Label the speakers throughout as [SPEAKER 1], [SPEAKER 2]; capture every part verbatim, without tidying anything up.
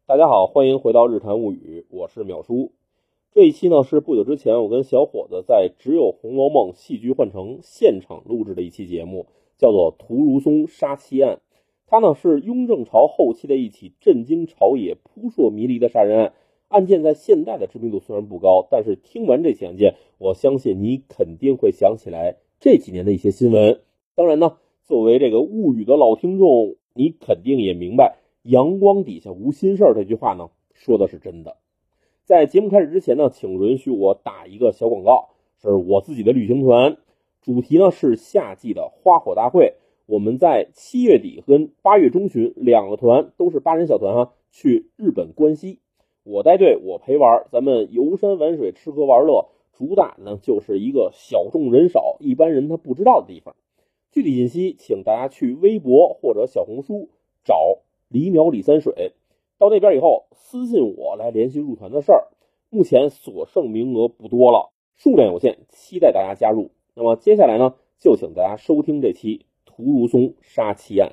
[SPEAKER 1] 大家好，欢迎回到日谈物语，我是淼叔。这一期呢是不久之前我跟小伙子在只有红楼梦戏剧换乘现场录制的一期节目，叫做屠如松杀妻案。它呢是雍正朝后期的一起震惊朝野、扑朔迷离的杀人案。案件在现代的知名度虽然不高，但是听完这起案件，我相信你肯定会想起来这几年的一些新闻。当然呢，作为这个物语的老听众，你肯定也明白阳光底下无心事儿这句话呢说的是真的。在节目开始之前呢，请允许我打一个小广告，是我自己的旅行团，主题呢是夏季的花火大会。我们在七月底跟八月中旬两个团都是八人小团哈，去日本关西。我带队，我陪玩，咱们游山玩水，吃喝玩乐，主打呢就是一个小众人少，一般人他不知道的地方。具体信息请大家去微博或者小红书找李淼李三水，到那边以后私信我来联系入团的事儿。目前所剩名额不多了，数量有限，期待大家加入。那么接下来呢，就请大家收听这期屠如松杀妻案。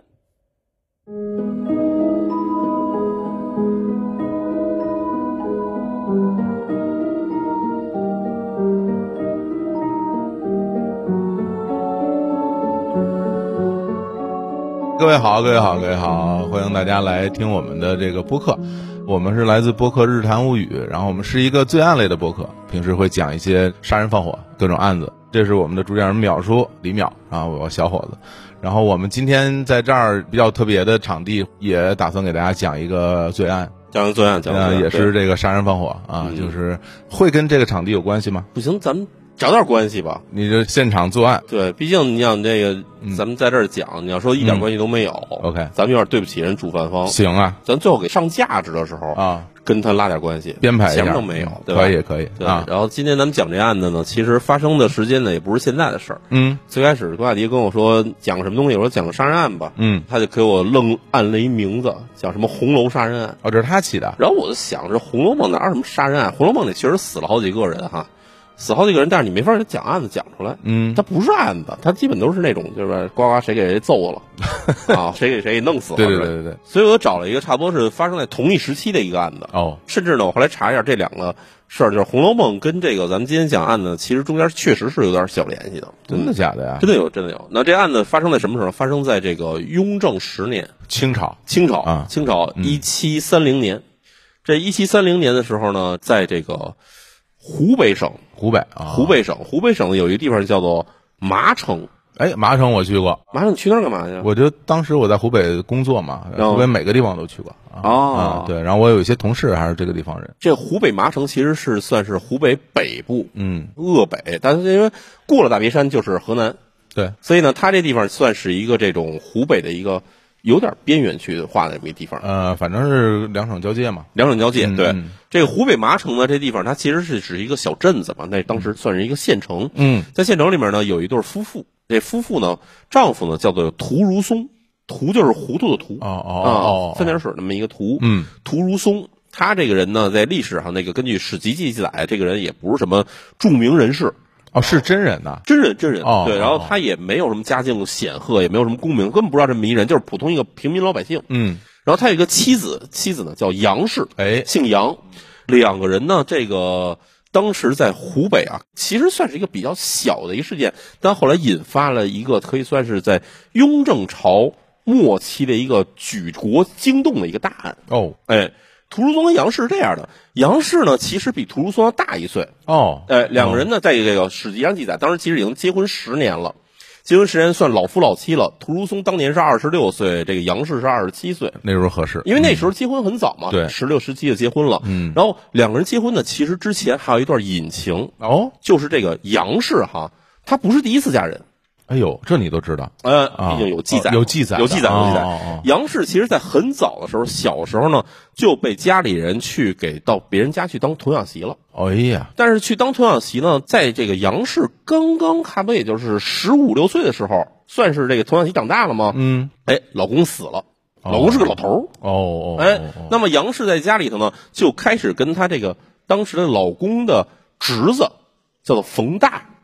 [SPEAKER 2] 各位好，各位好，各位好，欢迎大家来听我们的这个播客。我们是来自播客日谈物语，然后我们是一个罪案类的播客，平时会讲一些杀人放火各种案子。这是我们的主讲人淼叔李淼，然后我小伙子。然后我们今天在这儿比较特别的场地，也打算给大家讲一个罪案。
[SPEAKER 1] 讲罪案，讲罪案，
[SPEAKER 2] 也是这个杀人放火啊、嗯，就是会跟这个场地有关系吗？
[SPEAKER 3] 不行，咱们找点关系吧。
[SPEAKER 2] 你就现场作案，
[SPEAKER 3] 对，毕竟你想这个，嗯、咱们在这儿讲，你要说一点关系都没有、
[SPEAKER 2] 嗯、，OK，
[SPEAKER 3] 咱们有点对不起人主犯方。
[SPEAKER 2] 行啊，
[SPEAKER 3] 咱最后给上价值的时候
[SPEAKER 2] 啊，
[SPEAKER 3] 跟他拉点关系，
[SPEAKER 2] 编排一下，
[SPEAKER 3] 前面都没有，
[SPEAKER 2] 嗯、
[SPEAKER 3] 对吧？
[SPEAKER 2] 可以，可以。
[SPEAKER 3] 对、
[SPEAKER 2] 啊，
[SPEAKER 3] 然后今天咱们讲这案子呢，其实发生的时间呢也不是现在的事儿。
[SPEAKER 2] 嗯，
[SPEAKER 3] 最开始关雅迪跟我说讲什么东西，我说讲个杀人案吧。
[SPEAKER 2] 嗯，
[SPEAKER 3] 他就给我愣按了一名字，叫什么红楼杀人案。
[SPEAKER 2] 哦，这是他起的。
[SPEAKER 3] 然后我就想，这《红楼梦》哪有什么杀人案？《红楼梦》里确实死了好几个人哈。死好几个人，但是你没法讲案子讲出来。
[SPEAKER 2] 嗯，
[SPEAKER 3] 它不是案子，它基本都是那种就是呱呱谁给谁揍了啊，谁给谁给弄死了。
[SPEAKER 2] 对对对对对。
[SPEAKER 3] 所以我找了一个差不多是发生在同一时期的一个案子。
[SPEAKER 2] 哦，
[SPEAKER 3] 甚至呢，我后来查一下这两个事儿，就是《红楼梦》跟这个咱们今天讲案子，其实中间确实是有点小联系的。
[SPEAKER 2] 真的假的呀？
[SPEAKER 3] 真的有，真的有。那这案子发生在什么时候？发生在这个雍正十年，
[SPEAKER 2] 清朝。
[SPEAKER 3] 清朝
[SPEAKER 2] 啊，
[SPEAKER 3] 清朝一七三零年。这一七三零年的时候呢，在这个湖北省。
[SPEAKER 2] 湖北啊，
[SPEAKER 3] 湖北省，湖北省有一个地方叫做麻城。
[SPEAKER 2] 哎，麻城我去过。
[SPEAKER 3] 麻城你去那儿干嘛去？
[SPEAKER 2] 我就当时我在湖北工作嘛，湖北每个地方都去过。
[SPEAKER 3] 哦、
[SPEAKER 2] 啊，对，然后我有一些同事还是这个地方人。
[SPEAKER 3] 这湖北麻城其实是算是湖北北部，
[SPEAKER 2] 嗯，
[SPEAKER 3] 鄂北，但是因为过了大别山就是河南，
[SPEAKER 2] 对，
[SPEAKER 3] 所以呢，它这地方算是一个这种湖北的一个有点边缘区划的这么一地方。
[SPEAKER 2] 呃，反正是两省交界嘛。
[SPEAKER 3] 两省交界，
[SPEAKER 2] 嗯、
[SPEAKER 3] 对、
[SPEAKER 2] 嗯。
[SPEAKER 3] 这个湖北麻城呢，这地方它其实是只是一个小镇子嘛，那当时算是一个县城。
[SPEAKER 2] 嗯，
[SPEAKER 3] 在县城里面呢，有一对夫妇，这夫妇呢，丈夫呢叫做屠如松，屠就是糊涂的屠。
[SPEAKER 2] 哦哦哦，
[SPEAKER 3] 三点水那么一个屠。
[SPEAKER 2] 嗯，
[SPEAKER 3] 屠如松，他这个人呢，在历史上那个根据史籍记载，这个人也不是什么著名人士。
[SPEAKER 2] 哦，是真人呐，
[SPEAKER 3] 真人真人。
[SPEAKER 2] 哦，
[SPEAKER 3] 对，然后他也没有什么家境显赫，也没有什么功名，根本不知道这么一人，就是普通一个平民老百姓。
[SPEAKER 2] 嗯，
[SPEAKER 3] 然后他有一个妻子，妻子呢叫杨氏，
[SPEAKER 2] 哎，
[SPEAKER 3] 姓杨。两个人呢，这个当时在湖北啊，其实算是一个比较小的一个事件，但后来引发了一个可以算是在雍正朝末期的一个举国惊动的一个大案。
[SPEAKER 2] 哦，
[SPEAKER 3] 哎，屠如松跟杨氏是这样的，杨氏呢其实比屠如松要大一岁。
[SPEAKER 2] 哦，
[SPEAKER 3] 哎，两个人呢在这个史籍上记载，当时其实已经结婚十年了。结婚时间算老夫老妻了，屠如松当年是二十六岁，这个杨氏是二十七岁，
[SPEAKER 2] 那时候合适，
[SPEAKER 3] 因为那时候结婚很早嘛，
[SPEAKER 2] 对，
[SPEAKER 3] 十六、十七就结婚了。
[SPEAKER 2] 嗯，
[SPEAKER 3] 然后两个人结婚呢，其实之前还有一段隐情
[SPEAKER 2] 哦，
[SPEAKER 3] 就是这个杨氏哈，她不是第一次嫁人。
[SPEAKER 2] 哎呦，这你都知道？
[SPEAKER 3] 呃，毕竟有记载，
[SPEAKER 2] 有记载，
[SPEAKER 3] 有记载，有记载。
[SPEAKER 2] 哦哦、
[SPEAKER 3] 杨氏其实在很早的时候，小时候呢就被家里人去给到别人家去当童养媳了。
[SPEAKER 2] 哎呀，
[SPEAKER 3] 但是去当童养媳呢，在这个杨氏刚刚差不多也就是十五六岁的时候，算是这个童养媳长大了吗？
[SPEAKER 2] 嗯，
[SPEAKER 3] 哎，老公死了，老公是个老头
[SPEAKER 2] 哦哦，
[SPEAKER 3] 哎，那么杨氏在家里头呢，就开始跟他这个当时的老公的侄子叫做冯大。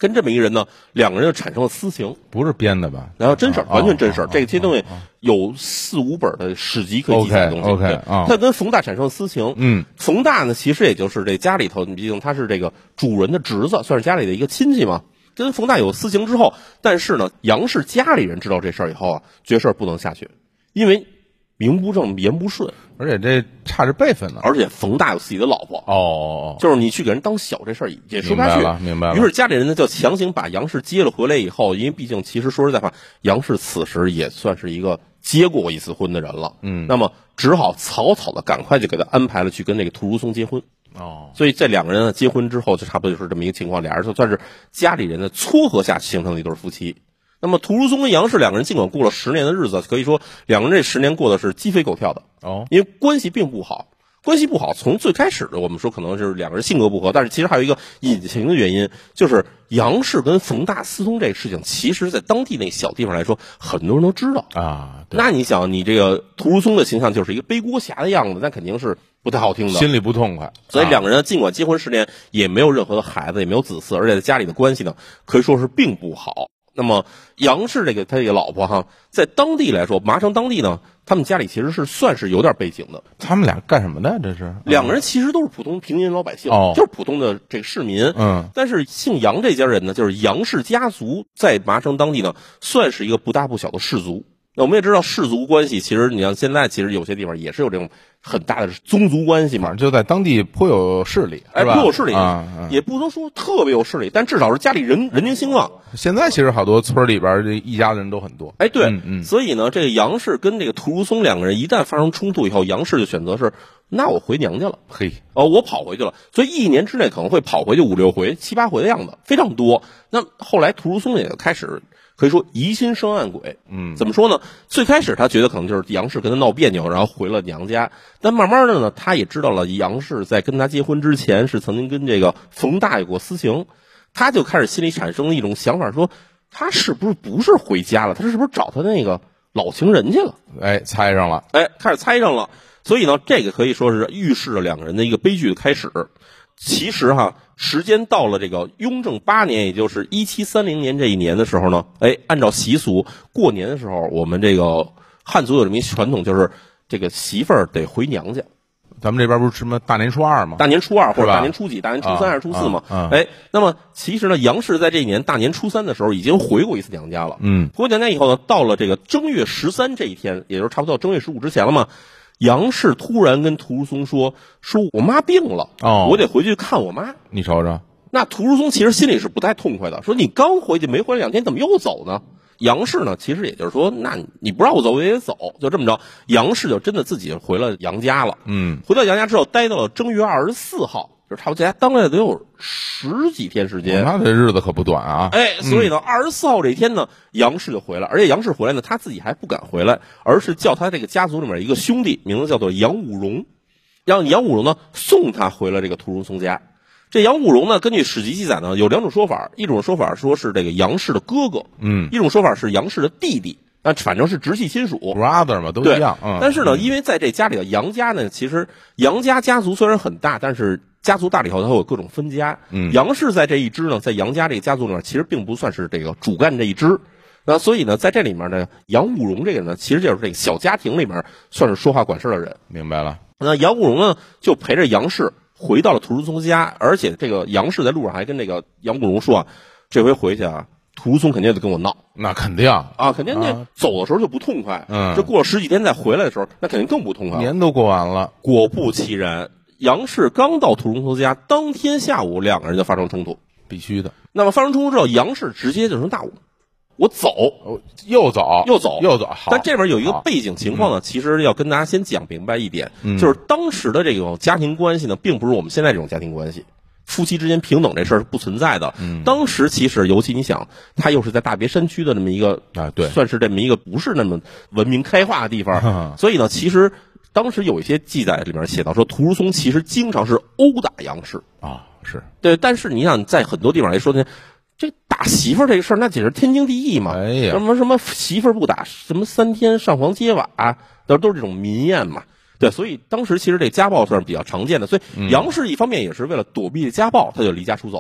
[SPEAKER 3] 跟这么一个人呢，两个人就产生了私情，
[SPEAKER 2] 不是编的吧？
[SPEAKER 3] 然后真事儿，完全真事儿。这个这些东西
[SPEAKER 2] 哦
[SPEAKER 3] 有四五本的史籍可以记载的东西。
[SPEAKER 2] OK OK 啊，
[SPEAKER 3] 他跟冯大产生了私情。
[SPEAKER 2] 嗯，
[SPEAKER 3] 冯大呢，其实也就是这家里头，毕竟他是这个主人的侄子，算是家里的一个亲戚嘛。跟冯大有私情之后，但是呢，杨氏家里人知道这事儿以后啊，觉得事儿不能下去，因为名不正言不顺，
[SPEAKER 2] 而且这差着辈分呢。
[SPEAKER 3] 而且冯大有自己的老婆。
[SPEAKER 2] 哦，
[SPEAKER 3] 就是你去给人当小这事儿也说不下去，
[SPEAKER 2] 明白了，明白了。
[SPEAKER 3] 于是家里人呢就强行把杨氏接了回来以后，因为毕竟其实说实在话，杨氏此时也算是一个结过一次婚的人了，
[SPEAKER 2] 嗯，
[SPEAKER 3] 那么只好草草的赶快就给他安排了去跟那个屠如松结婚。
[SPEAKER 2] 哦，
[SPEAKER 3] 所以这两个人呢结婚之后，就差不多就是这么一个情况，俩人就算是家里人的撮合下形成的一对夫妻。那么屠如松跟杨氏两个人尽管过了十年的日子，可以说两个人这十年过得是鸡飞狗跳的
[SPEAKER 2] 哦，
[SPEAKER 3] 因为关系并不好。关系不好，从最开始的我们说可能是两个人性格不合，但是其实还有一个隐形的原因，就是杨氏跟冯大私通这个事情，其实在当地那个小地方来说，很多人都知道
[SPEAKER 2] 啊。
[SPEAKER 3] 那你想，你这个屠如松的形象就是一个背锅侠的样子，那肯定是不太好听的，
[SPEAKER 2] 心里不痛快。
[SPEAKER 3] 所以两个人尽管结婚十年，也没有任何的孩子，也没有子嗣，而且在家里的关系呢，可以说是并不好。那么杨氏这个他这个老婆哈，在当地来说，麻城当地呢，他们家里其实是算是有点背景的。
[SPEAKER 2] 他们俩干什么的？这是
[SPEAKER 3] 两个人其实都是普通平民老百姓，
[SPEAKER 2] 哦，
[SPEAKER 3] 就是普通的这个市民。
[SPEAKER 2] 嗯，
[SPEAKER 3] 但是姓杨这家人呢，就是杨氏家族，在麻城当地呢，算是一个不大不小的氏族。那我们也知道氏族关系，其实你像现在其实有些地方也是有这种很大的宗族关系嘛，
[SPEAKER 2] 就在当地颇有势力，
[SPEAKER 3] 哎，颇有势力
[SPEAKER 2] 啊、嗯，
[SPEAKER 3] 也不能说特别有势力，但至少是家里人人丁兴旺。
[SPEAKER 2] 现在其实好多村里边这一家的人都很多，
[SPEAKER 3] 哎，对，
[SPEAKER 2] 嗯嗯，
[SPEAKER 3] 所以呢，这个杨氏跟这个屠如松两个人一旦发生冲突以后，杨氏就选择是，那我回娘家了，
[SPEAKER 2] 嘿，
[SPEAKER 3] 哦，我跑回去了，所以一年之内可能会跑回去五六回、七八回的样子，非常多。那后来屠如松也开始。可以说疑心生暗鬼，
[SPEAKER 2] 嗯，
[SPEAKER 3] 怎么说呢？最开始他觉得可能就是杨氏跟他闹别扭，然后回了娘家。但慢慢的呢，他也知道了杨氏在跟他结婚之前是曾经跟这个冯大有过私情，他就开始心里产生了一种想法，说他是不是不是回家了？他是不是找他那个老情人去了？
[SPEAKER 2] 哎，猜上了，
[SPEAKER 3] 哎，开始猜上了。所以呢，这个可以说是预示了两个人的一个悲剧的开始。其实哈，时间到了这个雍正八年，也就是一七三零年这一年的时候呢，哎，按照习俗，过年的时候，我们这个汉族有这么一传统，就是这个媳妇儿得回娘家。
[SPEAKER 2] 咱们这边不是什么大年初二吗？
[SPEAKER 3] 大年初二或者大年初几，大年初三还是初四嘛？
[SPEAKER 2] 啊啊、
[SPEAKER 3] 哎，那么其实呢，杨氏在这一年大年初三的时候已经回过一次娘家了。
[SPEAKER 2] 嗯，
[SPEAKER 3] 回过娘家以后呢，到了这个正月十三这一天，也就是差不多到正月十五之前了嘛。杨氏突然跟屠如松说：“说我妈病了，
[SPEAKER 2] 哦，
[SPEAKER 3] 我得回去看我妈。”
[SPEAKER 2] 你瞅瞅，
[SPEAKER 3] 那屠如松其实心里是不太痛快的，说：“你刚回去没回来两天，怎么又走呢？”杨氏呢，其实也就是说，那你不让我走，我也得走，就这么着。杨氏就真的自己回了杨家了。
[SPEAKER 2] 嗯，
[SPEAKER 3] 回到杨家之后，待到了正月二十四号，就是差不多在家当了得有十几天时间。
[SPEAKER 2] 那这日子可不短啊！
[SPEAKER 3] 哎，所以呢，二十四号这一天呢，杨氏就回来，而且杨氏回来呢，他自己还不敢回来，而是叫他这个家族里面一个兄弟，名字叫做杨武荣，让杨武荣呢送他回了这个屠如松家。这杨武荣呢，根据史籍记载呢，有两种说法，一种说法说是这个杨氏的哥哥，
[SPEAKER 2] 嗯，
[SPEAKER 3] 一种说法是杨氏的弟弟，那反正是直系亲属
[SPEAKER 2] ，brother 嘛，都一样。嗯，
[SPEAKER 3] 但是呢，因为在这家里的杨家呢，其实杨家家族虽然很大，但是家族大里头它有各种分家。
[SPEAKER 2] 嗯，
[SPEAKER 3] 杨氏在这一支呢，在杨家这个家族里面，其实并不算是这个主干这一支。那所以呢，在这里面呢，杨武荣这个人呢，其实就是这个小家庭里面算是说话管事的人。
[SPEAKER 2] 明白了。
[SPEAKER 3] 那杨武荣呢，就陪着杨氏回到了屠如松家，而且这个杨氏在路上还跟这个杨武荣说啊，这回回去啊，屠如松肯定得跟我闹。
[SPEAKER 2] 那肯定
[SPEAKER 3] 啊，肯定那、
[SPEAKER 2] 啊、
[SPEAKER 3] 走的时候就不痛快。
[SPEAKER 2] 嗯，
[SPEAKER 3] 这过了十几天再回来的时候，那肯定更不痛快。
[SPEAKER 2] 年都过完了，
[SPEAKER 3] 果不其然，杨氏刚到屠如松家，当天下午两个人就发生冲突。
[SPEAKER 2] 必须的。
[SPEAKER 3] 那么发生冲突之后，杨氏直接就成大悟，我走，
[SPEAKER 2] 又走，
[SPEAKER 3] 又走，
[SPEAKER 2] 又走。好，
[SPEAKER 3] 但这边有一个背景情况呢，其实要跟大家先讲明白一点，
[SPEAKER 2] 嗯、
[SPEAKER 3] 就是当时的这种家庭关系呢，并不是我们现在这种家庭关系。夫妻之间平等这事儿是不存在的。
[SPEAKER 2] 嗯，
[SPEAKER 3] 当时其实，尤其你想，他又是在大别山区的那么一个
[SPEAKER 2] 啊，对，
[SPEAKER 3] 算是这么一个不是那么文明开化的地方，
[SPEAKER 2] 嗯、
[SPEAKER 3] 所以呢，其实当时有一些记载里面写到说，屠如松其实经常是殴打杨氏
[SPEAKER 2] 啊，是
[SPEAKER 3] 对。但是你想，在很多地方来说呢，这打媳妇儿这个事儿，那简直天经地义嘛。
[SPEAKER 2] 哎呀，
[SPEAKER 3] 什么什么媳妇儿不打，什么三天上房揭瓦，都都是这种民谚嘛。对，所以当时其实这家暴算是比较常见的，所以杨氏一方面也是为了躲避家暴，他就离家出走了。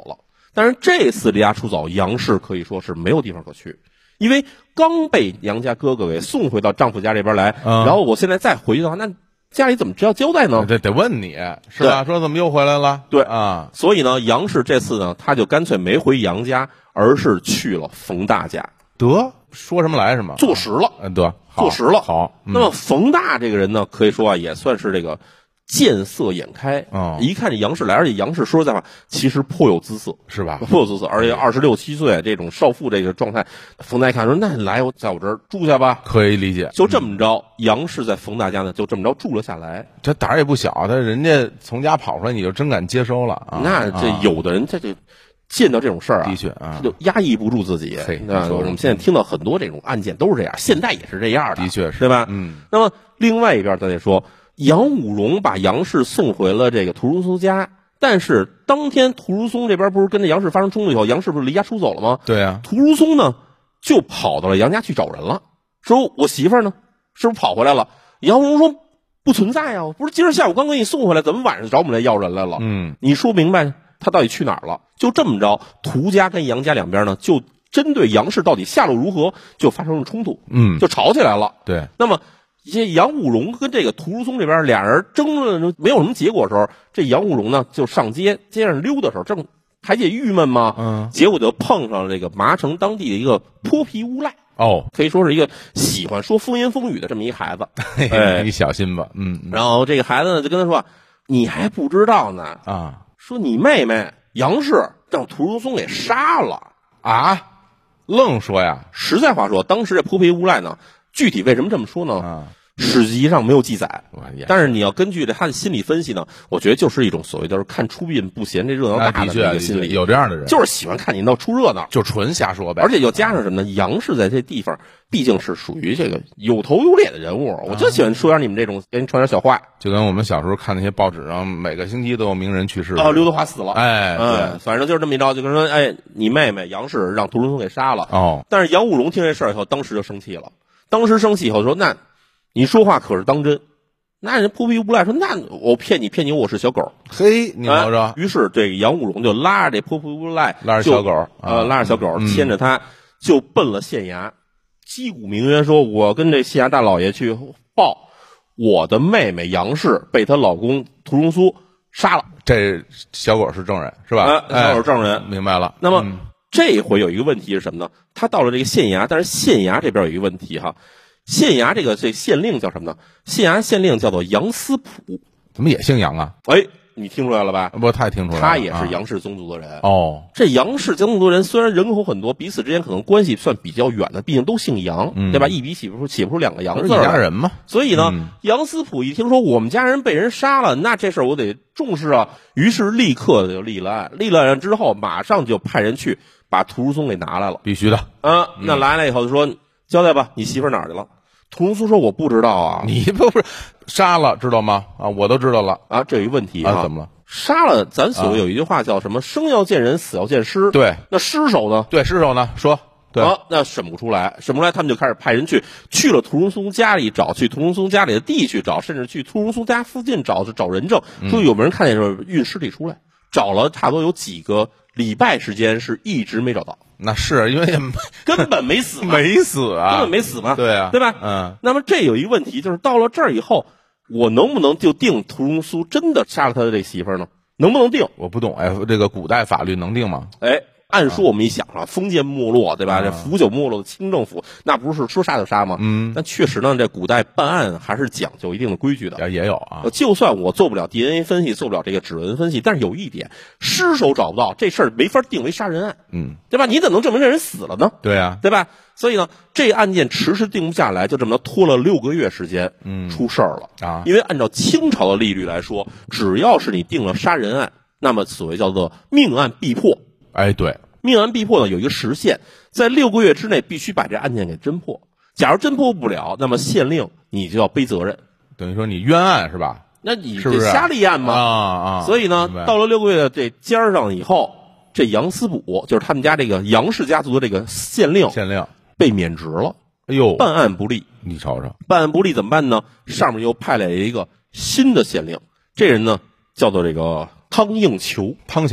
[SPEAKER 3] 但是这次离家出走，杨氏可以说是没有地方可去，因为刚被娘家哥哥给送回到丈夫家这边来，
[SPEAKER 2] 嗯、
[SPEAKER 3] 然后我现在再回去的话，那家里怎么知道交代呢？
[SPEAKER 2] 得得问你是吧？说怎么又回来了？
[SPEAKER 3] 对
[SPEAKER 2] 啊，
[SPEAKER 3] 所以呢，杨氏这次呢，他就干脆没回杨家，而是去了冯大家。
[SPEAKER 2] 得说什么来什么，
[SPEAKER 3] 坐实了。
[SPEAKER 2] 嗯，得
[SPEAKER 3] 坐实了。
[SPEAKER 2] 好，
[SPEAKER 3] 嗯、那么冯大这个人呢，可以说啊，也算是这个见色眼开。
[SPEAKER 2] 哦，
[SPEAKER 3] 一看这杨氏来，而且杨氏说实在话，其实颇有姿色，
[SPEAKER 2] 是吧？
[SPEAKER 3] 颇有姿色，而且二十六七岁这种少妇这个状态，冯大一看说：“那你来，我在我这儿住下吧。”
[SPEAKER 2] 可以理解。
[SPEAKER 3] 就这么着，杨氏在冯大家呢，就这么着住了下来。
[SPEAKER 2] 这胆儿也不小，他人家从家跑出来，你就真敢接收了啊？
[SPEAKER 3] 那这有的人这这。见到这种事儿啊，
[SPEAKER 2] 的确啊，
[SPEAKER 3] 他就压抑不住自己。那我们现在听到很多这种案件都是这样，现在也是这样的，
[SPEAKER 2] 的确是，
[SPEAKER 3] 对吧？
[SPEAKER 2] 嗯。
[SPEAKER 3] 那么另外一边，咱得说，杨武荣把杨氏送回了这个屠如松家，但是当天屠如松这边不是跟这杨氏发生冲突以后，杨氏不是离家出走了吗？
[SPEAKER 2] 对啊。
[SPEAKER 3] 屠如松呢，就跑到了杨家去找人了，说我媳妇儿呢，是不是跑回来了？杨武荣说不存在啊，不是今儿下午刚给你送回来，怎么晚上找我们来要人来了？
[SPEAKER 2] 嗯，
[SPEAKER 3] 你说明白。他到底去哪儿了？就这么着，屠家跟杨家两边呢，就针对杨氏到底下落如何，就发生了冲突，
[SPEAKER 2] 嗯，
[SPEAKER 3] 就吵起来了。
[SPEAKER 2] 对，
[SPEAKER 3] 那么这杨武荣跟这个屠如松这边俩人争论没有什么结果的时候，这杨武荣呢就上街街上溜达的时候，正排解郁闷嘛，
[SPEAKER 2] 嗯，
[SPEAKER 3] 结果就碰上了这个麻城当地的一个泼皮无赖。
[SPEAKER 2] 哦，
[SPEAKER 3] 可以说是一个喜欢说风言风语的这么一孩子，
[SPEAKER 2] 哎，你小心吧，嗯。
[SPEAKER 3] 然后这个孩子呢就跟他说：“你还不知道呢
[SPEAKER 2] 啊。”
[SPEAKER 3] 说你妹妹杨氏让屠如松给杀了
[SPEAKER 2] 啊！愣说呀！
[SPEAKER 3] 实在话说，当时这泼皮无赖呢，具体为什么这么说呢？
[SPEAKER 2] 啊，
[SPEAKER 3] 史籍上没有记载。但是你要根据他的心理分析呢，我觉得就是一种所谓的看出殡不嫌这热闹大的一个心理。
[SPEAKER 2] 有这样的人，
[SPEAKER 3] 就是喜欢看你闹出热闹，
[SPEAKER 2] 就纯瞎说呗。
[SPEAKER 3] 而且又加上什么呢？杨氏在这地方毕竟是属于这个有头有脸的人物，我就喜欢说点你们这种给你传点小话。
[SPEAKER 2] 就跟我们小时候看那些报纸上，每个星期都有名人去世
[SPEAKER 3] 啊，刘德华死了，
[SPEAKER 2] 哎，
[SPEAKER 3] 嗯，反正就是这么一招，就跟说，哎，你妹妹杨氏让屠如松给杀了。
[SPEAKER 2] 哦，
[SPEAKER 3] 但是杨武荣听这事儿以后，当时就生气了。当时生气以后说：“那你说话可是当真？”那人泼皮无赖说：“那我骗你，骗你，我是小狗。”
[SPEAKER 2] 嘿，你瞅瞅。
[SPEAKER 3] 哎、于是这个杨武荣就拉着这泼皮无赖，
[SPEAKER 2] 拉着小狗，
[SPEAKER 3] 呃，拉着小狗，
[SPEAKER 2] 嗯、
[SPEAKER 3] 牵着他，就奔了县衙，击鼓鸣冤说：“我跟这县衙大老爷去报，我的妹妹杨氏被她老公屠如松杀了。”
[SPEAKER 2] 这小狗是证人是吧？
[SPEAKER 3] 啊、呃，小狗是证人、
[SPEAKER 2] 哎，明白了。
[SPEAKER 3] 那么、
[SPEAKER 2] 嗯、
[SPEAKER 3] 这回有一个问题是什么呢？他到了这个县衙，但是县衙这边有一个问题哈。县衙这个这县令叫什么呢？县衙县令叫做杨思普，
[SPEAKER 2] 怎么也姓杨啊？
[SPEAKER 3] 哎，你听出来了吧？
[SPEAKER 2] 不太听出来了。
[SPEAKER 3] 他也是杨氏宗族的人、
[SPEAKER 2] 啊、哦。
[SPEAKER 3] 这杨氏宗族的人虽然人口很多，彼此之间可能关系算比较远的，毕竟都姓杨，
[SPEAKER 2] 嗯、
[SPEAKER 3] 对吧？一笔起不出起不出两个杨字，
[SPEAKER 2] 一家人嘛。
[SPEAKER 3] 所以呢，
[SPEAKER 2] 嗯、
[SPEAKER 3] 杨思普一听说我们家人被人杀了，那这事儿我得重视啊。于是立刻就立了案，立了案之后，马上就派人去把屠如松给拿来了。
[SPEAKER 2] 必须的
[SPEAKER 3] 啊！那来了以后就说、嗯、交代吧，你媳妇哪儿去了？屠如松说：“我不知道啊，
[SPEAKER 2] 你不是杀了知道吗？啊，我都知道了
[SPEAKER 3] 啊。这有一问题
[SPEAKER 2] 啊，怎么了？
[SPEAKER 3] 杀了，咱所谓有一句话叫什么？啊、生要见人，死要见尸。
[SPEAKER 2] 对，
[SPEAKER 3] 那尸首呢？
[SPEAKER 2] 对，尸首呢？说对
[SPEAKER 3] 啊，那审不出来，审不出来，他们就开始派人去，去了屠如松家里找，去屠如松家里的地去找，甚至去屠如松家附近找，找人证，说有没有人看见说运尸体出来，找了差不多有几个礼拜时间，是一直没找到。”
[SPEAKER 2] 那是因为
[SPEAKER 3] 根本没死嘛，
[SPEAKER 2] 没死啊，
[SPEAKER 3] 根本没死嘛，
[SPEAKER 2] 对啊，
[SPEAKER 3] 对吧？
[SPEAKER 2] 嗯。
[SPEAKER 3] 那么这有一个问题，就是到了这儿以后，我能不能就定屠如松真的杀了他的这媳妇儿呢？能不能定？
[SPEAKER 2] 我不懂哎，这个古代法律能定吗？
[SPEAKER 3] 哎。按说我们一想啊，封建没落，对吧？
[SPEAKER 2] 啊、
[SPEAKER 3] 这腐朽没落的清政府，那不是说杀就杀吗？
[SPEAKER 2] 嗯，
[SPEAKER 3] 但确实呢，这古代办案还是讲究一定的规矩的。
[SPEAKER 2] 也有啊，
[SPEAKER 3] 就算我做不了 D N A 分析，做不了这个指纹分析，但是有一点，尸首找不到，这事儿没法定为杀人案，
[SPEAKER 2] 嗯，
[SPEAKER 3] 对吧？你怎么能证明这人死了呢？
[SPEAKER 2] 对啊，
[SPEAKER 3] 对吧？所以呢，这案件迟迟定不下来，就这么拖了六个月时间，
[SPEAKER 2] 嗯，
[SPEAKER 3] 出事儿了
[SPEAKER 2] 啊。
[SPEAKER 3] 因为按照清朝的例律来说，只要是你定了杀人案，那么所谓叫做命案必破。
[SPEAKER 2] 哎，对。
[SPEAKER 3] 命案必破呢，有一个时限，在六个月之内必须把这案件给侦破。假如侦破不了，那么县令你就要背责任，
[SPEAKER 2] 等于说你冤案是吧？
[SPEAKER 3] 那你
[SPEAKER 2] 是不是
[SPEAKER 3] 瞎立案嘛？
[SPEAKER 2] 啊啊！
[SPEAKER 3] 所以呢，到了六个月的这尖儿上以后，这杨思补就是他们家这个杨氏家族的这个县令，
[SPEAKER 2] 县令
[SPEAKER 3] 被免职了。
[SPEAKER 2] 哎呦，
[SPEAKER 3] 办案不力，
[SPEAKER 2] 你瞅瞅，
[SPEAKER 3] 办案不力怎么办呢？上面又派来一个新的县令，这人呢叫做这个汤应求，
[SPEAKER 2] 汤县令。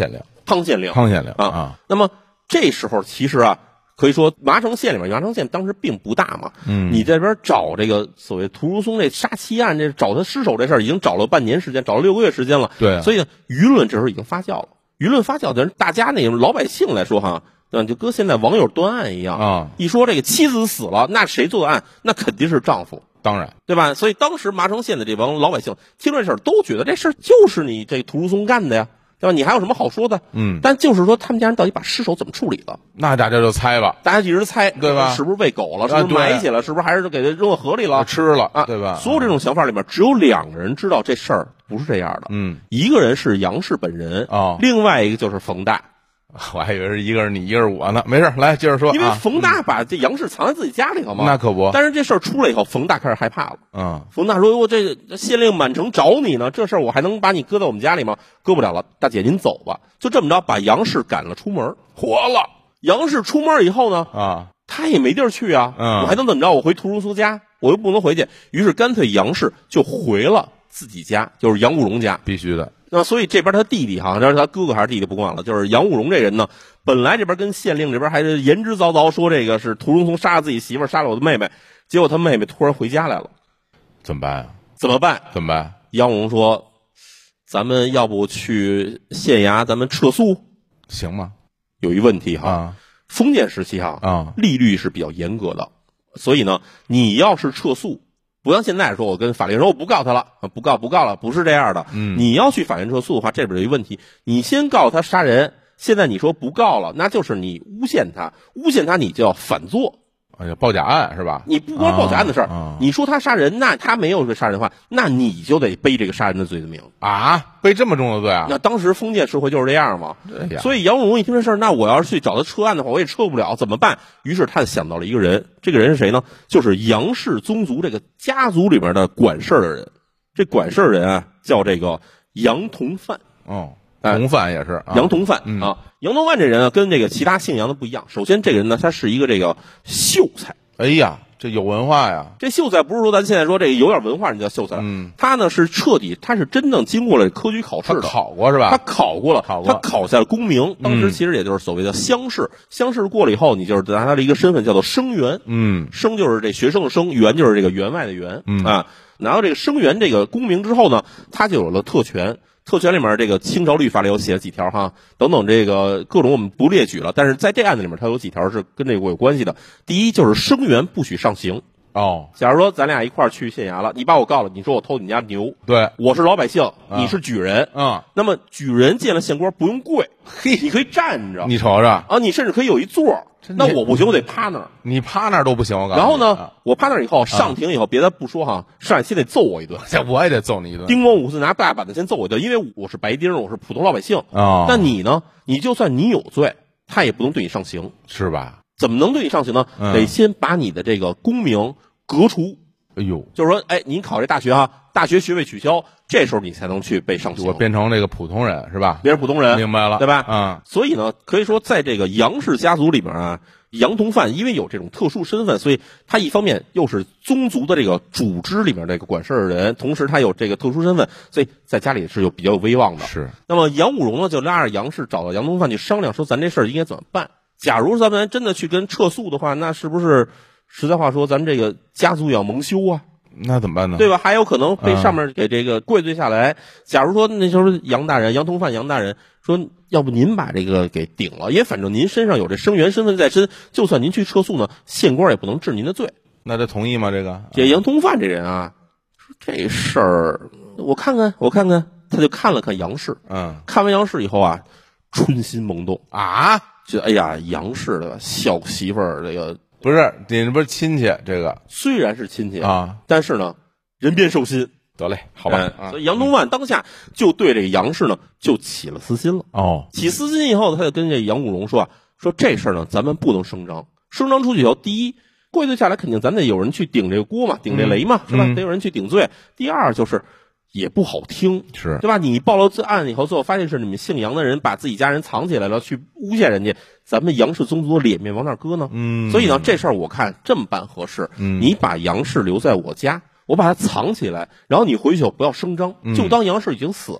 [SPEAKER 3] 康县令，
[SPEAKER 2] 康县令
[SPEAKER 3] 啊
[SPEAKER 2] 啊。
[SPEAKER 3] 那么这时候其实啊，可以说麻城县里面，麻城县当时并不大嘛。
[SPEAKER 2] 嗯，
[SPEAKER 3] 你这边找这个所谓屠如松这杀妻案，这找他尸首这事儿，已经找了半年时间，找了六个月时间了。
[SPEAKER 2] 对、啊，
[SPEAKER 3] 所以呢，舆论这时候已经发酵了。舆论发酵的人，大家那种老百姓来说哈，嗯，就跟现在网友断案一样
[SPEAKER 2] 啊。
[SPEAKER 3] 一说这个妻子死了，那谁做的案？那肯定是丈夫。
[SPEAKER 2] 当然，
[SPEAKER 3] 对吧？所以当时麻城县的这帮老百姓听这事儿，都觉得这事儿就是你这屠如松干的呀，对吧？你还有什么好说的？
[SPEAKER 2] 嗯，
[SPEAKER 3] 但就是说他们家人到底把尸首怎么处理的？
[SPEAKER 2] 那大家就猜吧，
[SPEAKER 3] 大家一直猜，
[SPEAKER 2] 对吧？
[SPEAKER 3] 是不是喂狗了？是不是埋起了？是不是还是给它扔到河里了？
[SPEAKER 2] 吃了
[SPEAKER 3] 啊，
[SPEAKER 2] 对吧？
[SPEAKER 3] 所有这种想法里面，只有两个人知道这事儿不是这样的。
[SPEAKER 2] 嗯，
[SPEAKER 3] 一个人是杨氏本人
[SPEAKER 2] 哦，
[SPEAKER 3] 另外一个就是冯大。
[SPEAKER 2] 我还以为是一个是你，一个是我呢。没事，来接着说。
[SPEAKER 3] 因为冯大把这杨氏藏在自己家里头嘛，
[SPEAKER 2] 那可不。
[SPEAKER 3] 但是这事儿出来以后，冯大开始害怕了。
[SPEAKER 2] 嗯，
[SPEAKER 3] 冯大说：“我这县令满城找你呢，这事儿我还能把你搁在我们家里吗？搁不了了，大姐您走吧。”就这么着，把杨氏赶了出门。
[SPEAKER 2] 活了。
[SPEAKER 3] 杨氏出门以后呢，
[SPEAKER 2] 啊，
[SPEAKER 3] 他也没地儿去啊，
[SPEAKER 2] 嗯，
[SPEAKER 3] 我还能怎么着？我回屠如松家，我又不能回去，于是干脆杨氏就回了自己家，就是杨务荣家。
[SPEAKER 2] 必须的。
[SPEAKER 3] 那所以这边他弟弟哈，这是他哥哥还是弟弟不管了，就是杨务荣这人呢，本来这边跟县令这边还是言之凿凿说这个是屠如松杀了自己媳妇儿，杀了我的妹妹，结果他妹妹突然回家来了，
[SPEAKER 2] 怎么办啊？
[SPEAKER 3] 怎么办？
[SPEAKER 2] 怎么办？
[SPEAKER 3] 杨务荣说：“咱们要不去县衙，咱们撤诉，
[SPEAKER 2] 行吗？”
[SPEAKER 3] 有一问题哈，
[SPEAKER 2] 啊、
[SPEAKER 3] 封建时期哈，
[SPEAKER 2] 啊，
[SPEAKER 3] 利率是比较严格的，所以呢，你要是撤诉。不像现在说，我跟法律说我不告他了，不告不告了，不是这样的。
[SPEAKER 2] 嗯，
[SPEAKER 3] 你要去法院撤诉的话，这边有一个问题，你先告他杀人，现在你说不告了，那就是你诬陷他，诬陷他你就要反做，
[SPEAKER 2] 哎呀，报假案是吧？
[SPEAKER 3] 你不光报假案的事儿、
[SPEAKER 2] 啊啊，
[SPEAKER 3] 你说他杀人，那他没有这杀人的话，那你就得背这个杀人的罪的名
[SPEAKER 2] 啊，背这么重的罪啊？
[SPEAKER 3] 那当时封建社会就是这样嘛。
[SPEAKER 2] 哎呀，
[SPEAKER 3] 所以杨务荣一听这事儿，那我要是去找他撤案的话，我也撤不了，怎么办？于是他想到了一个人，这个人是谁呢？就是杨氏宗族这个家族里面的管事儿的人。这管事儿人啊，叫这个杨同范。
[SPEAKER 2] 哦，同范也是、啊、
[SPEAKER 3] 杨同范、
[SPEAKER 2] 嗯、
[SPEAKER 3] 啊。杨同范这人啊，跟这个其他姓杨的不一样。首先，这个人呢，他是一个这个秀才。
[SPEAKER 2] 哎呀，这有文化呀！
[SPEAKER 3] 这秀才不是说咱现在说这个有点文化你叫秀才，
[SPEAKER 2] 嗯，
[SPEAKER 3] 他呢是彻底，他是真正经过了科举考试的，
[SPEAKER 2] 他考过是吧？
[SPEAKER 3] 他考过了，
[SPEAKER 2] 考过，
[SPEAKER 3] 他考下了功名。当时其实也就是所谓的乡试，乡试过了以后，你就是拿他的一个身份叫做生员，嗯，生就是这学生的生，员就是这个员外的员，嗯啊，拿到这个生员这个功名之后呢，他就有了特权。特权里面这个清朝律法里有写了几条哈，等等这个各种我们不列举了，但是在这案子里面，它有几条是跟这个有关系的。第一就是生员不许上刑。
[SPEAKER 2] 哦，
[SPEAKER 3] 假如说咱俩一块儿去县衙了，你把我告了，你说我偷你家牛，
[SPEAKER 2] 对，
[SPEAKER 3] 我是老百姓，你是举人，
[SPEAKER 2] 嗯，
[SPEAKER 3] 那么举人见了县官不用跪，嘿，你可以站着，
[SPEAKER 2] 你瞅瞅
[SPEAKER 3] 啊，你甚至可以有一座，那我不行，我得趴那儿，
[SPEAKER 2] 你趴那儿都不行，我告诉你。
[SPEAKER 3] 然后呢，
[SPEAKER 2] 啊、
[SPEAKER 3] 我趴那儿以后上庭以后，别的不说哈，上来先得揍我一顿，
[SPEAKER 2] 我也得揍你一顿，
[SPEAKER 3] 叮咣五四拿大板子先揍我一顿，因为我是白丁，我是普通老百姓
[SPEAKER 2] 啊、哦。
[SPEAKER 3] 那你呢？你就算你有罪，他也不能对你上刑，
[SPEAKER 2] 是吧？
[SPEAKER 3] 怎么能对你上刑呢？
[SPEAKER 2] 嗯、
[SPEAKER 3] 得先把你的这个功名革除。
[SPEAKER 2] 哎呦，
[SPEAKER 3] 就是说，哎，您考这大学哈，大学学位取消，这时候你才能去被上刑。
[SPEAKER 2] 我变成这个普通人是吧？
[SPEAKER 3] 别人普通人，
[SPEAKER 2] 明白了，
[SPEAKER 3] 对吧？
[SPEAKER 2] 嗯，
[SPEAKER 3] 所以呢，可以说在这个杨氏家族里面啊，杨同范因为有这种特殊身份，所以他一方面又是宗族的这个主支里面这个管事儿的人，同时他有这个特殊身份，所以在家里是有比较有威望的。
[SPEAKER 2] 是。
[SPEAKER 3] 那么杨务荣呢，就拉着杨氏找到杨同范去商量，说咱这事儿应该怎么办？假如咱们真的去跟撤诉的话，那是不是实在话说，咱这个家族要蒙羞啊？
[SPEAKER 2] 那怎么办呢？
[SPEAKER 3] 对吧？还有可能被上面给这个跪罪下来。嗯、假如说那时候杨大人、杨同范杨大人说，要不您把这个给顶了，因为反正您身上有这生员身份在身，就算您去撤诉呢，县官也不能治您的罪。
[SPEAKER 2] 那他同意吗？这个
[SPEAKER 3] 这杨同范这人啊，说这事儿我看看，我看看，他就看了看杨氏，
[SPEAKER 2] 嗯，
[SPEAKER 3] 看完杨氏以后啊，春心萌动
[SPEAKER 2] 啊，
[SPEAKER 3] 就哎呀，杨氏的小媳妇儿这个。
[SPEAKER 2] 不是，你不是亲戚，这个
[SPEAKER 3] 虽然是亲戚
[SPEAKER 2] 啊，
[SPEAKER 3] 但是呢，人变兽心，
[SPEAKER 2] 得嘞，好吧。
[SPEAKER 3] 嗯、所以杨同范当下就对这个杨氏呢就起了私心了。
[SPEAKER 2] 哦，
[SPEAKER 3] 起私心以后，他就跟这杨务荣说啊，说这事儿呢，咱们不能声张，声张出去以后，第一，跪罪下来肯定咱得有人去顶这个锅嘛，顶这雷嘛，
[SPEAKER 2] 嗯、
[SPEAKER 3] 是吧？
[SPEAKER 2] 嗯、
[SPEAKER 3] 得有人去顶罪。第二就是也不好听，
[SPEAKER 2] 是
[SPEAKER 3] 对吧？你报了案以后，最后发现是你们姓杨的人把自己家人藏起来了，去诬陷人家。咱们杨氏宗族的脸面往哪搁呢？
[SPEAKER 2] 嗯，
[SPEAKER 3] 所以呢，这事儿我看这么办合适。
[SPEAKER 2] 嗯，
[SPEAKER 3] 你把杨氏留在我家，我把他藏起来，然后你回去不要声张，
[SPEAKER 2] 嗯、
[SPEAKER 3] 就当杨氏已经死了。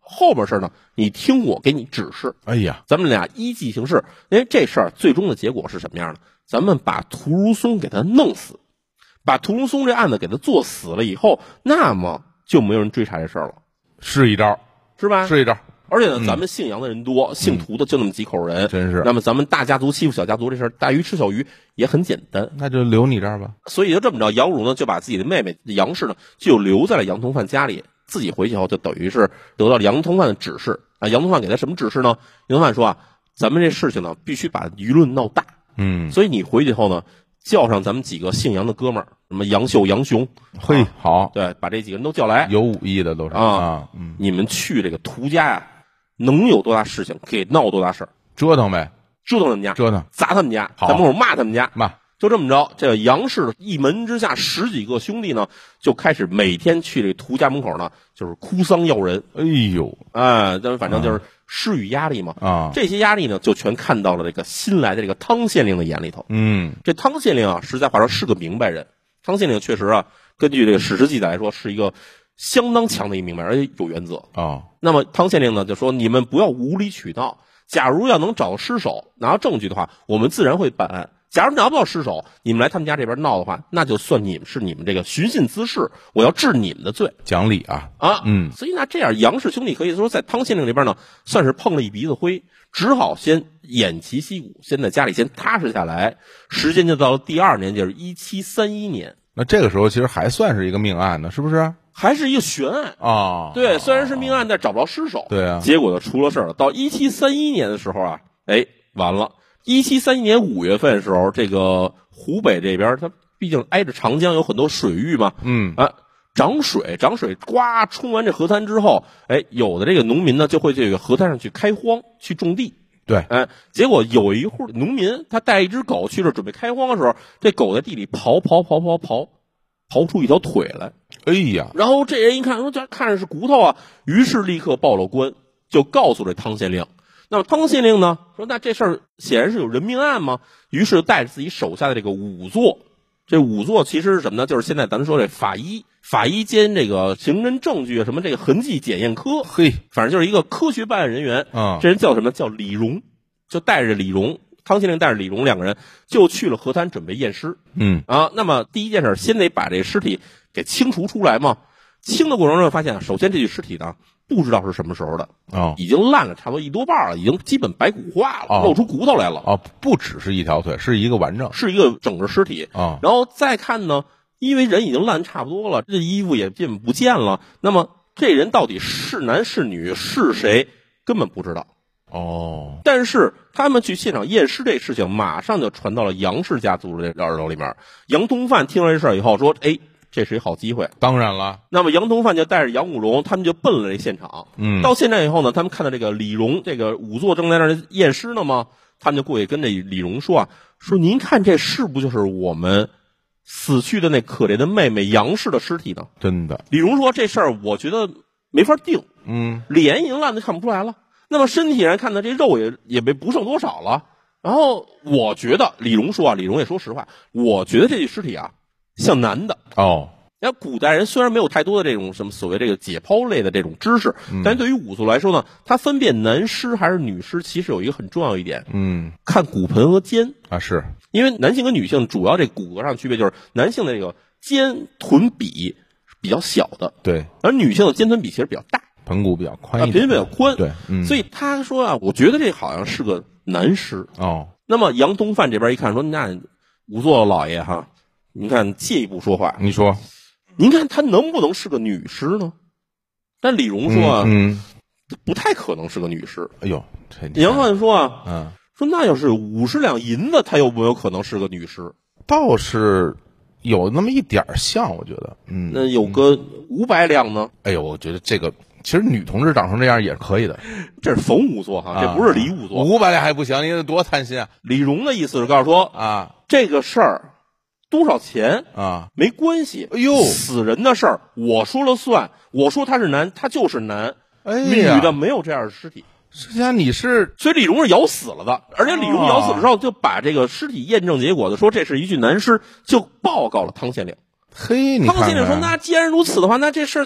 [SPEAKER 3] 后边事呢，你听我给你指示。
[SPEAKER 2] 哎呀，
[SPEAKER 3] 咱们俩依计行事，因为这事儿最终的结果是什么样的？咱们把屠如松给他弄死，把屠如松这案子给他做死了以后，那么就没有人追查这事儿了，
[SPEAKER 2] 是一招，
[SPEAKER 3] 是吧？
[SPEAKER 2] 是一招。
[SPEAKER 3] 而且呢，咱们姓杨的人多，嗯、姓屠的就那么几口人，
[SPEAKER 2] 真是。
[SPEAKER 3] 那么咱们大家族欺负小家族这事儿，大鱼吃小鱼也很简单，
[SPEAKER 2] 那就留你这儿吧。
[SPEAKER 3] 所以就这么着，杨汝呢就把自己的妹妹杨氏呢就留在了杨同范家里，自己回去以后就等于是得到了杨同范的指示啊。杨同范给他什么指示呢？杨同范说啊，咱们这事情呢必须把舆论闹大，
[SPEAKER 2] 嗯，
[SPEAKER 3] 所以你回去以后呢，叫上咱们几个姓杨的哥们儿，什么杨秀、杨雄，
[SPEAKER 2] 嘿，好，
[SPEAKER 3] 对，把这几个人都叫来，
[SPEAKER 2] 有武艺的都是
[SPEAKER 3] 啊，
[SPEAKER 2] 啊嗯，
[SPEAKER 3] 你们去这个屠家呀。能有多大事情，给闹多大事儿，
[SPEAKER 2] 折腾呗，
[SPEAKER 3] 折腾他们家，
[SPEAKER 2] 折腾，
[SPEAKER 3] 砸他们家，
[SPEAKER 2] 在
[SPEAKER 3] 门口骂他们家，
[SPEAKER 2] 骂，
[SPEAKER 3] 就这么着。这个杨氏一门之下十几个兄弟呢，就开始每天去这屠家门口呢，就是哭丧要人。
[SPEAKER 2] 哎呦，
[SPEAKER 3] 啊，但反正就是施予压力嘛。
[SPEAKER 2] 啊，
[SPEAKER 3] 这些压力呢，就全看到了这个新来的这个汤县令的眼里头。
[SPEAKER 2] 嗯，
[SPEAKER 3] 这汤县令啊，实在话说是个明白人。汤县令确实啊，根据这个史实记载来说，是一个相当强的一明白人，而且有原则啊。
[SPEAKER 2] 哦，
[SPEAKER 3] 那么汤县令呢就说：“你们不要无理取闹，假如要能找到尸首，拿到证据的话，我们自然会办案。假如拿不到尸首，你们来他们家这边闹的话，那就算你们是你们这个寻衅滋事，我要治你们的罪。
[SPEAKER 2] 讲理啊
[SPEAKER 3] 啊，
[SPEAKER 2] 嗯，
[SPEAKER 3] 所以呢，这样杨氏兄弟可以说在汤县令这边呢，算是碰了一鼻子灰，只好先偃旗息鼓，先在家里先踏实下来。时间就到了第二年，就是一七三一年。
[SPEAKER 2] 那这个时候其实还算是一个命案呢，是不是？”
[SPEAKER 3] 还是一个悬案
[SPEAKER 2] 啊，
[SPEAKER 3] 对，虽然是命案，但找不着尸首。
[SPEAKER 2] 对啊，
[SPEAKER 3] 结果呢出了事儿了。到一七三一年的时候啊，哎，完了。一七三一年五月份的时候，这个湖北这边，它毕竟挨着长江，有很多水域嘛，
[SPEAKER 2] 嗯
[SPEAKER 3] 啊，涨水，涨水，呱，冲完这河滩之后，哎，有的这个农民呢就会这个河滩上去开荒，去种地。
[SPEAKER 2] 对，
[SPEAKER 3] 哎，结果有一户农民，他带一只狗去这准备开荒的时候，这狗在地里刨刨刨刨刨，刨出一条腿来。
[SPEAKER 2] 哎呀，
[SPEAKER 3] 然后这人一看，说这看着是骨头啊，于是立刻报了官，就告诉这汤县令。那么汤县令呢说，那这事儿显然是有人命案嘛，于是带着自己手下的这个仵作，这仵作其实是什么呢？就是现在咱们说这法医，法医兼这个刑侦证据什么这个痕迹检验科，
[SPEAKER 2] 嘿，
[SPEAKER 3] 反正就是一个科学办案人员。
[SPEAKER 2] 嗯，
[SPEAKER 3] 这人叫什么？叫李荣，就带着李荣。汤县令带着李荣两个人就去了河滩准备验尸。
[SPEAKER 2] 嗯
[SPEAKER 3] 啊，那么第一件事先得把这尸体给清除出来嘛。清的过程中发现，首先这具尸体呢不知道是什么时候的，
[SPEAKER 2] 哦，
[SPEAKER 3] 已经烂了差不多一多半了，已经基本白骨化了，
[SPEAKER 2] 哦、
[SPEAKER 3] 露出骨头来了。
[SPEAKER 2] 哦，不只是一条腿，是一个完整，
[SPEAKER 3] 是一个整个尸体
[SPEAKER 2] 啊、哦。
[SPEAKER 3] 然后再看呢，因为人已经烂差不多了，这衣服也基本不见了，那么这人到底是男是女是谁根本不知道。
[SPEAKER 2] 哦，
[SPEAKER 3] 但是他们去现场验尸这事情马上就传到了杨氏家族的耳朵里面。杨同范听了这事儿以后说：“哎，这是一好机会。”
[SPEAKER 2] 当然了。
[SPEAKER 3] 那么杨同范就带着杨武荣，他们就奔了这现场。
[SPEAKER 2] 嗯，
[SPEAKER 3] 到现场以后呢，他们看到这个李荣这个仵作正在那儿验尸呢嘛，他们就过去跟这李荣说啊：“说您看这是不就是我们死去的那可怜的妹妹杨氏的尸体呢？”
[SPEAKER 2] 真的。
[SPEAKER 3] 李荣说：“这事儿我觉得没法定。
[SPEAKER 2] 嗯，
[SPEAKER 3] 脸已经烂得看不出来了。”那么身体上看呢，这肉也也没不剩多少了。然后我觉得李荣说啊，李荣也说实话，我觉得这具尸体啊像男的。
[SPEAKER 2] 哦，
[SPEAKER 3] 那古代人虽然没有太多的这种什么所谓这个解剖类的这种知识，
[SPEAKER 2] 嗯、
[SPEAKER 3] 但是对于仵作来说呢，他分辨男尸还是女尸，其实有一个很重要一点，
[SPEAKER 2] 嗯，
[SPEAKER 3] 看骨盆和肩
[SPEAKER 2] 啊，是
[SPEAKER 3] 因为男性跟女性主要这骨骼上区别就是男性的这个肩臀比比较小的，
[SPEAKER 2] 对，
[SPEAKER 3] 而女性的肩臀比其实比较大。
[SPEAKER 2] 盆骨比较宽一点，
[SPEAKER 3] 啊，比较宽，
[SPEAKER 2] 对，嗯，
[SPEAKER 3] 所以他说啊，我觉得这好像是个男尸
[SPEAKER 2] 哦。
[SPEAKER 3] 那么杨东范这边一看说，那仵作老爷哈，您看借一步说话，
[SPEAKER 2] 你说，
[SPEAKER 3] 您看他能不能是个女尸呢？但李荣说啊，
[SPEAKER 2] 嗯，嗯
[SPEAKER 3] 不太可能是个女尸。
[SPEAKER 2] 哎呦，这
[SPEAKER 3] 杨范说啊，
[SPEAKER 2] 嗯，
[SPEAKER 3] 说那要是五十两银子，他有没有可能是个女尸？
[SPEAKER 2] 倒是有那么一点像，我觉得，嗯，
[SPEAKER 3] 那有个五百两呢？
[SPEAKER 2] 哎呦，我觉得这个。其实女同志长成这样也是可以的，
[SPEAKER 3] 这是冯仵作哈，这不是李仵作。
[SPEAKER 2] 五百两还不行，你得多贪心啊！
[SPEAKER 3] 李荣的意思是告诉说
[SPEAKER 2] 啊，
[SPEAKER 3] 这个事儿多少钱
[SPEAKER 2] 啊
[SPEAKER 3] 没关系。
[SPEAKER 2] 哎呦，
[SPEAKER 3] 死人的事儿我说了算，我说他是男，他就是男。
[SPEAKER 2] 哎
[SPEAKER 3] 女的没有这样的尸体。
[SPEAKER 2] 实际上你是，
[SPEAKER 3] 所以李荣是咬死了的，而且李荣咬死了之后，就把这个尸体验证结果的说这是一具男尸，就报告了汤县令。
[SPEAKER 2] 嘿，你看看
[SPEAKER 3] 汤县令说：“那既然如此的话，那这事儿就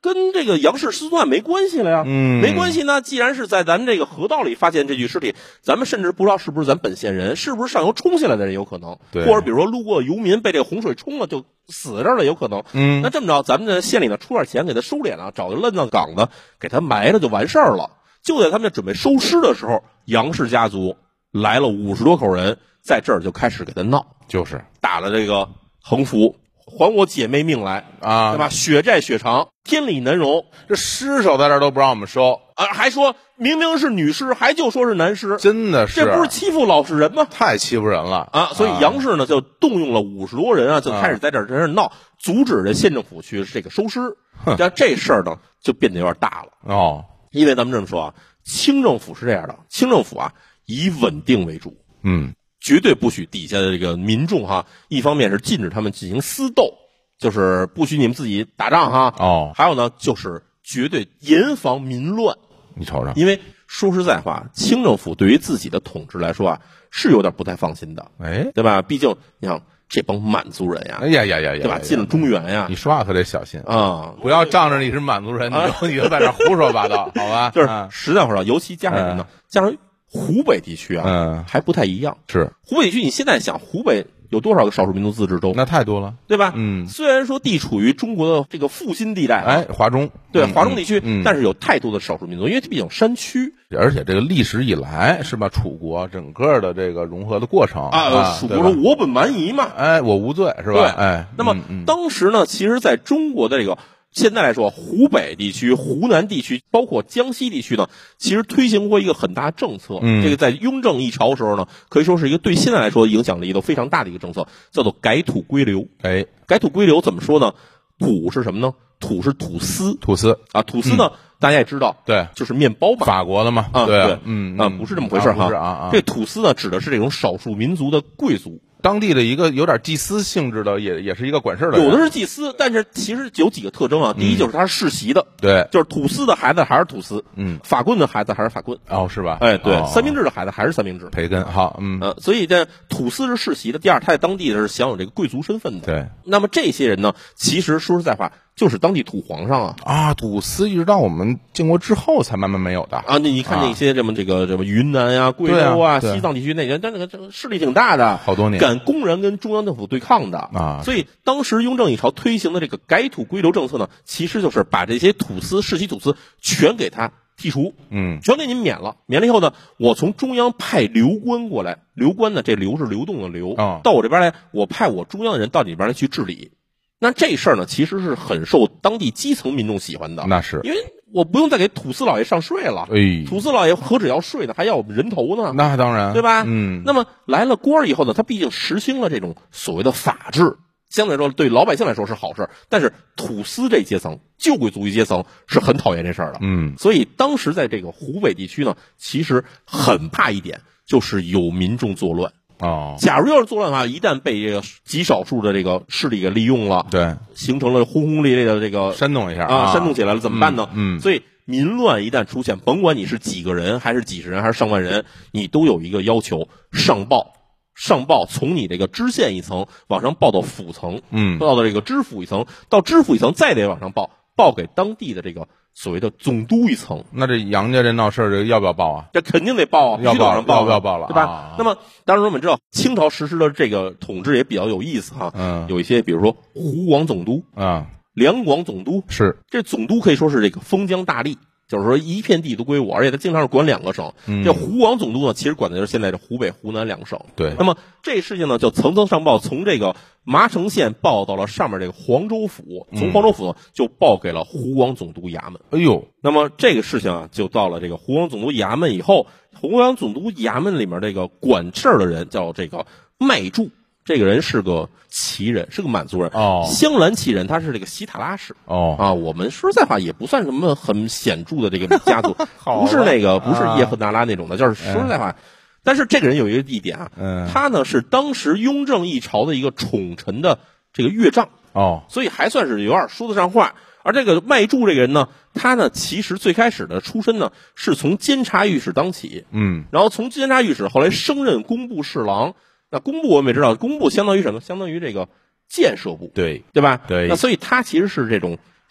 [SPEAKER 3] 跟这个杨氏失踪案没关系了呀。
[SPEAKER 2] 嗯，
[SPEAKER 3] 没关系呢。既然是在咱们这个河道里发现这具尸体，咱们甚至不知道是不是咱本县人，是不是上游冲下来的人有可能，
[SPEAKER 2] 对，
[SPEAKER 3] 或者比如说路过游民被这个洪水冲了就死在这儿了有可能。
[SPEAKER 2] 嗯，
[SPEAKER 3] 那这么着，咱们的县里呢出点钱给他收敛了，找个乱葬岗的给他埋了就完事儿了。就在他们准备收尸的时候，杨氏家族来了五十多口人，在这儿就开始给他闹，
[SPEAKER 2] 就是
[SPEAKER 3] 打了这个横幅，还我姐妹命来
[SPEAKER 2] 啊，
[SPEAKER 3] 对吧？血债血偿，天理难容。
[SPEAKER 2] 这尸首在这儿都不让我们收
[SPEAKER 3] 啊，还说明明是女尸，还就说是男尸，
[SPEAKER 2] 真的是，
[SPEAKER 3] 这不是欺负老实人吗？
[SPEAKER 2] 太欺负人了
[SPEAKER 3] 啊！所以杨氏呢就动用了五十多人啊，就开始在这儿在这儿闹，阻止这县政府去这个收尸。但这事儿呢就变得有点大了
[SPEAKER 2] 哦，
[SPEAKER 3] 因为咱们这么说啊，清政府是这样的，清政府啊以稳定为主，
[SPEAKER 2] 嗯，
[SPEAKER 3] 绝对不许底下的这个民众哈，一方面是禁止他们进行私斗，就是不许你们自己打仗哈，
[SPEAKER 2] 哦，
[SPEAKER 3] 还有呢就是绝对严防民乱。
[SPEAKER 2] 你瞅瞅，
[SPEAKER 3] 因为说实在话，清政府对于自己的统治来说啊，是有点不太放心的，
[SPEAKER 2] 哎，
[SPEAKER 3] 对吧？毕竟你看这帮满族人呀，
[SPEAKER 2] 哎呀呀呀呀，
[SPEAKER 3] 对吧？进了中原呀，
[SPEAKER 2] 你说话可得小心
[SPEAKER 3] 啊，
[SPEAKER 2] 不要仗着你是满族人，你就你就在那胡说八道，好吧？
[SPEAKER 3] 就是实在话说，尤其加上什么呢？加上湖北地区啊，
[SPEAKER 2] 嗯，
[SPEAKER 3] 还不太一样。
[SPEAKER 2] 是
[SPEAKER 3] 湖北地区，你现在想，湖北有多少个少数民族自治州？
[SPEAKER 2] 那太多了，
[SPEAKER 3] 对吧？
[SPEAKER 2] 嗯，
[SPEAKER 3] 虽然说地处于中国的这个腹心地带，
[SPEAKER 2] 哎，华中，
[SPEAKER 3] 对
[SPEAKER 2] 嗯、
[SPEAKER 3] 华中地区、
[SPEAKER 2] 嗯，
[SPEAKER 3] 但是有太多的少数民族，因为它毕竟山区，
[SPEAKER 2] 而且这个历史以来是吧，楚国整个的这个融合的过程啊，
[SPEAKER 3] 楚国说我本蛮夷嘛，
[SPEAKER 2] 哎，我无罪是吧？
[SPEAKER 3] 对，
[SPEAKER 2] 哎，
[SPEAKER 3] 那么、
[SPEAKER 2] 嗯嗯、
[SPEAKER 3] 当时呢，其实在中国的这个。现在来说，湖北地区、湖南地区，包括江西地区呢，其实推行过一个很大政策。
[SPEAKER 2] 嗯，
[SPEAKER 3] 这个在雍正一朝的时候呢，可以说是一个对现在来说影响力都非常大的一个政策，叫做改土归流。
[SPEAKER 2] 哎，
[SPEAKER 3] 改土归流怎么说呢？土是什么呢？土是土司，
[SPEAKER 2] 土司
[SPEAKER 3] 啊，土司呢，嗯、大家也知道，
[SPEAKER 2] 对，
[SPEAKER 3] 就是面包嘛，
[SPEAKER 2] 法国的嘛，
[SPEAKER 3] 啊，
[SPEAKER 2] 对，
[SPEAKER 3] 对
[SPEAKER 2] 嗯
[SPEAKER 3] 啊，不是这么回事哈。
[SPEAKER 2] 啊啊啊！
[SPEAKER 3] 这土司呢，指的是这种少数民族的贵族。
[SPEAKER 2] 当地的一个有点祭司性质的，也也是一个管事的人，
[SPEAKER 3] 有的是祭司，但是其实有几个特征啊。第一就是他是世袭的，
[SPEAKER 2] 对，
[SPEAKER 3] 就是土司的孩子还是土司，
[SPEAKER 2] 嗯，
[SPEAKER 3] 法棍的孩子还是法棍，
[SPEAKER 2] 哦，是吧？
[SPEAKER 3] 哎，对，
[SPEAKER 2] 哦、
[SPEAKER 3] 三明治的孩子还是三明治，
[SPEAKER 2] 培根好，嗯，
[SPEAKER 3] 呃，所以这土司是世袭的。第二，他在当地是享有这个贵族身份的，
[SPEAKER 2] 对。
[SPEAKER 3] 那么这些人呢，其实说实在话，就是当地土皇上啊
[SPEAKER 2] 啊，土司一直到我们建国之后才慢慢没有的
[SPEAKER 3] 啊。你你看那些什么这个什么云南呀、贵州啊、西藏地区那些，但那个这个势力挺大的，
[SPEAKER 2] 好多年，
[SPEAKER 3] 敢公然跟中央政府对抗的
[SPEAKER 2] 啊。
[SPEAKER 3] 所以当时雍正一朝推行的这个改土归流政策呢，其实就是把这些土司、世袭土司全给他剔除，
[SPEAKER 2] 嗯，
[SPEAKER 3] 全给您免了。免了以后呢，我从中央派流官过来，流官呢，这流是流动的流，
[SPEAKER 2] 哦、
[SPEAKER 3] 到我这边来，我派我中央的人到你这边来去治理。那这事儿呢，其实是很受当地基层民众喜欢的。
[SPEAKER 2] 那是
[SPEAKER 3] 因为我不用再给土司老爷上税了，
[SPEAKER 2] 哎，
[SPEAKER 3] 土司老爷何止要税呢，还要我们人头呢。
[SPEAKER 2] 那当然，
[SPEAKER 3] 对吧？
[SPEAKER 2] 嗯。
[SPEAKER 3] 那么来了官儿以后呢，他毕竟实行了这种所谓的法治，相对来说对老百姓来说是好事，但是土司这阶层、旧贵族一阶层是很讨厌这事儿的。
[SPEAKER 2] 嗯。
[SPEAKER 3] 所以当时在这个湖北地区呢，其实很怕一点，就是有民众作乱。
[SPEAKER 2] 哦，
[SPEAKER 3] 假如要是作乱的话，一旦被这个极少数的这个势力给利用了，
[SPEAKER 2] 对，
[SPEAKER 3] 形成了轰轰烈烈的这个
[SPEAKER 2] 煽动一下
[SPEAKER 3] 啊，煽动起来了，怎么办呢？
[SPEAKER 2] 嗯，嗯
[SPEAKER 3] 所以民乱一旦出现，甭管你是几个人，还是几十人，还是上万人，你都有一个要求：上报，上报，从你这个知县一层往上报到府层，
[SPEAKER 2] 嗯，
[SPEAKER 3] 报到这个知府一层，到知府一层再得往上报，报给当地的这个所谓的总督一层。
[SPEAKER 2] 那这杨家这闹事儿，这要不要报啊？
[SPEAKER 3] 这肯定得报啊，必须得往上报，
[SPEAKER 2] 要不要报了，
[SPEAKER 3] 对吧？
[SPEAKER 2] 啊、
[SPEAKER 3] 那么当然我们知道，清朝实施的这个统治也比较有意思哈。
[SPEAKER 2] 嗯，
[SPEAKER 3] 有一些比如说湖广总督
[SPEAKER 2] 啊、
[SPEAKER 3] 两广总督，
[SPEAKER 2] 是
[SPEAKER 3] 这总督可以说是这个封疆大吏，就是说一片地都归我，而且他经常是管两个省。
[SPEAKER 2] 嗯、
[SPEAKER 3] 这湖广总督呢，其实管的就是现在的湖北、湖南两个省。
[SPEAKER 2] 对。
[SPEAKER 3] 那么这事情呢，就层层上报，从这个麻城县报到了上面这个黄州府，从黄州府呢就报给了湖广总督衙门。
[SPEAKER 2] 哎呦，
[SPEAKER 3] 那么这个事情啊，就到了这个湖广总督衙门以后，湖广总督衙门里面这个管事儿的人叫这个麦柱，这个人是个旗人，是个满族人
[SPEAKER 2] 哦，
[SPEAKER 3] 镶蓝旗人，他是这个西塔拉氏
[SPEAKER 2] 哦
[SPEAKER 3] 啊。我们说实在话，也不算什么很显著的这个家族，不是那个不是叶赫那拉那种的，就是说实在话。嗯但是这个人有一个一点啊，
[SPEAKER 2] 嗯，
[SPEAKER 3] 他呢是当时雍正一朝的一个宠臣的这个乐丈
[SPEAKER 2] 哦，
[SPEAKER 3] 所以还算是有点说得上话。而这个麦柱这个人呢，他呢其实最开始的出身呢是从监察御史当起，
[SPEAKER 2] 嗯，
[SPEAKER 3] 然后从监察御史后来升任工部侍郎。那工部我们也知道，工部相当于什么？相当于这个建设部，
[SPEAKER 2] 对
[SPEAKER 3] 对吧？
[SPEAKER 2] 对。
[SPEAKER 3] 那所以他其实是这种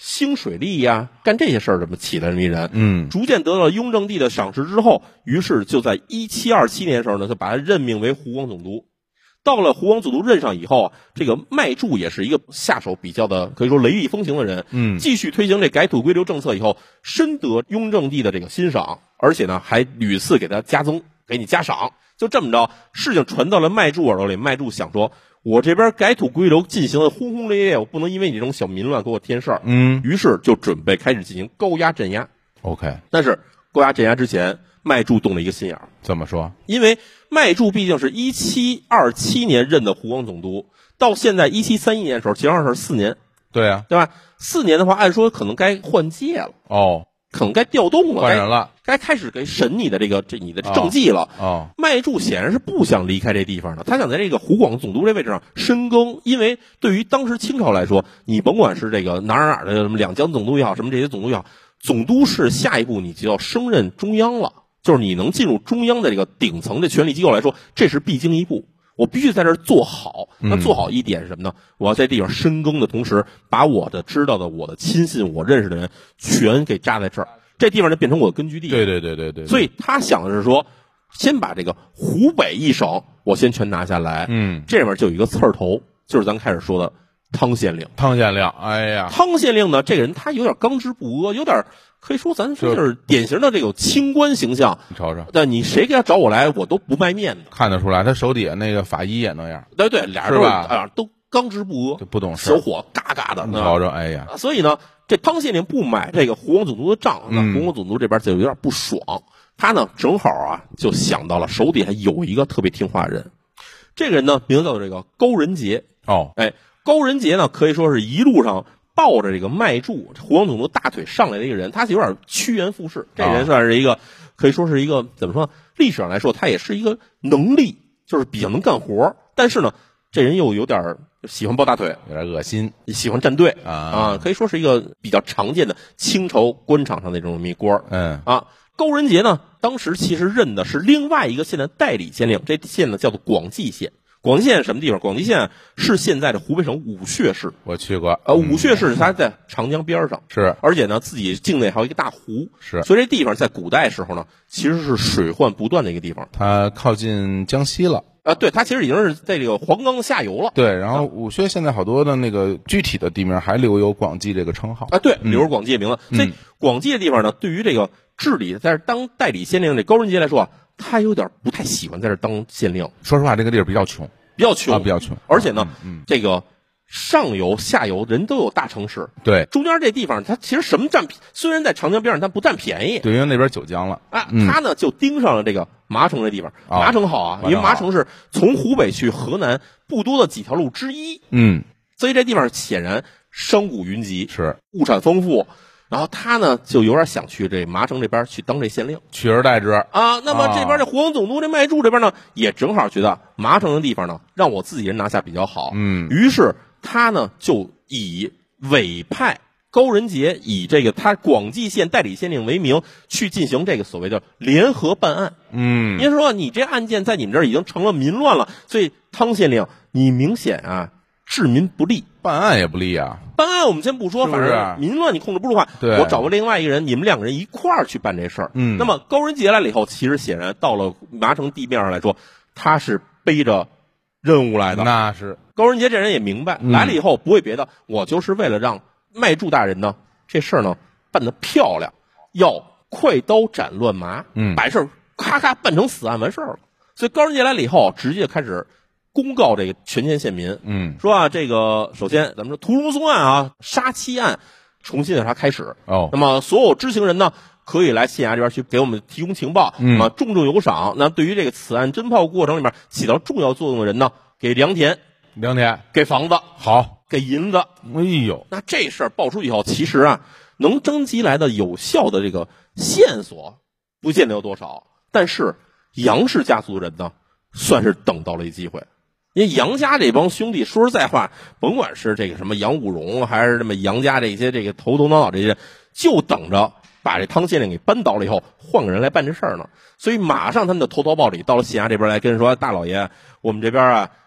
[SPEAKER 3] 兴水利呀、啊，干这些事儿这么起来这么一人，
[SPEAKER 2] 嗯，
[SPEAKER 3] 逐渐得到了雍正帝的赏识之后，于是就在一七二七年的时候呢，就把他任命为湖广总督。到了湖广总督任上以后啊，这个麦柱也是一个下手比较的可以说雷厉风行的人，
[SPEAKER 2] 嗯，
[SPEAKER 3] 继续推行这改土归流政策以后，深得雍正帝的这个欣赏，而且呢还屡次给他加增，给你加赏。就这么着，事情传到了麦柱耳朵里，麦柱想说，我这边改土归流进行的轰轰烈烈，我不能因为你这种小民乱给我添事儿，
[SPEAKER 2] 嗯，
[SPEAKER 3] 于是就准备开始进行高压镇压。
[SPEAKER 2] OK，
[SPEAKER 3] 但是高压镇压之前，麦柱动了一个心眼儿。
[SPEAKER 2] 怎么说？
[SPEAKER 3] 因为麦柱毕竟是一七二七年任的湖广总督，到现在一七三一年的时候，其实是四年，
[SPEAKER 2] 对啊，
[SPEAKER 3] 对吧？四年的话，按说可能该换届了，
[SPEAKER 2] 哦，
[SPEAKER 3] 可能该调动了，
[SPEAKER 2] 换人了，
[SPEAKER 3] 该开始给审你的这个这你的政绩了。
[SPEAKER 2] 哦，
[SPEAKER 3] 麦柱显然是不想离开这地方的，他想在这个湖广总督这位置上深耕，因为对于当时清朝来说，你甭管是这个哪儿哪儿的什么两江总督也好，什么这些总督也好，总督是下一步你就要升任中央了。就是你能进入中央的这个顶层的权力机构来说，这是必经一步。我必须在这儿做好。那做好一点是什么呢？我要在地方深耕的同时，把我的知道的、我的亲信、我认识的人全给扎在这儿，这地方就变成我的根据地。
[SPEAKER 2] 对对对对对。
[SPEAKER 3] 所以他想的是说，先把这个湖北一省我先全拿下来。
[SPEAKER 2] 嗯，
[SPEAKER 3] 这里面就有一个刺儿头，就是咱开始说的汤县令。
[SPEAKER 2] 汤县令，哎呀，
[SPEAKER 3] 汤县令呢，这个人他有点刚直不阿，有点。可以说，咱说就是典型的这种清官形象。
[SPEAKER 2] 你瞅瞅，
[SPEAKER 3] 但你谁给他找我来，我都不卖面子。
[SPEAKER 2] 看得出来，他手底下那个法医也那样。
[SPEAKER 3] 对对，俩人都啊都刚直不阿，
[SPEAKER 2] 不懂事，
[SPEAKER 3] 小伙嘎嘎的。
[SPEAKER 2] 你瞅瞅，哎呀，
[SPEAKER 3] 所以呢，这汤县令不买这个湖广总督的账，那
[SPEAKER 2] 嗯、
[SPEAKER 3] 湖广总督这边就有点不爽。他呢，正好啊，就想到了手底下有一个特别听话的人。这个人呢，名字叫做这个高仁杰。
[SPEAKER 2] 哦，
[SPEAKER 3] 哎，高仁杰呢，可以说是一路上。抱着这个麦柱湖广总督大腿上来的一个人，他有点趋炎附势。这人算是一个，可以说是一个怎么说？历史上来说，他也是一个能力，就是比较能干活。但是呢，这人又有点喜欢抱大腿，
[SPEAKER 2] 有点恶心，
[SPEAKER 3] 喜欢站队
[SPEAKER 2] 啊
[SPEAKER 3] 啊，可以说是一个比较常见的清朝官场上的这种秘官。
[SPEAKER 2] 嗯
[SPEAKER 3] 啊，高仁杰呢，当时其实任的是另外一个县的代理县令，这县呢叫做广济县。广济县什么地方？广济县是现在的湖北省武穴市。
[SPEAKER 2] 我去过。
[SPEAKER 3] 呃，武穴市它在长江边上，
[SPEAKER 2] 是，
[SPEAKER 3] 而且呢，自己境内还有一个大湖，
[SPEAKER 2] 是。
[SPEAKER 3] 所以这地方在古代时候呢，其实是水患不断的一个地方。
[SPEAKER 2] 它靠近江西了。
[SPEAKER 3] 啊，对，它其实已经是在这个黄冈下游了。
[SPEAKER 2] 对，然后武穴现在好多的那个具体的地名还留有广济这个称号。
[SPEAKER 3] 啊，对，留有广济的名字。
[SPEAKER 2] 嗯、
[SPEAKER 3] 所以广济的地方呢，对于这个治理在这当代理县令这高仁杰来说啊，他有点不太喜欢在这当县令。
[SPEAKER 2] 说实话，这个地儿比较穷。
[SPEAKER 3] 比较穷、
[SPEAKER 2] 啊，比较穷，
[SPEAKER 3] 而且呢，
[SPEAKER 2] 嗯嗯、
[SPEAKER 3] 这个上游、下游人都有大城市，
[SPEAKER 2] 对，
[SPEAKER 3] 中间这地方它其实什么占，虽然在长江边上，但不占便宜，
[SPEAKER 2] 对，因为那边九江了
[SPEAKER 3] 啊，
[SPEAKER 2] 嗯、
[SPEAKER 3] 他呢就盯上了这个麻城这地方，
[SPEAKER 2] 哦、
[SPEAKER 3] 麻城好啊，因为麻城是从湖北去河南不多的几条路之一，
[SPEAKER 2] 嗯，
[SPEAKER 3] 所以这地方显然商贾云集，
[SPEAKER 2] 是
[SPEAKER 3] 物产丰富。然后他呢，就有点想去这麻城这边去当这县令，
[SPEAKER 2] 取而代之
[SPEAKER 3] 啊。那么这边这湖广总督这麦柱这边呢，也正好觉得麻城的地方呢，让我自己人拿下比较好。
[SPEAKER 2] 嗯，
[SPEAKER 3] 于是他呢就以委派高仁杰以这个他广济县代理县令为名，去进行这个所谓的联合办案。
[SPEAKER 2] 嗯，
[SPEAKER 3] 您说你这案件在你们这儿已经成了民乱了，所以汤县令你明显啊治民不利。
[SPEAKER 2] 办案也不利啊，
[SPEAKER 3] 办案我们先不说，
[SPEAKER 2] 是不是
[SPEAKER 3] 反正民乱你控制不住的话，
[SPEAKER 2] 对，
[SPEAKER 3] 我找个另外一个人，你们两个人一块儿去办这事儿。
[SPEAKER 2] 嗯，
[SPEAKER 3] 那么高仁杰来了以后，其实显然到了麻城地面上来说，他是背着任务来的。
[SPEAKER 2] 那是
[SPEAKER 3] 高仁杰这人也明白，
[SPEAKER 2] 嗯、
[SPEAKER 3] 来了以后不为别的，我就是为了让麦柱大人呢这事儿呢办得漂亮，要快刀斩乱麻，
[SPEAKER 2] 嗯，
[SPEAKER 3] 把事儿咔咔办成死案完事儿了。所以高仁杰来了以后，直接开始公告这个全县县民，
[SPEAKER 2] 嗯，
[SPEAKER 3] 说啊，这个首先咱们说屠如松案啊，杀妻案重新调查开始。
[SPEAKER 2] 哦，
[SPEAKER 3] 那么所有知情人呢，可以来县衙这边去给我们提供情报，
[SPEAKER 2] 嗯，
[SPEAKER 3] 那么重重有赏。那对于这个此案侦破过程里面起到重要作用的人呢，给良田，
[SPEAKER 2] 良田，
[SPEAKER 3] 给房子，
[SPEAKER 2] 好，
[SPEAKER 3] 给银子。
[SPEAKER 2] 哎呦，
[SPEAKER 3] 那这事儿爆出以后，其实啊，能征集来的有效的这个线索，不见得有多少。但是杨氏家族人呢，算是等到了一机会。因为杨家这帮兄弟，说实在话，甭管是这个什么杨武荣，还是这么杨家这些这个头头脑脑这些人，就等着把这汤县令给扳倒了以后，换个人来办这事儿呢。所以马上他们就投桃报李，到了县衙这边来跟人说：“大老爷，我们这边啊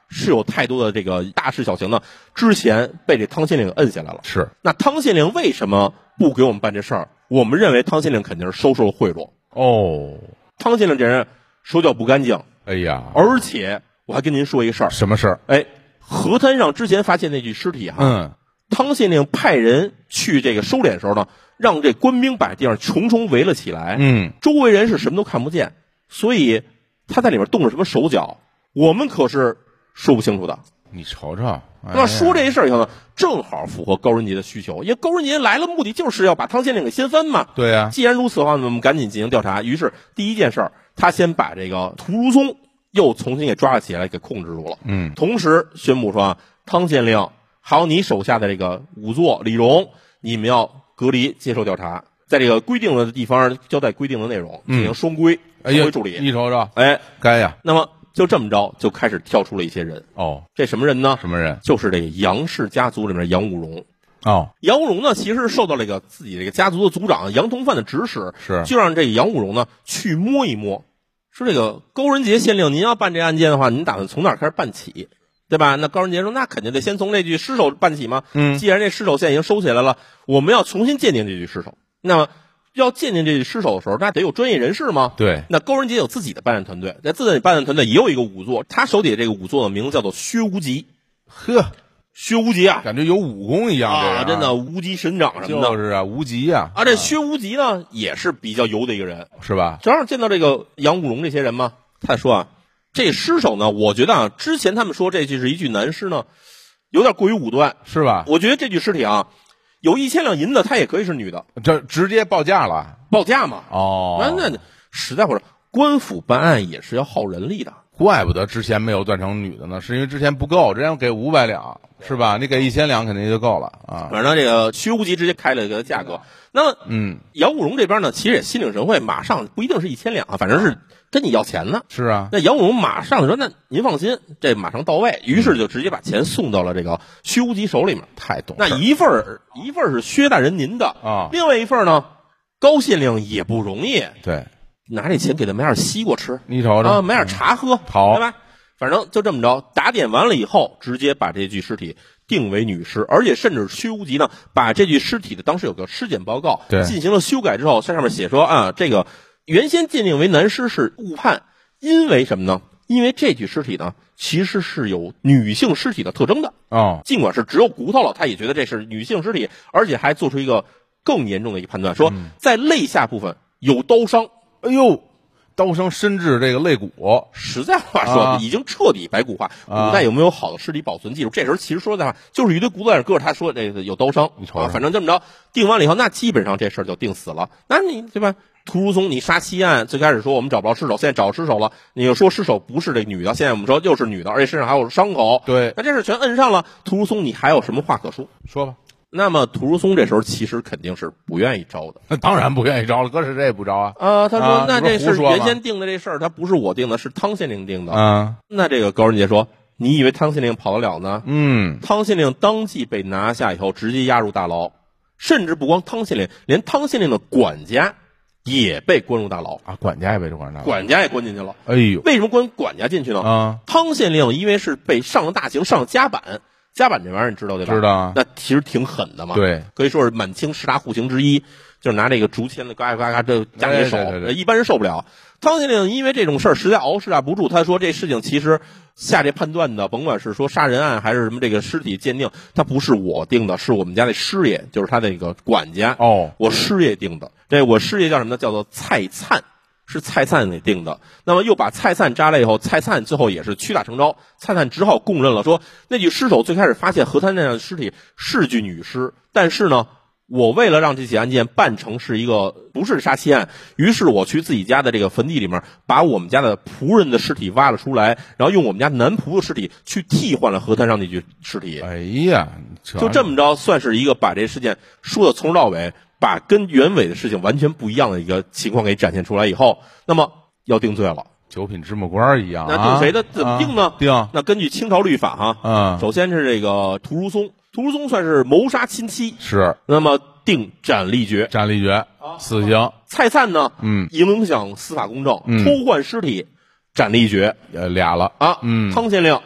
[SPEAKER 3] 是有太多的这个大事小情呢，之前被这汤县令摁下来了。
[SPEAKER 2] 是，
[SPEAKER 3] 那汤县令为什么不给我们办这事儿？我们认为汤县令肯定是收受了贿赂。
[SPEAKER 2] 哦，
[SPEAKER 3] 汤县令这人手脚不干净，
[SPEAKER 2] 哎呀，
[SPEAKER 3] 而且我还跟您说一个事儿。
[SPEAKER 2] 什么事儿？
[SPEAKER 3] 哎，河滩上之前发现那具尸体哈，
[SPEAKER 2] 嗯，
[SPEAKER 3] 汤县令派人去这个收敛的时候呢，让这官兵把地方重重围了起来，
[SPEAKER 2] 嗯，
[SPEAKER 3] 周围人是什么都看不见，所以他在里面动了什么手脚，我们可是说不清楚的。
[SPEAKER 2] 你瞅瞅，
[SPEAKER 3] 那么说这事儿以后呢，正好符合高仁杰的需求，因为高仁杰来了，目的就是要把汤县令给掀翻嘛。
[SPEAKER 2] 对呀、啊，
[SPEAKER 3] 既然如此的话，我们赶紧进行调查。于是第一件事儿，他先把这个屠如松又重新给抓了起来，给控制住了。
[SPEAKER 2] 嗯，
[SPEAKER 3] 同时宣布说，汤县令还有你手下的这个仵作李荣，你们要隔离接受调查，在这个规定的地方交代规定的内容，进行双规、
[SPEAKER 2] 嗯、
[SPEAKER 3] 双规处理。
[SPEAKER 2] 你瞅瞅，
[SPEAKER 3] 哎，
[SPEAKER 2] 该呀。
[SPEAKER 3] 那么就这么着，就开始跳出了一些人。
[SPEAKER 2] 哦，
[SPEAKER 3] 这什么人呢？
[SPEAKER 2] 什么人？
[SPEAKER 3] 就是这个杨氏家族里面的杨武荣。
[SPEAKER 2] 哦，
[SPEAKER 3] 杨武荣呢，其实受到这个自己这个家族的族长杨同范的指使，
[SPEAKER 2] 是
[SPEAKER 3] 就让这个杨武荣呢去摸一摸，说这个高仁杰县令，您要办这案件的话，您打算从哪儿开始办起，对吧？那高仁杰说，那肯定得先从这具尸首办起嘛。
[SPEAKER 2] 嗯，
[SPEAKER 3] 既然这尸首现在已经收起来了，我们要重新鉴定这具尸首。那么要鉴定这具尸首的时候，那得有专业人士吗？
[SPEAKER 2] 对。
[SPEAKER 3] 那高仁杰有自己的办案团队，在自己的办案团队也有一个仵作，他手底下这个仵作的名字叫做薛无极。
[SPEAKER 2] 呵，
[SPEAKER 3] 薛无极啊，
[SPEAKER 2] 感觉有武功一样
[SPEAKER 3] 啊，
[SPEAKER 2] 这
[SPEAKER 3] 真的无极神掌什么的。
[SPEAKER 2] 就是啊，无极啊。
[SPEAKER 3] 啊，这薛无极呢也是比较油的一个人，
[SPEAKER 2] 是吧？
[SPEAKER 3] 正好见到这个杨武荣这些人嘛，他说啊，这尸首呢，我觉得啊，之前他们说这具是一具男尸呢，有点过于武断，
[SPEAKER 2] 是吧？
[SPEAKER 3] 我觉得这具尸体啊，有一千两银子，它也可以是女的，
[SPEAKER 2] 这直接报价了，
[SPEAKER 3] 报价嘛。
[SPEAKER 2] 哦，
[SPEAKER 3] 那那实在不是，官府办案也是要耗人力的。
[SPEAKER 2] 怪不得之前没有断成女的呢，是因为之前不够，之前给五百两，是吧？你给一千两肯定就够了啊。
[SPEAKER 3] 反正这个薛无极直接开了一个价格。那么，
[SPEAKER 2] 嗯，
[SPEAKER 3] 杨武荣这边呢，其实也心领神会，马上不一定是一千两，反正是跟你要钱呢。
[SPEAKER 2] 是啊。
[SPEAKER 3] 那杨武荣马上说：“那您放心，这马上到位。”于是就直接把钱送到了这个薛无极手里面。
[SPEAKER 2] 太懂事。
[SPEAKER 3] 那一份儿一份儿是薛大人您的
[SPEAKER 2] 啊，
[SPEAKER 3] 另外一份呢，高县令也不容易。
[SPEAKER 2] 对。
[SPEAKER 3] 拿这钱给他买点西瓜吃，
[SPEAKER 2] 你瞅瞅
[SPEAKER 3] 啊，买点茶喝，
[SPEAKER 2] 好，
[SPEAKER 3] 对吧？反正就这么着，打点完了以后，直接把这具尸体定为女尸，而且甚至薛无极呢，把这具尸体的当时有个尸检报告，
[SPEAKER 2] 对，
[SPEAKER 3] 进行了修改之后，在上面写说啊，这个原先鉴定为男尸是误判，因为什么呢？因为这具尸体呢，其实是有女性尸体的特征的
[SPEAKER 2] 哦，
[SPEAKER 3] 尽管是只有骨头了，他也觉得这是女性尸体，而且还做出一个更严重的一个判断，说在肋下部分有刀伤。
[SPEAKER 2] 哎呦，刀伤深至这个肋骨，
[SPEAKER 3] 实在话说，啊、已经彻底白骨化。
[SPEAKER 2] 啊、
[SPEAKER 3] 古代有没有好的尸体保存技术？这时候其实说实在话，就是一堆骨头在那搁着。他说这个有刀伤，
[SPEAKER 2] 你瞅瞅
[SPEAKER 3] 啊，反正这么着定完了以后，那基本上这事儿就定死了。那你对吧？屠如松，你杀妻案，最开始说我们找不着尸首，现在找尸首了。你又说尸首不是这女的，现在我们说又是女的，而且身上还有伤口。
[SPEAKER 2] 对，
[SPEAKER 3] 那这事全摁上了。屠如松，你还有什么话可说？
[SPEAKER 2] 说吧。
[SPEAKER 3] 那么屠如松这时候其实肯定是不愿意招的，
[SPEAKER 2] 那当然不愿意招了，搁谁谁也不招啊。
[SPEAKER 3] 啊，他说、
[SPEAKER 2] 啊、
[SPEAKER 3] 那这是原先定的这事儿，他不是我定的，是汤县令定的。
[SPEAKER 2] 啊，
[SPEAKER 3] 那这个高仁杰说，你以为汤县令跑得了呢？
[SPEAKER 2] 嗯，
[SPEAKER 3] 汤县令当即被拿下以后，直接押入大牢，甚至不光汤县令，连汤县令的管家也被关入大牢
[SPEAKER 2] 啊，管家也被关入大牢，
[SPEAKER 3] 管家也关进去了。
[SPEAKER 2] 哎呦，
[SPEAKER 3] 为什么关管家进去呢？
[SPEAKER 2] 啊，
[SPEAKER 3] 汤县令因为是被上了大刑，上了夹板。夹板这玩意儿你知道对吧？
[SPEAKER 2] 知道。
[SPEAKER 3] 那其实挺狠的嘛。
[SPEAKER 2] 对，
[SPEAKER 3] 可以说是满清十大酷刑之一，就是拿这个竹签的嘎嘎嘎这夹你手，
[SPEAKER 2] 对对对对，
[SPEAKER 3] 一般人受不了。汤县令因为这种事儿实在熬实在不住，他说这事情其实下这判断的，甭管是说杀人案还是什么这个尸体鉴定，他不是我定的，是我们家那师爷，就是他那个管家
[SPEAKER 2] 哦，
[SPEAKER 3] 我师爷定的。这我师爷叫什么呢？叫做蔡灿。是蔡灿给定的，那么又把蔡灿扎了以后，蔡灿最后也是屈打成招，蔡灿只好供认了，说那具尸首最开始发现河滩上的尸体是具女尸，但是呢，我为了让这起案件办成是一个不是杀妻案，于是我去自己家的这个坟地里面，把我们家的仆人的尸体挖了出来，然后用我们家男仆的尸体去替换了河滩上那具尸体。
[SPEAKER 2] 哎呀，
[SPEAKER 3] 就这么着，算是一个把这事件说的从头到尾。把跟原委的事情完全不一样的一个情况给展现出来以后，那么要定罪了，
[SPEAKER 2] 九品芝麻官一样、啊。
[SPEAKER 3] 那定谁的？怎么定呢？
[SPEAKER 2] 啊、定。
[SPEAKER 3] 那根据清朝律法哈，
[SPEAKER 2] 嗯，
[SPEAKER 3] 首先是这个屠如松，屠如松算是谋杀亲妻，
[SPEAKER 2] 是。
[SPEAKER 3] 那么定斩立决，
[SPEAKER 2] 斩立决，死刑。
[SPEAKER 3] 蔡灿呢？
[SPEAKER 2] 嗯，
[SPEAKER 3] 影响司法公正，
[SPEAKER 2] 嗯、
[SPEAKER 3] 偷换尸体，斩立决，
[SPEAKER 2] 呃，俩了
[SPEAKER 3] 啊。
[SPEAKER 2] 嗯，
[SPEAKER 3] 汤县令。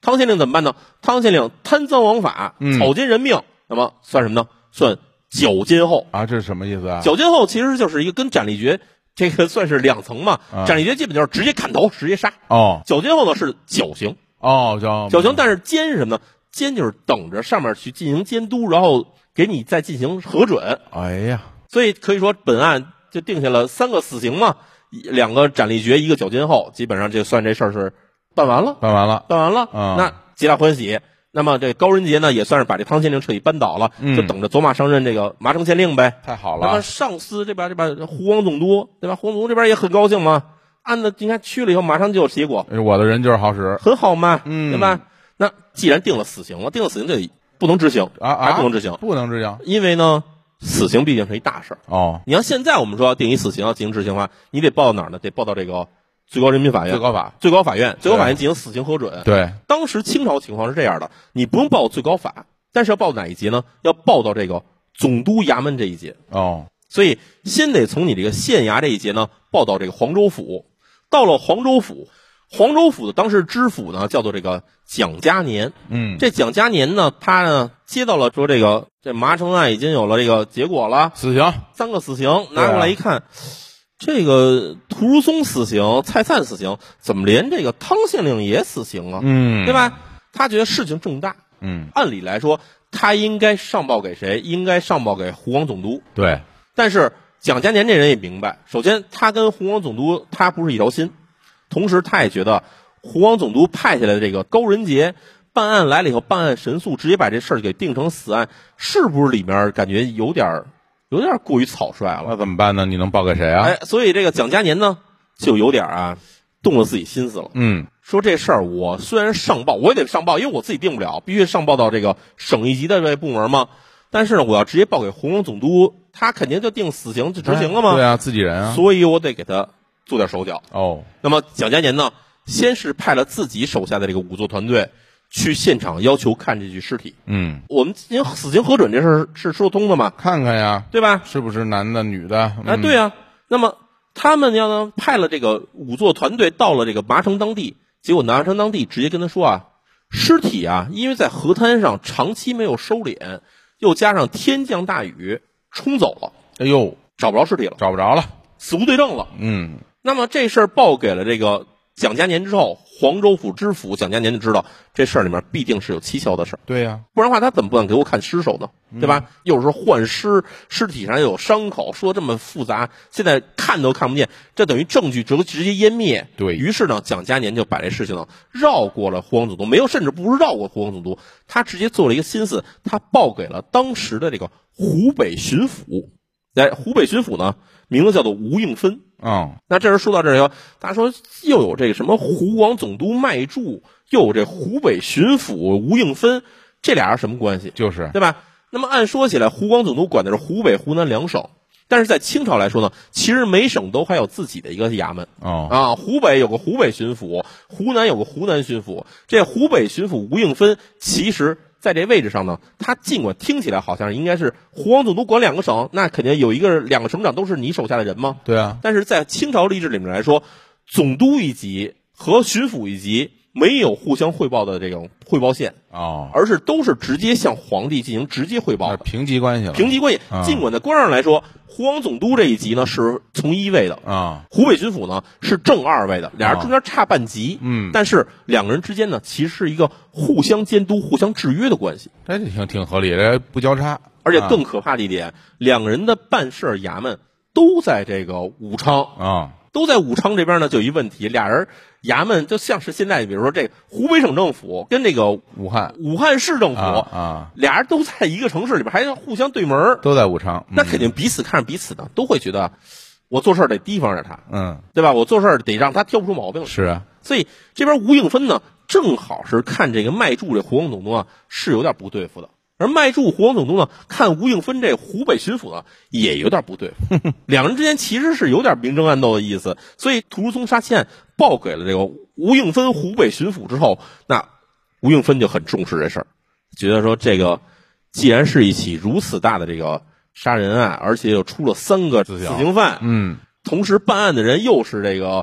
[SPEAKER 3] 汤县令怎么办呢？汤县令贪赃枉法，草菅人命，嗯、那么算什么呢？算绞监候
[SPEAKER 2] 啊，这是什么意思啊？
[SPEAKER 3] 绞监候其实就是一个跟斩立决这个算是两层嘛，
[SPEAKER 2] 啊、
[SPEAKER 3] 斩立决基本就是直接砍头，直接杀。
[SPEAKER 2] 哦，
[SPEAKER 3] 绞监候呢是绞刑。
[SPEAKER 2] 哦，绞
[SPEAKER 3] 绞刑，但是监是什么呢？监就是等着上面去进行监督，然后给你再进行核准。
[SPEAKER 2] 哎呀，
[SPEAKER 3] 所以可以说本案就定下了三个死刑嘛，两个斩立决，一个绞监候，基本上就算这事儿是办完了，
[SPEAKER 2] 办完了，
[SPEAKER 3] 办完了。
[SPEAKER 2] 嗯、
[SPEAKER 3] 那皆大欢喜。那么这高仁杰呢，也算是把这汤县令彻底扳倒了，
[SPEAKER 2] 嗯、
[SPEAKER 3] 就等着走马上任这个麻城县令呗。
[SPEAKER 2] 太好了。
[SPEAKER 3] 那么上司这边这边湖广总督对吧？湖广总督这边也很高兴嘛，案子你看去了以后马上就有结果。
[SPEAKER 2] 我的人就是好使，
[SPEAKER 3] 很好嘛，
[SPEAKER 2] 嗯，
[SPEAKER 3] 对吧？那既然定了死刑了，定了死刑就不能执行
[SPEAKER 2] 啊啊，
[SPEAKER 3] 还不能执行，
[SPEAKER 2] 不能执行，
[SPEAKER 3] 因为呢，死刑毕竟是一大事儿
[SPEAKER 2] 哦。
[SPEAKER 3] 你像现在我们说要定一死刑要进行执行的话，你得报到哪儿呢？得报到这个最高人民法院、
[SPEAKER 2] 最高法、
[SPEAKER 3] 最高法院、最高法院进行死刑核准。
[SPEAKER 2] 对，
[SPEAKER 3] 当时清朝情况是这样的，你不用报最高法，但是要报哪一节呢？要报到这个总督衙门这一节。
[SPEAKER 2] 哦，
[SPEAKER 3] 所以先得从你这个县衙这一节呢报到这个黄州府。到了黄州府，黄州府的当时知府呢叫做这个蒋嘉年。
[SPEAKER 2] 嗯，
[SPEAKER 3] 这蒋嘉年呢，他呢接到了说这个这麻城案已经有了这个结果了，
[SPEAKER 2] 死刑，
[SPEAKER 3] 三个死刑，拿过来一看，啊、这个屠如松死刑，蔡灿死刑，怎么连这个汤县令也死刑啊？
[SPEAKER 2] 嗯，
[SPEAKER 3] 对吧？他觉得事情重大，
[SPEAKER 2] 嗯，
[SPEAKER 3] 按理来说他应该上报给谁？应该上报给湖广总督。
[SPEAKER 2] 对，
[SPEAKER 3] 但是蒋嘉年这人也明白，首先他跟湖广总督他不是一条心，同时他也觉得湖广总督派下来的这个高仁杰办案来了以后，办案神速，直接把这事儿给定成死案，是不是里面感觉有点有点过于草率了？
[SPEAKER 2] 那怎么办呢？你能报给谁啊？
[SPEAKER 3] 哎，所以这个蒋嘉年呢，就有点啊动了自己心思了。
[SPEAKER 2] 嗯，
[SPEAKER 3] 说这事儿我虽然上报，我也得上报，因为我自己定不了，必须上报到这个省一级的这部门嘛。但是呢，我要直接报给湖广总督，他肯定就定死刑就执行了嘛。
[SPEAKER 2] 对啊，自己人啊。
[SPEAKER 3] 所以我得给他做点手脚。
[SPEAKER 2] 哦，
[SPEAKER 3] 那么蒋嘉年呢，先是派了自己手下的这个仵作团队去现场要求看这具尸体。
[SPEAKER 2] 嗯，
[SPEAKER 3] 我们进行死刑核准这事儿是说通的嘛？
[SPEAKER 2] 看看呀，
[SPEAKER 3] 对吧？
[SPEAKER 2] 是不是男的女的？
[SPEAKER 3] 嗯、啊，对啊。那么他们要呢派了这个仵作团队到了这个麻城当地，结果麻城当地直接跟他说啊，尸体啊，因为在河滩上长期没有收敛，又加上天降大雨冲走了，
[SPEAKER 2] 哎呦，
[SPEAKER 3] 找不着尸体了，
[SPEAKER 2] 找不着了，
[SPEAKER 3] 死无对证了。
[SPEAKER 2] 嗯，
[SPEAKER 3] 那么这事儿报给了这个蒋嘉年之后，黄州府知府蒋嘉年就知道这事儿里面必定是有蹊跷的事儿。
[SPEAKER 2] 对呀、啊，
[SPEAKER 3] 不然的话他怎么不敢给我看尸首呢？对吧？嗯、又是换尸，尸体上又有伤口，说这么复杂，现在看都看不见，这等于证据直直接湮灭。
[SPEAKER 2] 对
[SPEAKER 3] 于是呢，蒋嘉年就把这事情呢绕过了湖广总督，没有，甚至不是绕过湖广总督，他直接做了一个心思，他报给了当时的这个湖北巡抚。在湖北巡抚呢，名字叫做吴应芬。
[SPEAKER 2] 嗯，
[SPEAKER 3] 那这人说到这儿以后，大家说又有这个什么湖广总督麦柱，又有这湖北巡抚吴应芬，这俩人什么关系？
[SPEAKER 2] 就是
[SPEAKER 3] 对吧？那么按说起来，湖广总督管的是湖北、湖南两省，但是在清朝来说呢，其实每省都还有自己的一个衙门。
[SPEAKER 2] 哦
[SPEAKER 3] 啊，湖北有个湖北巡抚，湖南有个湖南巡抚。这湖北巡抚吴应芬，其实在这位置上呢，他尽管听起来好像应该是湖广总督管两个省，那肯定有一个两个省长都是你手下的人吗？
[SPEAKER 2] 对啊。
[SPEAKER 3] 但是在清朝历史里面来说，总督一级和巡抚一级没有互相汇报的这种汇报线
[SPEAKER 2] 哦，
[SPEAKER 3] 而是都是直接向皇帝进行直接汇报的
[SPEAKER 2] 平级关系了。
[SPEAKER 3] 平级关系，
[SPEAKER 2] 嗯、
[SPEAKER 3] 尽管在官上来说，湖广总督这一级呢是从一位的
[SPEAKER 2] 啊，
[SPEAKER 3] 湖北巡抚呢是正二位的，俩人中间差半级。
[SPEAKER 2] 嗯，
[SPEAKER 3] 但是两个人之间呢，其实是一个互相监督、互相制约的关系。
[SPEAKER 2] 这挺挺合理的，不交叉。
[SPEAKER 3] 而且更可怕的一点，啊、两个人的办事衙门都在这个武昌
[SPEAKER 2] 啊。
[SPEAKER 3] 都在武昌这边呢，就有一问题，俩人衙门就像是现在，比如说这湖北省政府跟这个
[SPEAKER 2] 武汉
[SPEAKER 3] 武汉市政府
[SPEAKER 2] 啊，啊
[SPEAKER 3] 俩人都在一个城市里边，还要互相对门，
[SPEAKER 2] 都在武昌，
[SPEAKER 3] 嗯、那肯定彼此看着彼此呢，都会觉得我做事得提防着他，
[SPEAKER 2] 嗯，
[SPEAKER 3] 对吧？我做事得让他挑不出毛病来。
[SPEAKER 2] 是啊，
[SPEAKER 3] 所以这边吴应芬呢，正好是看这个麦柱这湖广总督啊是有点不对付的。而麦柱湖广总督呢，看吴应芬这湖北巡抚呢，也有点不对付，两人之间其实是有点明争暗斗的意思。所以屠如松杀妻案报给了这个吴应芬湖北巡抚之后，那吴应芬就很重视这事儿，觉得说这个既然是一起如此大的这个杀人案，而且又出了三个死刑犯，
[SPEAKER 2] 嗯，
[SPEAKER 3] 同时办案的人又是这个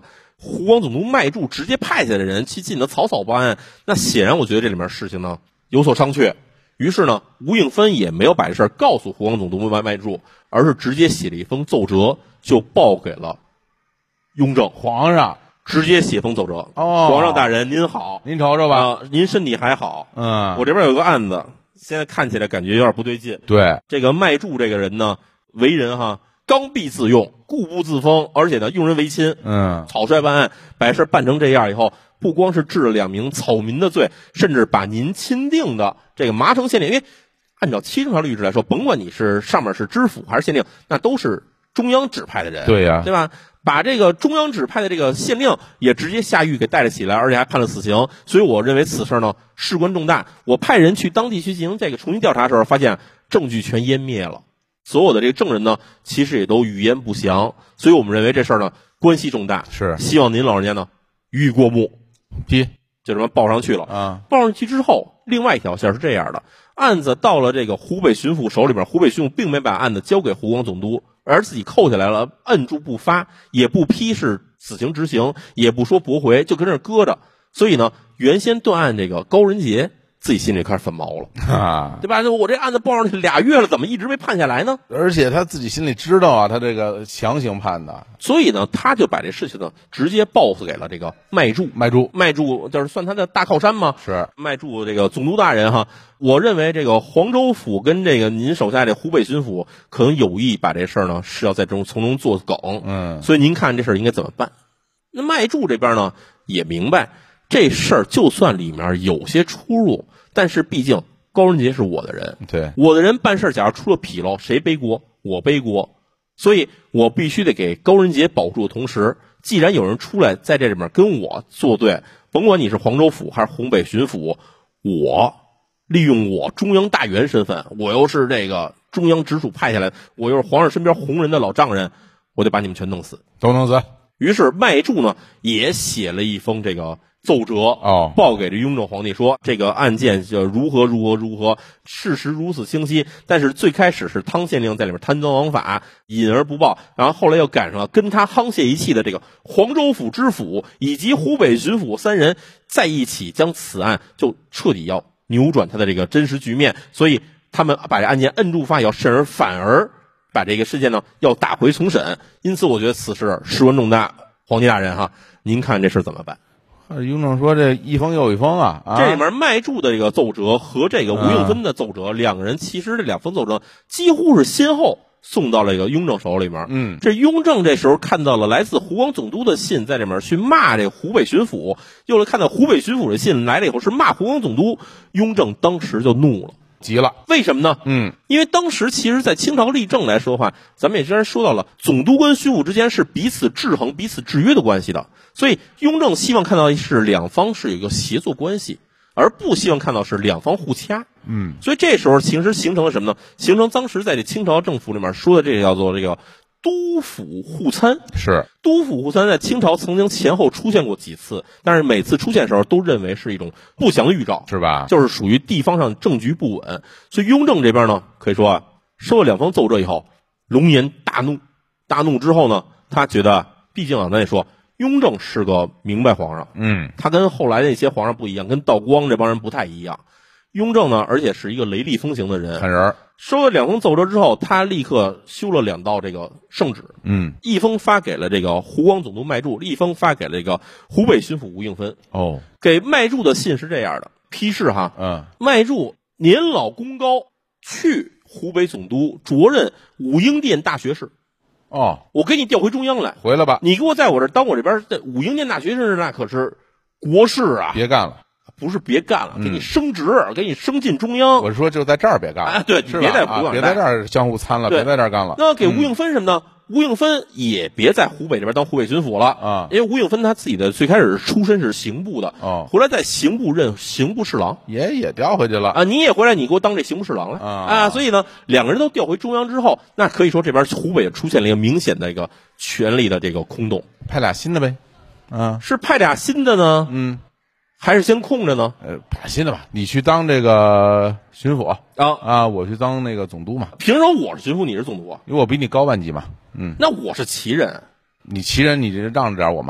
[SPEAKER 3] 湖广总督麦柱直接派下来的人去进行草草报案，那显然我觉得这里面事情呢有所商榷。于是呢，吴应芬也没有把这事儿告诉湖广总督麦麦柱，而是直接写了一封奏折，就报给了雍正
[SPEAKER 2] 皇上，
[SPEAKER 3] 直接写封奏折。
[SPEAKER 2] 哦，
[SPEAKER 3] 皇上大人您好，
[SPEAKER 2] 您瞅瞅吧，
[SPEAKER 3] 啊、您身体还好？
[SPEAKER 2] 嗯，
[SPEAKER 3] 我这边有个案子，现在看起来感觉有点不对劲。
[SPEAKER 2] 对，
[SPEAKER 3] 这个麦柱这个人呢，为人哈刚愎自用，固步自封，而且呢用人唯亲，
[SPEAKER 2] 嗯，
[SPEAKER 3] 草率办案，把事办成这样以后，不光是治了两名草民的罪，甚至把您钦定的这个麻城县令，因为按照七条律制来说，甭管你是上面是知府还是县令，那都是中央指派的人，
[SPEAKER 2] 对呀、啊，
[SPEAKER 3] 对吧？把这个中央指派的这个县令也直接下狱给带了起来，而且还判了死刑。所以我认为此事呢事关重大。我派人去当地去进行这个重新调查的时候，发现证据全湮灭了，所有的这个证人呢其实也都语焉不详。所以我们认为这事儿呢关系重大，
[SPEAKER 2] 是
[SPEAKER 3] 希望您老人家呢予以过目。
[SPEAKER 2] 批
[SPEAKER 3] 就这么报上去了
[SPEAKER 2] 啊，
[SPEAKER 3] 报上去之后，另外一条线是这样的：案子到了这个湖北巡抚手里边，湖北巡抚并没把案子交给湖广总督，而自己扣下来了，摁住不发，也不批示死刑执行，也不说驳回，就跟这儿搁着。所以呢，原先断案这个高仁杰自己心里开始犯毛了
[SPEAKER 2] 啊，
[SPEAKER 3] 对吧？我这案子报上去俩月了，怎么一直没判下来呢？
[SPEAKER 2] 而且他自己心里知道啊，他这个强行判的，
[SPEAKER 3] 所以呢，他就把这事情呢直接报给了这个麦柱。
[SPEAKER 2] 麦柱，
[SPEAKER 3] 麦柱就是算他的大靠山嘛。
[SPEAKER 2] 是
[SPEAKER 3] 麦柱这个总督大人哈，我认为这个黄州府跟这个您手下这湖北巡抚可能有意把这事儿呢是要在中从中作梗，
[SPEAKER 2] 嗯，
[SPEAKER 3] 所以您看这事儿应该怎么办？那麦柱这边呢也明白这事儿，就算里面有些出入，但是毕竟高仁杰是我的人，
[SPEAKER 2] 对，
[SPEAKER 3] 我的人办事假如出了纰漏，谁背锅？我背锅，所以我必须得给高仁杰保住的同时，既然有人出来在这里面跟我作对，甭管你是黄州府还是湖北巡抚，我利用我中央大员身份，我又是这个中央直属派下来，我又是皇上身边红人的老丈人，我得把你们全弄死，
[SPEAKER 2] 都弄死。
[SPEAKER 3] 于是麦柱呢也写了一封这个奏折，
[SPEAKER 2] 哦，
[SPEAKER 3] 报给这雍正皇帝说这个案件就如何如何如何，事实如此清晰。但是最开始是汤县令在里面贪赃枉法，隐而不报，然后后来又赶上了跟他沆瀣一气的这个黄州府知府以及湖北巡抚三人在一起，将此案就彻底要扭转他的这个真实局面。所以他们把这案件摁住发，要甚而反而把这个事件呢要打回重审。因此我觉得此事事关重大，皇帝大人哈，您看这事怎么办？
[SPEAKER 2] 雍正说这一封又一封啊，啊
[SPEAKER 3] 这里面麦柱的这个奏折和这个吴应芬的奏折，嗯、两个人其实这两封奏折几乎是先后送到了这个雍正手里面。
[SPEAKER 2] 嗯，
[SPEAKER 3] 这雍正这时候看到了来自湖广总督的信，在里面去骂这个湖北巡抚，又来看到湖北巡抚的信来了以后是骂湖广总督，雍正当时就怒了。
[SPEAKER 2] 急了，
[SPEAKER 3] 为什么呢？
[SPEAKER 2] 嗯，
[SPEAKER 3] 因为当时其实在清朝立政来说的话，咱们也之前说到了，总督跟巡抚之间是彼此制衡、彼此制约的关系的，所以雍正希望看到的是两方是有一个协作关系，而不希望看到是两方互掐。
[SPEAKER 2] 嗯，
[SPEAKER 3] 所以这时候其实形成了什么呢？形成当时在这清朝政府里面说的这个叫做这个督府互参。
[SPEAKER 2] 是
[SPEAKER 3] 督府互参在清朝曾经前后出现过几次，但是每次出现的时候都认为是一种不祥预兆，
[SPEAKER 2] 是吧？
[SPEAKER 3] 就是属于地方上政局不稳。所以雍正这边呢，可以说啊，收了两封奏折以后，龙颜大怒。大怒之后呢，他觉得，毕竟啊，咱也说，雍正是个明白皇上，
[SPEAKER 2] 嗯，
[SPEAKER 3] 他跟后来那些皇上不一样，跟道光这帮人不太一样。雍正呢，而且是一个雷厉风行的人，
[SPEAKER 2] 狠人。
[SPEAKER 3] 收了两封奏折之后，他立刻修了两道这个圣旨，
[SPEAKER 2] 嗯，
[SPEAKER 3] 一封发给了这个湖广总督麦柱，一封发给了这个湖北巡抚吴应芬。
[SPEAKER 2] 哦，
[SPEAKER 3] 给麦柱的信是这样的，批示哈，
[SPEAKER 2] 嗯，
[SPEAKER 3] 麦柱年老功高，去湖北总督，着任武英殿大学士。
[SPEAKER 2] 哦，
[SPEAKER 3] 我给你调回中央来，
[SPEAKER 2] 回来吧，
[SPEAKER 3] 你给我在我这当我这边在武英殿大学士，那可是国事啊，
[SPEAKER 2] 别干了。
[SPEAKER 3] 不是别干了，
[SPEAKER 2] 嗯、
[SPEAKER 3] 给你升职，给你升进中央。
[SPEAKER 2] 我是说就在这儿别干了，
[SPEAKER 3] 啊，对，
[SPEAKER 2] 是
[SPEAKER 3] 别在
[SPEAKER 2] 啊，别在这儿相互参了，别在这儿干了。
[SPEAKER 3] 那给吴应芬什么呢？嗯、吴应芬也别在湖北这边当湖北巡抚了
[SPEAKER 2] 啊，
[SPEAKER 3] 因为吴应芬他自己的最开始出身是刑部的，
[SPEAKER 2] 哦，
[SPEAKER 3] 回来在刑部任刑部侍郎，
[SPEAKER 2] 也也调回去了
[SPEAKER 3] 啊，你也回来，你给我当这刑部侍郎来
[SPEAKER 2] 啊
[SPEAKER 3] 啊，所以呢，两个人都调回中央之后，那可以说这边湖北出现了一个明显的一个权力的这个空洞，
[SPEAKER 2] 派俩新的呗，啊，
[SPEAKER 3] 是派俩新的呢，
[SPEAKER 2] 嗯。
[SPEAKER 3] 还是先空着呢？
[SPEAKER 2] 呃，派新的吧，你去当这个巡抚
[SPEAKER 3] 啊
[SPEAKER 2] 啊，我去当那个总督嘛。
[SPEAKER 3] 凭什么我是巡抚，你是总督啊？
[SPEAKER 2] 因为我比你高半级嘛。嗯，
[SPEAKER 3] 那我是旗人，
[SPEAKER 2] 你旗人，你这让着点我嘛。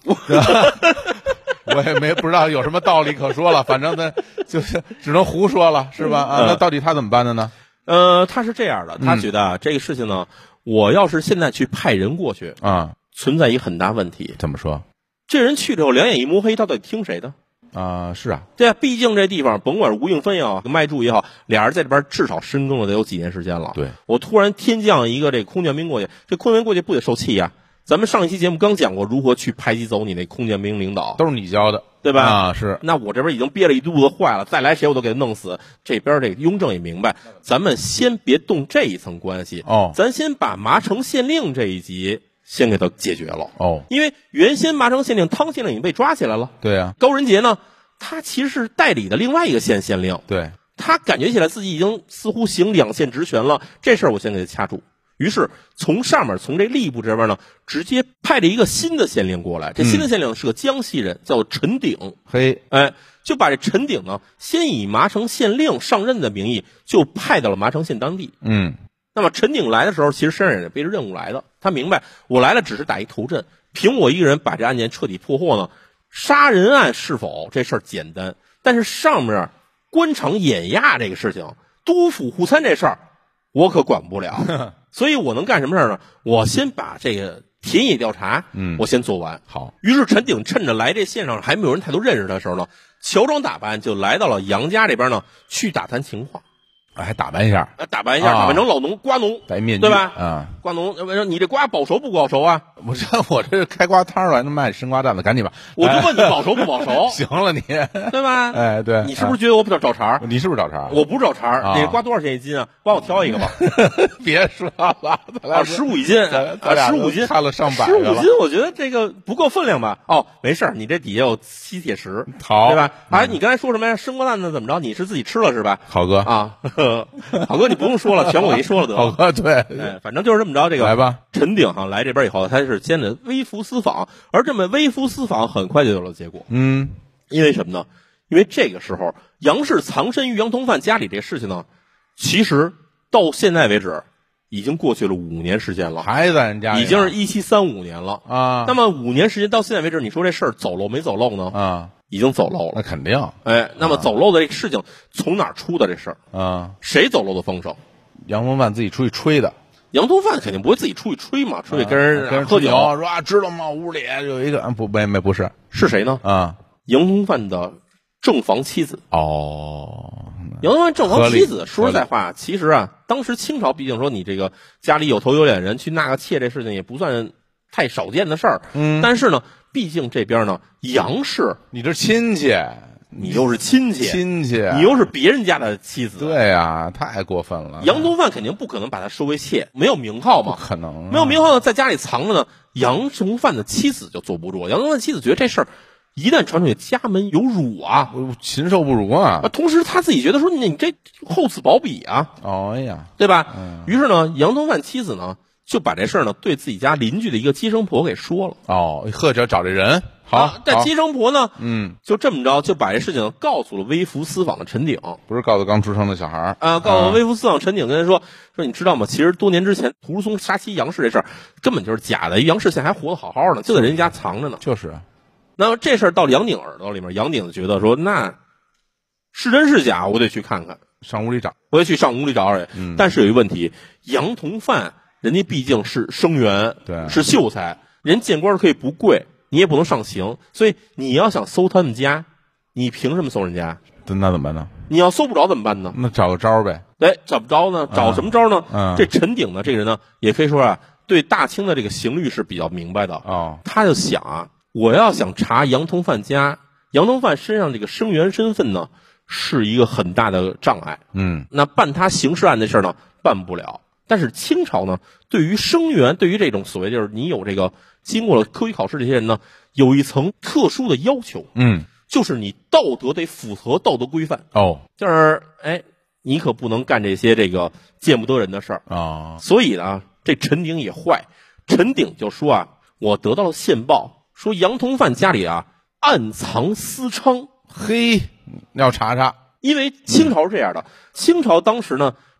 [SPEAKER 2] 我也没不知道有什么道理可说了，反正呢就是只能胡说了，是吧？啊，那到底他怎么办的呢？
[SPEAKER 3] 呃，他是这样的，他觉得啊，嗯、这个事情呢，我要是现在去派人过去
[SPEAKER 2] 啊，
[SPEAKER 3] 存在一个很大问题。
[SPEAKER 2] 怎么说？
[SPEAKER 3] 这人去之后两眼一摸黑，他到底听谁的？
[SPEAKER 2] 啊，是啊，
[SPEAKER 3] 对啊，毕竟这地方甭管是吴应芬也好，麦柱也好，俩人在这边至少深耕了得有几年时间了。
[SPEAKER 2] 对，
[SPEAKER 3] 我突然天降一个这空降兵过去，这空降兵过去不得受气呀、啊？咱们上一期节目刚讲过如何去排挤走你那空降兵领导，
[SPEAKER 2] 都是你教的，
[SPEAKER 3] 对吧？
[SPEAKER 2] 啊，是。
[SPEAKER 3] 那我这边已经憋了一肚子坏了，再来谁我都给他弄死。这边这个雍正也明白，咱们先别动这一层关系
[SPEAKER 2] 哦，
[SPEAKER 3] 咱先把麻城县令这一集先给他解决了
[SPEAKER 2] 哦，
[SPEAKER 3] 因为原先麻城县令汤县令已经被抓起来了，
[SPEAKER 2] 对啊，
[SPEAKER 3] 高仁杰呢，他其实是代理的另外一个县县令，
[SPEAKER 2] 对，
[SPEAKER 3] 他感觉起来自己已经似乎行两县职权了，这事儿我先给他掐住。于是从上面从这吏部这边呢，直接派了一个新的县令过来。这新的县令是个江西人，嗯、叫陈鼎。
[SPEAKER 2] 嘿，
[SPEAKER 3] 哎，就把这陈鼎呢，先以麻城县令上任的名义，就派到了麻城县当地。
[SPEAKER 2] 嗯，
[SPEAKER 3] 那么陈鼎来的时候，其实身上也背着任务来的。他明白，我来了只是打一头阵，凭我一个人把这案件彻底破获呢，杀人案是否这事儿简单，但是上面官场碾压这个事情，督府互参这事儿，我可管不了。所以我能干什么事儿呢？我先把这个田野调查，嗯，我先做完。
[SPEAKER 2] 好，
[SPEAKER 3] 于是陈鼎趁着来这县上还没有人太多认识他的时候呢，乔装打扮就来到了杨家这边呢，去打探情况。
[SPEAKER 2] 还打扮一下，
[SPEAKER 3] 打扮一下，打扮成老农瓜农，
[SPEAKER 2] 戴面具，
[SPEAKER 3] 对吧？
[SPEAKER 2] 啊，
[SPEAKER 3] 瓜农，你这瓜保熟不保熟啊？
[SPEAKER 2] 我这我这开瓜摊儿了，能卖生瓜蛋子，赶紧吧！
[SPEAKER 3] 我就问你保熟不保熟？
[SPEAKER 2] 行了你，
[SPEAKER 3] 对吧？
[SPEAKER 2] 哎，对，
[SPEAKER 3] 你是不是觉得我比较找茬？
[SPEAKER 2] 你是不是找茬？
[SPEAKER 3] 我不是找茬，那瓜多少钱一斤啊？帮我挑一个吧。
[SPEAKER 2] 别说了，
[SPEAKER 3] 啊，十五一斤，啊，十五斤，
[SPEAKER 2] 看了上百
[SPEAKER 3] 十五斤，我觉得这个不够分量吧？哦，没事，你这底下有吸铁石，
[SPEAKER 2] 好，
[SPEAKER 3] 对吧？哎，你刚才说什么呀？生瓜蛋子怎么着？你是自己吃了是吧？
[SPEAKER 2] 好哥
[SPEAKER 3] 啊，好哥。你不用说了，全我给你说了得了。
[SPEAKER 2] 好，对，
[SPEAKER 3] 哎，反正就是这么着。这个
[SPEAKER 2] 来吧，
[SPEAKER 3] 陈鼎哈来这边以后，他是先的微服私访，而这么微服私访很快就有了结果。
[SPEAKER 2] 嗯，
[SPEAKER 3] 因为什么呢？因为这个时候杨氏藏身于杨同范家里这事情呢，其实到现在为止已经过去了五年时间了，
[SPEAKER 2] 还在人家里，
[SPEAKER 3] 已经是一七三五年了
[SPEAKER 2] 啊。
[SPEAKER 3] 那么五年时间到现在为止，你说这事儿走漏没走漏呢？
[SPEAKER 2] 啊。
[SPEAKER 3] 已经走漏了，
[SPEAKER 2] 那肯定。
[SPEAKER 3] 哎，那么走漏的这个事情从哪儿出的这事儿
[SPEAKER 2] 啊？
[SPEAKER 3] 谁走漏的风声？
[SPEAKER 2] 杨同范自己出去吹的。
[SPEAKER 3] 杨同范肯定不会自己出去吹嘛，出去跟人、
[SPEAKER 2] 啊、跟人
[SPEAKER 3] 喝酒，
[SPEAKER 2] 说啊，知道吗？屋里有一个，不，没没不是，
[SPEAKER 3] 是谁呢？
[SPEAKER 2] 啊，
[SPEAKER 3] 杨同范的正房妻子。
[SPEAKER 2] 哦，
[SPEAKER 3] 杨同范正房妻子，说实在话，其实啊，当时清朝毕竟说你这个家里有头有脸人去纳个妾这事情也不算太少见的事儿。
[SPEAKER 2] 嗯，
[SPEAKER 3] 但是呢。毕竟这边呢，杨氏，
[SPEAKER 2] 你这亲戚，
[SPEAKER 3] 你又是亲戚，
[SPEAKER 2] 亲戚，
[SPEAKER 3] 你又是别人家的妻子，
[SPEAKER 2] 对呀、啊，太过分了。
[SPEAKER 3] 杨同范肯定不可能把他收为妾，没有名号嘛，
[SPEAKER 2] 不可能、啊，
[SPEAKER 3] 没有名号呢，在家里藏着呢。杨同范的妻子就坐不住，杨同范妻子觉得这事儿一旦传出去，家门有辱啊，
[SPEAKER 2] 禽兽不如啊。
[SPEAKER 3] 同时他自己觉得说，你这厚此薄彼啊，
[SPEAKER 2] 哦呀，
[SPEAKER 3] 对吧？
[SPEAKER 2] 嗯、
[SPEAKER 3] 于是呢，杨同范妻子呢。就把这事儿呢对自己家邻居的一个接生婆给说了。
[SPEAKER 2] 哦，或者找这人好，
[SPEAKER 3] 啊、但接生婆呢，
[SPEAKER 2] 嗯，
[SPEAKER 3] 就这么着就把这事情告诉了微服私访的陈鼎，
[SPEAKER 2] 不是告诉刚出生的小孩
[SPEAKER 3] 啊，告诉微服私访陈鼎，跟他说说你知道吗？其实多年之前屠如松杀妻杨氏这事儿根本就是假的，杨氏现在还活得好好的，就在人家藏着呢。
[SPEAKER 2] 就是，
[SPEAKER 3] 那么这事儿到了杨鼎耳朵里面，杨鼎觉得说那是真是假，我得去看看，
[SPEAKER 2] 上屋里找，
[SPEAKER 3] 我得去上屋里找找。
[SPEAKER 2] 嗯，
[SPEAKER 3] 但是有一个问题，杨同范。人家毕竟是生源，
[SPEAKER 2] 对，
[SPEAKER 3] 是秀才，人见官可以不跪，你也不能上刑，所以你要想搜他们家，你凭什么搜人家？
[SPEAKER 2] 那怎么办呢？
[SPEAKER 3] 你要搜不着怎么办呢？
[SPEAKER 2] 那找个招呗。
[SPEAKER 3] 哎，找不着呢，找什么招呢？
[SPEAKER 2] 嗯，
[SPEAKER 3] 这陈鼎呢，这个人呢，也可以说啊，对大清的这个刑律是比较明白的
[SPEAKER 2] 哦。
[SPEAKER 3] 他就想啊，我要想查杨同范家，杨同范身上这个生源身份呢，是一个很大的障碍。
[SPEAKER 2] 嗯，
[SPEAKER 3] 那办他刑事案的事呢，办不了。但是清朝呢，对于生源，对于这种所谓就是你有这个经过了科举考试这些人呢，有一层特殊的要求，
[SPEAKER 2] 嗯，
[SPEAKER 3] 就是你道德得符合道德规范
[SPEAKER 2] 哦，
[SPEAKER 3] 就是哎，你可不能干这些这个见不得人的事儿
[SPEAKER 2] 啊、哦。
[SPEAKER 3] 所以呢，这陈鼎也坏，陈鼎就说啊，我得到了线报，说杨同范家里啊暗藏私娼，
[SPEAKER 2] 嘿，要查查，
[SPEAKER 3] 因为清朝是这样的，嗯、清朝当时呢。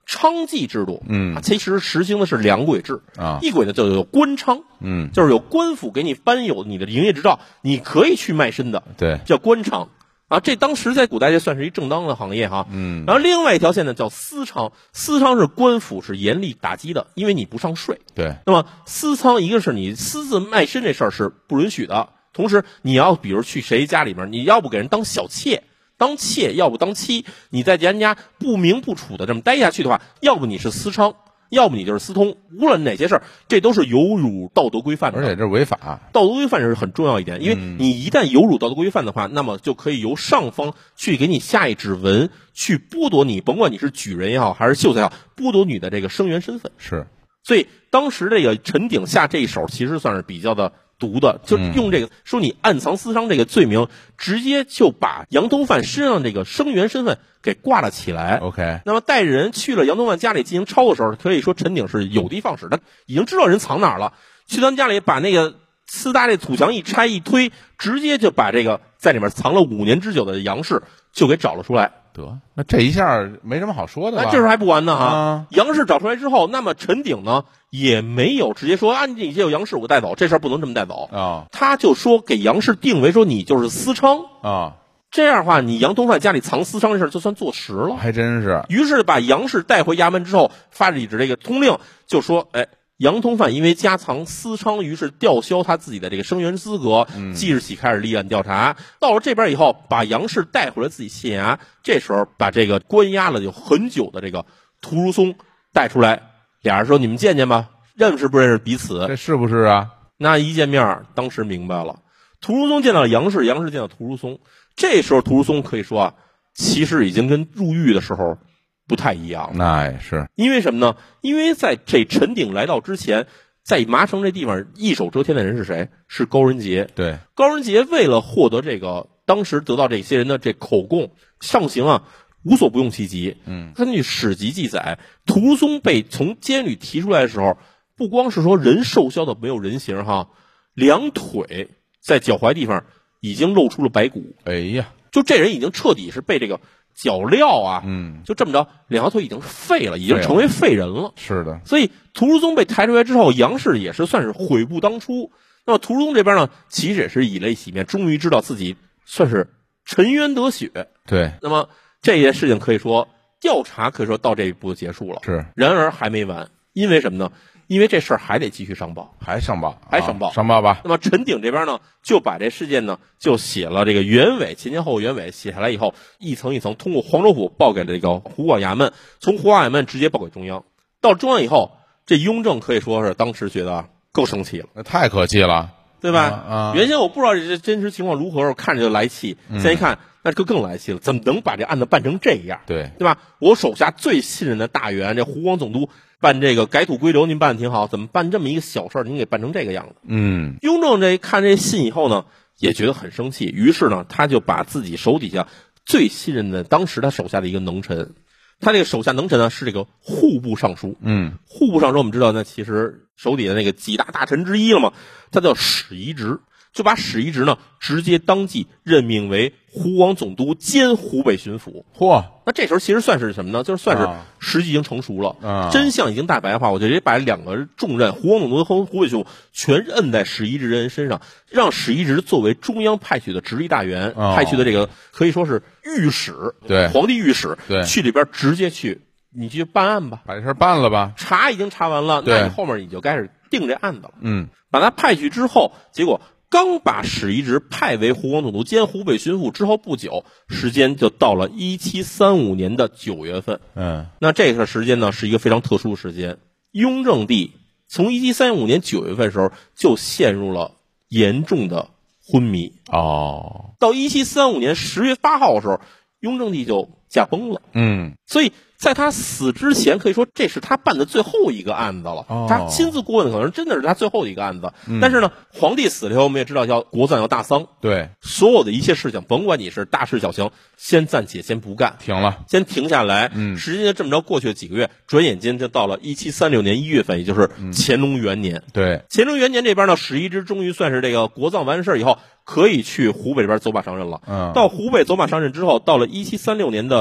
[SPEAKER 3] 娼妓制度，
[SPEAKER 2] 嗯，
[SPEAKER 3] 其实实行的是两轨制
[SPEAKER 2] 啊，
[SPEAKER 3] 一轨呢就有官娼，
[SPEAKER 2] 嗯，
[SPEAKER 3] 就是有官府给你颁有你的营业执照，你可以去卖身的，
[SPEAKER 2] 对，
[SPEAKER 3] 叫官娼啊。这当时在古代就算是一正当的行业哈，
[SPEAKER 2] 嗯。
[SPEAKER 3] 然后另外一条线呢叫私娼，私娼是官府是严厉打击的，因为你不上税。
[SPEAKER 2] 对，
[SPEAKER 3] 那么私娼一个是你私自卖身这事儿是不允许的，同时你要比如去谁家里面，你要不给人当小妾。当妾，要不当妻，你在人家不明不楚的这么待下去的话，要不你是私娼，要不你就是私通，无论哪些事儿，这都是有辱道德规范的，
[SPEAKER 2] 而且这违法。
[SPEAKER 3] 道德规范是很重要一点，因为你一旦有辱道德规范的话，那么就可以由上方去给你下一指纹，去剥夺你，甭管你是举人也好，还是秀才也好，剥夺你的这个生源身份。
[SPEAKER 2] 是，
[SPEAKER 3] 所以当时这个陈鼎下这一手，其实算是比较的毒的，就用这个、嗯、说你暗藏私娼这个罪名，直接就把杨通范身上这个生源身份给挂了起来。
[SPEAKER 2] OK，
[SPEAKER 3] 那么带着人去了杨通范家里进行抄的时候，可以说陈鼎是有的放矢，他已经知道人藏哪儿了，去他们家里把那个呲搭这土墙一拆一推，直接就把这个在里面藏了五年之久的杨氏就给找了出来。
[SPEAKER 2] 得，那这一下没什么好说的吧？
[SPEAKER 3] 那这事还不完呢哈！
[SPEAKER 2] 啊、
[SPEAKER 3] 杨氏找出来之后，那么陈鼎呢也没有直接说啊，你这有杨氏我带走，这事儿不能这么带走
[SPEAKER 2] 啊。
[SPEAKER 3] 他就说给杨氏定为说你就是私娼
[SPEAKER 2] 啊，
[SPEAKER 3] 这样的话，你杨通范家里藏私娼这事儿就算坐实了，
[SPEAKER 2] 还真是。
[SPEAKER 3] 于是把杨氏带回衙门之后，发了一纸这个通令，就说，哎。杨通范因为家藏私娼，于是吊销他自己的这个生源资格，即日起开始立案调查。嗯、到了这边以后，把杨氏带回了自己县衙。这时候把这个关押了有很久的这个屠如松带出来，俩人说：“你们见见吧，认识不认识彼此？”
[SPEAKER 2] 这是不是啊？
[SPEAKER 3] 那一见面，当时明白了。屠如松见到了杨氏，杨氏见到屠如松。这时候屠如松可以说啊，其实已经跟入狱的时候不太一样，
[SPEAKER 2] 那也是
[SPEAKER 3] 因为什么呢？因为在这陈鼎来到之前，在麻城这地方一手遮天的人是谁？是高人杰。
[SPEAKER 2] 对，
[SPEAKER 3] 高人杰为了获得这个，当时得到这些人的这口供，上刑啊，无所不用其极。
[SPEAKER 2] 嗯，
[SPEAKER 4] 根
[SPEAKER 3] 据史籍记载，屠如松被从监狱提出来的时候，不光是说人瘦削的没有人形哈，两腿在脚踝地方已经露出了白骨。
[SPEAKER 2] 哎呀，
[SPEAKER 3] 就这人已经彻底是被这个脚镣啊，
[SPEAKER 2] 嗯，
[SPEAKER 3] 就这么着，两条腿已经废了，已经成为废人了。
[SPEAKER 2] 是的，
[SPEAKER 3] 所以屠如松被抬出来之后，杨氏也是算是悔不当初。那么屠如松这边呢，其实也是以泪洗面，终于知道自己算是沉冤得雪。
[SPEAKER 2] 对，
[SPEAKER 3] 那么这件事情可以说调查可以说到这一步结束了。
[SPEAKER 2] 是，
[SPEAKER 3] 然而还没完，因为什么呢？因为这事儿还得继续上报，
[SPEAKER 2] 还上报，
[SPEAKER 3] 还上报，
[SPEAKER 2] 啊、上报吧。
[SPEAKER 3] 那么陈鼎这边呢，就把这事件呢，就写了这个原委，前前后后原委写下来以后，一层一层通过黄州府报给了这个湖广衙门，从湖广衙门直接报给中央。到中央以后，这雍正可以说是当时觉得够生气了，
[SPEAKER 2] 那太可气了，
[SPEAKER 3] 对吧？
[SPEAKER 2] 啊啊、
[SPEAKER 3] 原先我不知道这真实情况如何，我看着就来气，现在一看。嗯那就更来气了，怎么能把这案子办成这样？
[SPEAKER 2] 对，
[SPEAKER 3] 对吧？我手下最信任的大员，这湖广总督办这个改土归流，您办的挺好，怎么办这么一个小事儿，您给办成这个样子？
[SPEAKER 2] 嗯，
[SPEAKER 3] 雍正这看这信以后呢，也觉得很生气，于是呢，他就把自己手底下最信任的，当时他手下的一个能臣，他这个手下能臣呢是这个户部尚书，
[SPEAKER 2] 嗯，
[SPEAKER 3] 户部尚书我们知道，那其实手底下那个几大大臣之一了嘛，他叫史宜直。就把史宜直呢直接当即任命为湖广总督兼湖北巡抚。
[SPEAKER 2] 嚯，
[SPEAKER 3] 那这时候其实算是什么呢？就是算是时机已经成熟了，
[SPEAKER 2] 啊、
[SPEAKER 3] 真相已经大白化。我就直接把两个重任，湖广总督和湖北巡抚全摁在史宜直人身上，让史宜直作为中央派去的直隶大员，
[SPEAKER 2] 哦、
[SPEAKER 3] 派去的这个可以说是御史，
[SPEAKER 2] 对，
[SPEAKER 3] 皇帝御史，
[SPEAKER 2] 对，
[SPEAKER 3] 去里边直接去，你去办案吧，
[SPEAKER 2] 把这事办了吧。
[SPEAKER 3] 查已经查完了，那你后面你就开始定这案子了。
[SPEAKER 2] 嗯，
[SPEAKER 3] 把他派去之后，结果。刚把史宜直派为湖广总督兼湖北巡抚之后不久，时间就到了一七三五年的九月份。
[SPEAKER 2] 嗯，
[SPEAKER 3] 那这个时间呢是一个非常特殊的时间。雍正帝从一七三五年九月份的时候就陷入了严重的昏迷。
[SPEAKER 2] 哦，
[SPEAKER 3] 到一七三五年十月八号的时候，雍正帝就驾崩了。
[SPEAKER 2] 嗯，
[SPEAKER 3] 所以在他死之前，可以说这是他办的最后一个案子了。
[SPEAKER 2] 哦、
[SPEAKER 3] 他亲自过问的可能真的是他最后一个案子。
[SPEAKER 2] 嗯、
[SPEAKER 3] 但是呢，皇帝死了以后，我们也知道要国葬要大丧。
[SPEAKER 2] 对，
[SPEAKER 3] 所有的一切事情，甭管你是大事小情，先暂且先不干，
[SPEAKER 2] 停了，
[SPEAKER 3] 先停下来。
[SPEAKER 2] 嗯，
[SPEAKER 3] 时间就这么着过去了几个月，转眼间就到了一七三六年一月份，也就是乾隆元年。
[SPEAKER 2] 嗯、对，
[SPEAKER 3] 乾隆元年这边呢，史宜直终于算是这个国葬完事以后，可以去湖北这边走马上任了。
[SPEAKER 2] 嗯，
[SPEAKER 3] 到湖北走马上任之后，到了一七三六年的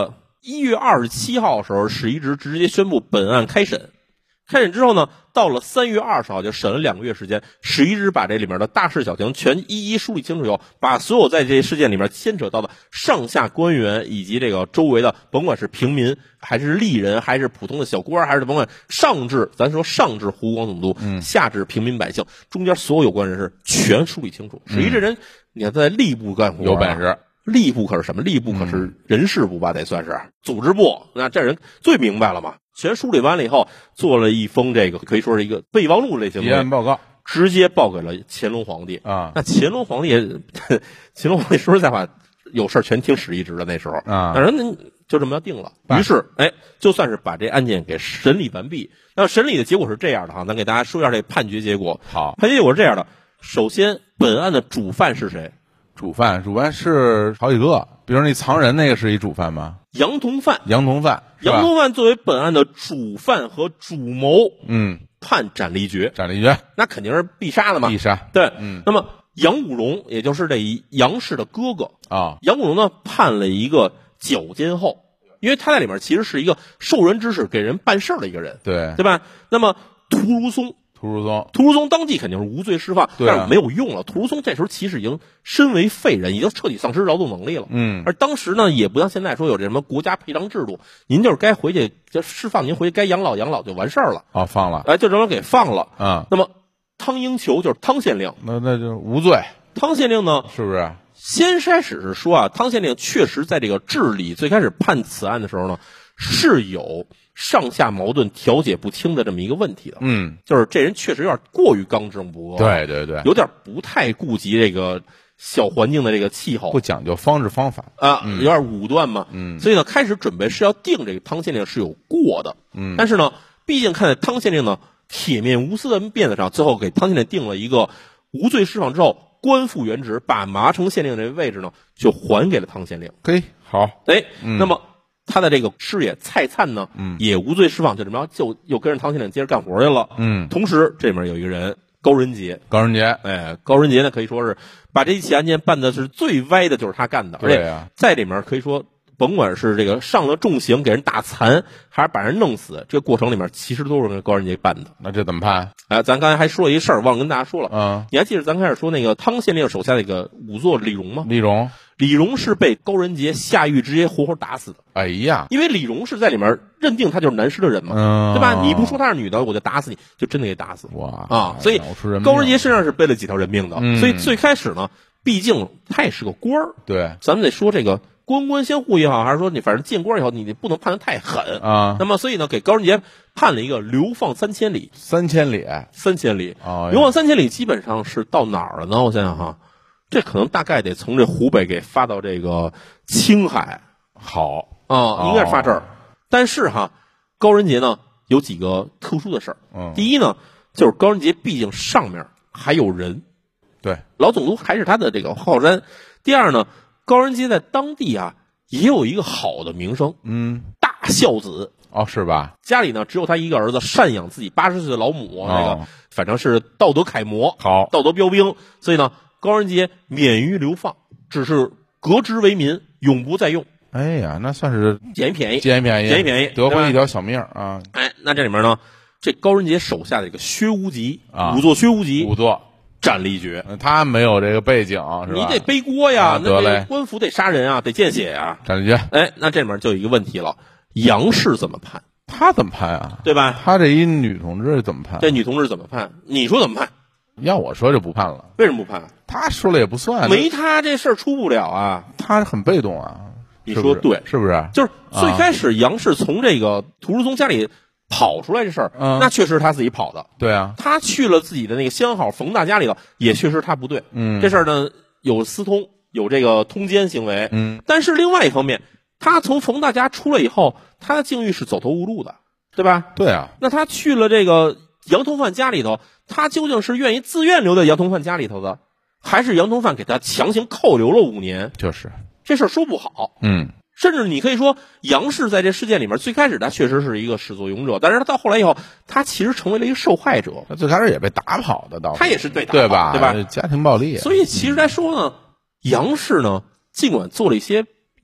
[SPEAKER 3] 一月二十七号的时候，史一直直接宣布本案开审。开审之后呢，到了三月二十号就审了两个月时间，史一直把这里面的大事小情全一一梳理清楚以后，把所有在这事件里面牵扯到的上下官员以及这个周围的甭管是平民还是吏人还是普通的小官还是甭管上至咱说上至湖广总督、嗯、下至平民百姓，中间所有有关人士全梳理清楚。史一这人、嗯、你看在吏部干活、啊、
[SPEAKER 2] 有本事，
[SPEAKER 3] 吏部可是什么？吏部可是人事部吧，得算是组织部。那这人最明白了嘛，全梳理完了以后，做了一封这个可以说是一个备忘录类型的
[SPEAKER 2] 结案报告，
[SPEAKER 3] 直接报给了乾隆皇帝
[SPEAKER 2] 啊。
[SPEAKER 3] 那乾隆皇帝，乾隆皇帝说实在话，有事全听史一直的那时候
[SPEAKER 2] 啊。
[SPEAKER 3] 但是那就这么要定了。于是，哎，就算是把这案件给审理完毕。那审理的结果是这样的哈，咱给大家说一下这判决结果。
[SPEAKER 2] 好，
[SPEAKER 3] 判决结果是这样的：首先，本案的主犯是谁？
[SPEAKER 2] 主犯，主犯是好几个，比如那藏人那个是一主犯吗？
[SPEAKER 3] 杨同范，
[SPEAKER 2] 杨同范，
[SPEAKER 3] 杨同范作为本案的主犯和主谋，
[SPEAKER 2] 嗯，
[SPEAKER 3] 判斩立决，
[SPEAKER 2] 斩立决，
[SPEAKER 3] 那肯定是必杀的嘛，
[SPEAKER 2] 必杀，
[SPEAKER 3] 对，
[SPEAKER 2] 嗯。
[SPEAKER 3] 那么杨武荣，也就是这一杨氏的哥哥
[SPEAKER 2] 啊，
[SPEAKER 3] 杨武荣呢判了一个绞监后，因为他在里面其实是一个受人指使给人办事儿的一个人，
[SPEAKER 2] 对，
[SPEAKER 3] 对吧？那么屠如松。
[SPEAKER 2] 屠如松，
[SPEAKER 3] 屠如松当即肯定是无罪释放，
[SPEAKER 2] 啊、
[SPEAKER 3] 但是没有用了。屠如松这时候其实已经身为废人，已经彻底丧失劳动能力了。
[SPEAKER 2] 嗯，
[SPEAKER 3] 而当时呢，也不像现在说有这什么国家赔偿制度，您就是该回去就释放，您回去该养老养老就完事儿了。
[SPEAKER 2] 哦，放了，
[SPEAKER 3] 哎，就这么给放了。
[SPEAKER 2] 嗯，
[SPEAKER 3] 那么汤英球就是汤县令，
[SPEAKER 2] 那那就无罪。
[SPEAKER 3] 汤县令呢，
[SPEAKER 2] 是不是？
[SPEAKER 3] 先开始是说啊，汤县令确实在这个治理最开始判此案的时候呢，是有上下矛盾、调解不清的这么一个问题的。
[SPEAKER 2] 嗯，
[SPEAKER 3] 就是这人确实有点过于刚正不阿，
[SPEAKER 2] 对对对，
[SPEAKER 3] 有点不太顾及这个小环境的这个气候，
[SPEAKER 2] 不讲究方式方法
[SPEAKER 3] 啊，
[SPEAKER 2] 嗯、
[SPEAKER 3] 有点武断嘛。
[SPEAKER 2] 嗯，
[SPEAKER 3] 所以呢，开始准备是要定这个汤县令是有过的。
[SPEAKER 2] 嗯，
[SPEAKER 3] 但是呢，毕竟看在汤县令呢铁面无私的面子上，最后给汤县令定了一个无罪释放之后，官复原职，把麻城县令这位置呢就还给了汤县令。
[SPEAKER 2] 嘿，好，
[SPEAKER 3] 哎，
[SPEAKER 2] 嗯、
[SPEAKER 3] 那么。他的这个师爷蔡灿呢，
[SPEAKER 2] 嗯，
[SPEAKER 3] 也无罪释放，就这么就又跟着汤县令接着干活去了。
[SPEAKER 2] 嗯，
[SPEAKER 3] 同时这里面有一个人高仁杰，
[SPEAKER 2] 高仁杰，
[SPEAKER 3] 哎，高仁杰呢可以说是把这一起案件办的是最歪的，就是他干的。
[SPEAKER 2] 对啊，
[SPEAKER 3] 在里面可以说，甭管是这个上了重刑给人打残，还是把人弄死，这个过程里面其实都是高仁杰办的。
[SPEAKER 2] 那这怎么判？
[SPEAKER 3] 哎，咱刚才还说了一事儿，忘了跟大家说了。
[SPEAKER 2] 嗯，
[SPEAKER 3] 你还记得咱开始说那个汤县令手下那个仵作李荣吗？
[SPEAKER 2] 李荣。
[SPEAKER 3] 李荣是被高仁杰下狱直接活活打死的。
[SPEAKER 2] 哎呀，
[SPEAKER 3] 因为李荣是在里面认定他就是南师的人嘛，
[SPEAKER 2] 嗯、
[SPEAKER 3] 对吧？你不说他是女的，我就打死你，就真的给打死。
[SPEAKER 2] 哇
[SPEAKER 3] 啊！所以高仁杰身上是背了几条人命的。
[SPEAKER 2] 嗯、
[SPEAKER 3] 所以最开始呢，毕竟他也是个官儿，
[SPEAKER 2] 对，
[SPEAKER 3] 咱们得说这个官官相护也好，还是说你反正进官以后你不能判得太狠
[SPEAKER 2] 啊。
[SPEAKER 3] 那么所以呢，给高仁杰判了一个流放三千里，
[SPEAKER 2] 三千里，
[SPEAKER 3] 三千里。
[SPEAKER 2] 哦，
[SPEAKER 3] 流放三千里基本上是到哪儿了呢？我想想哈。这可能大概得从这湖北给发到这个青海，
[SPEAKER 2] 好
[SPEAKER 3] 啊，应该是发这儿。但是哈，高仁杰呢有几个特殊的事儿。
[SPEAKER 2] 嗯，
[SPEAKER 3] 第一呢，就是高仁杰毕竟上面还有人，
[SPEAKER 2] 对，
[SPEAKER 3] 老总督还是他的这个靠山。第二呢，高仁杰在当地啊也有一个好的名声，
[SPEAKER 2] 嗯，
[SPEAKER 3] 大孝子。
[SPEAKER 2] 哦，是吧？
[SPEAKER 3] 家里呢只有他一个儿子，赡养自己八十岁的老母，
[SPEAKER 2] 哦、
[SPEAKER 3] 那个反正是道德楷模，
[SPEAKER 2] 好，
[SPEAKER 3] 道德标兵。所以呢。高仁杰免于流放，只是革职为民，永不再用。
[SPEAKER 2] 哎呀，那算是
[SPEAKER 3] 捡一便宜，
[SPEAKER 2] 捡一便宜，
[SPEAKER 3] 捡一便宜，
[SPEAKER 2] 得回一条小命啊！
[SPEAKER 3] 哎，那这里面呢，这高仁杰手下的这个薛无极
[SPEAKER 2] 啊，
[SPEAKER 3] 仵作薛无极，
[SPEAKER 2] 仵作
[SPEAKER 3] 斩立决。
[SPEAKER 2] 他没有这个背景，是吧？
[SPEAKER 3] 你得背锅呀，
[SPEAKER 2] 啊、
[SPEAKER 3] 那这官府得杀人啊，得见血啊，
[SPEAKER 2] 斩立决。
[SPEAKER 3] 哎，那这里面就有一个问题了，杨氏怎么判？
[SPEAKER 2] 他怎么判啊？
[SPEAKER 3] 对吧？
[SPEAKER 2] 他这一女同志怎么判？
[SPEAKER 3] 这女同志怎么判？你说怎么判？
[SPEAKER 2] 要我说就不判了。
[SPEAKER 3] 为什么不判？
[SPEAKER 2] 他说了也不算，
[SPEAKER 3] 没他这事儿出不了啊。
[SPEAKER 2] 他很被动啊。
[SPEAKER 3] 你说对，
[SPEAKER 2] 是不是？
[SPEAKER 3] 就是最开始杨氏从这个屠如松家里跑出来这事儿，
[SPEAKER 2] 嗯，
[SPEAKER 3] 那确实他自己跑的。
[SPEAKER 2] 对啊，
[SPEAKER 3] 他去了自己的那个相好冯大家里头，也确实他不对。
[SPEAKER 2] 嗯，
[SPEAKER 3] 这事儿呢有私通，有这个通奸行为。
[SPEAKER 2] 嗯，
[SPEAKER 3] 但是另外一方面，他从冯大家出来以后，他的境遇是走投无路的，对吧？
[SPEAKER 2] 对啊。
[SPEAKER 3] 那他去了这个杨同范家里头，他究竟是愿意自愿留在杨同范家里头的，还是杨同范给他强行扣留了五年？
[SPEAKER 2] 就是
[SPEAKER 3] 这事儿说不好。
[SPEAKER 2] 嗯，
[SPEAKER 3] 甚至你可以说，杨氏在这事件里面最开始他确实是一个始作俑者，但是他到后来以后，他其实成为了一个受害者。
[SPEAKER 2] 他最开始也被打跑的，倒
[SPEAKER 3] 他也是对打
[SPEAKER 2] 对吧？
[SPEAKER 3] 对吧？
[SPEAKER 2] 家庭暴力。
[SPEAKER 3] 所以其实来说呢，嗯、杨氏呢，尽管做了一些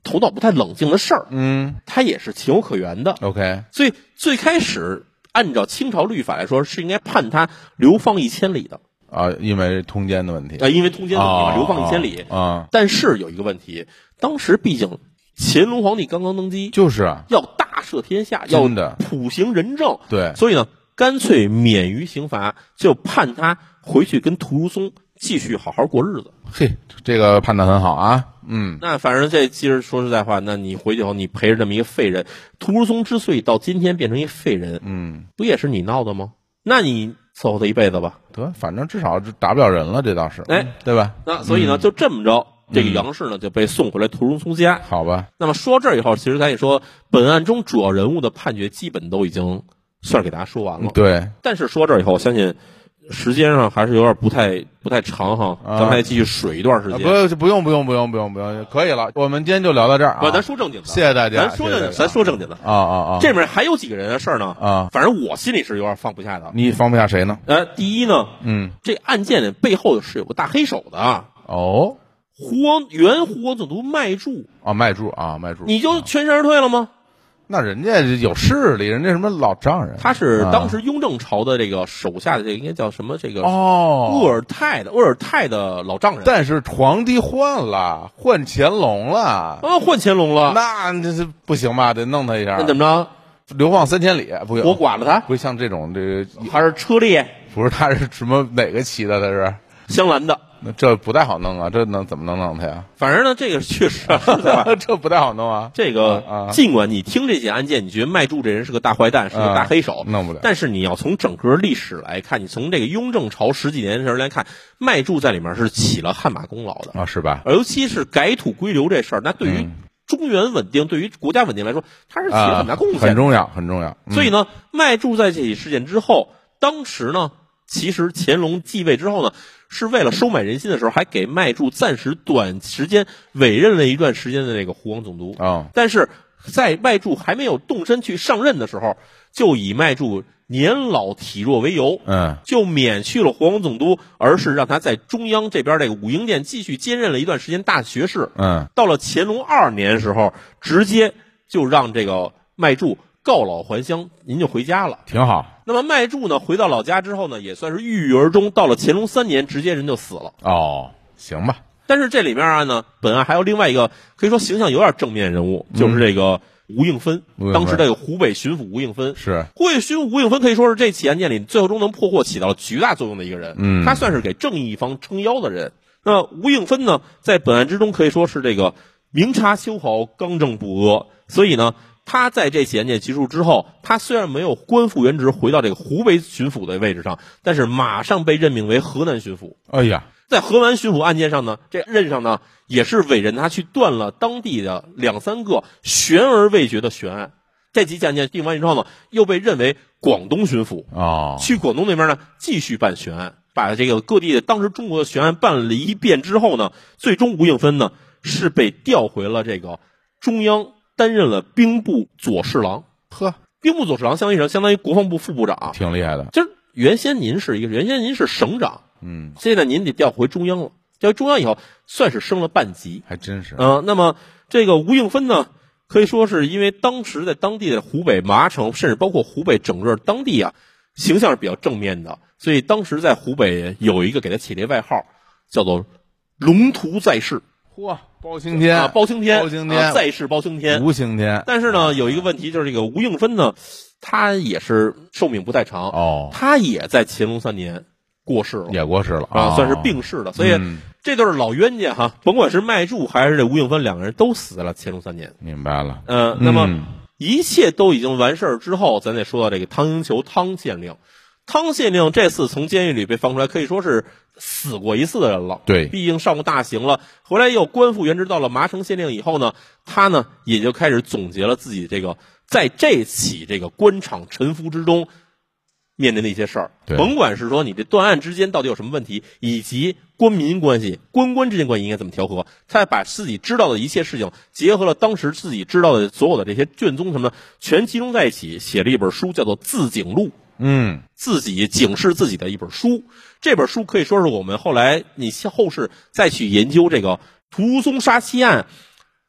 [SPEAKER 3] 头脑不太冷静的事儿，
[SPEAKER 2] 嗯，
[SPEAKER 3] 他也是情有可原的。
[SPEAKER 2] OK，
[SPEAKER 3] 所以最开始按照清朝律法来说，是应该判他流放一千里的
[SPEAKER 2] 啊，因为通奸的问题
[SPEAKER 3] 啊，因为通奸问题嘛，
[SPEAKER 2] 哦、
[SPEAKER 3] 流放一千里
[SPEAKER 2] 啊。
[SPEAKER 3] 但是有一个问题，当时毕竟乾隆皇帝刚刚登基，
[SPEAKER 2] 就是啊，
[SPEAKER 3] 要大赦天下，要
[SPEAKER 2] 真的
[SPEAKER 3] 普行仁政，
[SPEAKER 2] 对，
[SPEAKER 3] 所以呢，干脆免于刑罚，就判他回去跟屠如松继续好好过日子。
[SPEAKER 2] 嘿，这个判断很好啊。嗯，
[SPEAKER 3] 那反正这其实说实在话，那你回去后你陪着这么一个废人，屠如松之所以到今天变成一废人，
[SPEAKER 2] 嗯，
[SPEAKER 3] 不也是你闹的吗？那你伺候他一辈子吧。
[SPEAKER 2] 得，反正至少打不了人了，这倒是，
[SPEAKER 3] 哎，
[SPEAKER 2] 对吧？
[SPEAKER 3] 那所以呢，
[SPEAKER 2] 嗯、
[SPEAKER 3] 就这么着，这个杨氏呢就被送回来屠如松家。
[SPEAKER 2] 好吧。
[SPEAKER 3] 那么说到这儿以后，其实咱也说，本案中主要人物的判决基本都已经算是给大家说完了。
[SPEAKER 2] 对。
[SPEAKER 3] 但是说这儿以后，我相信时间上还是有点不太不太长哈，
[SPEAKER 2] 啊、
[SPEAKER 3] 咱们还继续水一段时间。
[SPEAKER 2] 啊、不，不用，不用，不用，不用，不用，可以了。我们今天就聊到这儿啊。
[SPEAKER 3] 不，咱说正经的。
[SPEAKER 2] 谢谢大家。
[SPEAKER 3] 咱说正经，咱说正经的。
[SPEAKER 2] 啊啊啊！
[SPEAKER 3] 这面还有几个人的事儿呢。
[SPEAKER 2] 啊，
[SPEAKER 3] 反正我心里是有点放不下的。
[SPEAKER 2] 你放不下谁呢？
[SPEAKER 3] 呃，第一呢，
[SPEAKER 2] 嗯，
[SPEAKER 3] 这案件的背后是有个大黑手的。
[SPEAKER 2] 哦。
[SPEAKER 3] 湖王原湖王总督麦柱
[SPEAKER 2] 啊，麦柱啊，麦柱，
[SPEAKER 3] 你就全身而退了吗？
[SPEAKER 2] 那人家有势力，人家什么老丈人，
[SPEAKER 3] 他是当时雍正朝的这个手下的这个应该叫什么这个
[SPEAKER 2] 哦，
[SPEAKER 3] 鄂尔泰的鄂尔泰的老丈人。
[SPEAKER 2] 但是皇帝换了，换乾隆了，
[SPEAKER 3] 啊，换乾隆了，
[SPEAKER 2] 那这是不行吧？得弄他一下。
[SPEAKER 3] 那怎么着？
[SPEAKER 2] 流放三千里，不
[SPEAKER 3] 我剐了他？
[SPEAKER 2] 不像这种这个，
[SPEAKER 3] 还是车裂？
[SPEAKER 2] 不是，他是什么哪个旗的？他是
[SPEAKER 3] 镶蓝的。
[SPEAKER 2] 那这不太好弄啊，这能怎么能弄他呀？
[SPEAKER 3] 反正呢，这个确实啊，
[SPEAKER 2] 这不太好弄啊。
[SPEAKER 3] 这个、
[SPEAKER 2] 啊、
[SPEAKER 3] 尽管你听这起案件，你觉得麦柱这人是个大坏蛋，是个大黑手，
[SPEAKER 2] 啊、弄不了。
[SPEAKER 3] 但是你要从整个历史来看，你从这个雍正朝十几年的时候来看，麦柱在里面是起了汗马功劳的
[SPEAKER 2] 啊，是吧？
[SPEAKER 3] 尤其是改土归流这事儿，那对于中原稳定、嗯、对于国家稳定来说，他是起了很大贡献、
[SPEAKER 2] 啊，很重要，很重要。
[SPEAKER 3] 嗯、所以呢，麦柱在这起事件之后，当时呢，其实乾隆继位之后呢。是为了收买人心的时候，还给麦柱暂时短时间委任了一段时间的这个湖王总督
[SPEAKER 2] 啊、哦。
[SPEAKER 3] 但是在麦柱还没有动身去上任的时候，就以麦柱年老体弱为由，
[SPEAKER 2] 嗯，
[SPEAKER 3] 就免去了湖王总督，而是让他在中央这边这个武英殿继续兼任了一段时间大学士。
[SPEAKER 2] 嗯，
[SPEAKER 3] 到了乾隆二年的时候，直接就让这个麦柱告老还乡，您就回家了，
[SPEAKER 2] 挺好。
[SPEAKER 3] 那么麦柱呢，回到老家之后呢，也算是郁郁而终。到了乾隆三年，直接人就死了。
[SPEAKER 2] 哦，行吧。
[SPEAKER 3] 但是这里面啊呢，本案还有另外一个可以说形象有点正面人物，嗯、就是这个吴应芬。当时这个湖北巡抚吴应芬
[SPEAKER 2] 是
[SPEAKER 3] 湖北巡抚吴应芬，可以说是这起案件里最后中能破获起到了巨大作用的一个人。
[SPEAKER 2] 嗯，
[SPEAKER 3] 他算是给正义一方撑腰的人。那吴应芬呢，在本案之中可以说是这个明察秋毫、刚正不阿，所以呢。他在这起案件结束之后，他虽然没有官复原职回到这个湖北巡抚的位置上，但是马上被任命为河南巡抚。
[SPEAKER 2] 哎呀，
[SPEAKER 3] 在河南巡抚案件上呢，这任上呢也是委任他去断了当地的两三个悬而未决的悬案。这起案件定完之后呢，又被任为广东巡抚
[SPEAKER 2] 哦，
[SPEAKER 3] 去广东那边呢继续办悬案，把这个各地的当时中国的悬案办了一遍之后呢，最终吴应芬呢是被调回了这个中央。担任了兵部左侍郎，
[SPEAKER 2] 呵，
[SPEAKER 3] 兵部左侍郎相当于什么？相当于国防部副部长，
[SPEAKER 2] 挺厉害的。
[SPEAKER 3] 就是原先您是一个，原先您是省长，
[SPEAKER 2] 嗯，
[SPEAKER 3] 现在您得调回中央了，调回中央以后，算是升了半级，
[SPEAKER 2] 还真是。
[SPEAKER 3] 嗯、呃，那么这个吴应芬呢，可以说是因为当时在当地的湖北麻城，甚至包括湖北整个当地啊，形象是比较正面的，所以当时在湖北有一个给他起了一外号，叫做“龙图在世”。
[SPEAKER 2] 嚯，包青天
[SPEAKER 3] 啊，包青天，
[SPEAKER 2] 包青天，
[SPEAKER 3] 啊、在世包青天，
[SPEAKER 2] 吴青天。
[SPEAKER 3] 但是呢，有一个问题就是这个吴应芬呢，他也是寿命不太长
[SPEAKER 2] 哦，
[SPEAKER 3] 他也在乾隆三年过世了，
[SPEAKER 2] 也过世了
[SPEAKER 3] 啊，
[SPEAKER 2] 哦、
[SPEAKER 3] 算是病逝的。所以、嗯、这都是老冤家哈，甭管是麦柱还是这吴应芬，两个人都死在了乾隆三年。
[SPEAKER 2] 明白了。
[SPEAKER 3] 呃，那么、嗯、一切都已经完事儿之后，咱得说到这个汤应求汤县令。汤县令这次从监狱里被放出来，可以说是死过一次的人了。
[SPEAKER 2] 对，
[SPEAKER 3] 毕竟上过大刑了，回来又官复原职到了麻城县令以后呢，他呢也就开始总结了自己这个在这起这个官场沉浮之中面临的一些事儿。甭管是说你这断案之间到底有什么问题，以及官民关系、官官之间关系应该怎么调和，他把自己知道的一切事情，结合了当时自己知道的所有的这些卷宗什么的，全集中在一起，写了一本书，叫做《自警录》。
[SPEAKER 2] 嗯，
[SPEAKER 3] 自己警示自己的一本书，这本书可以说是我们后来你后世再去研究这个屠如松杀妻案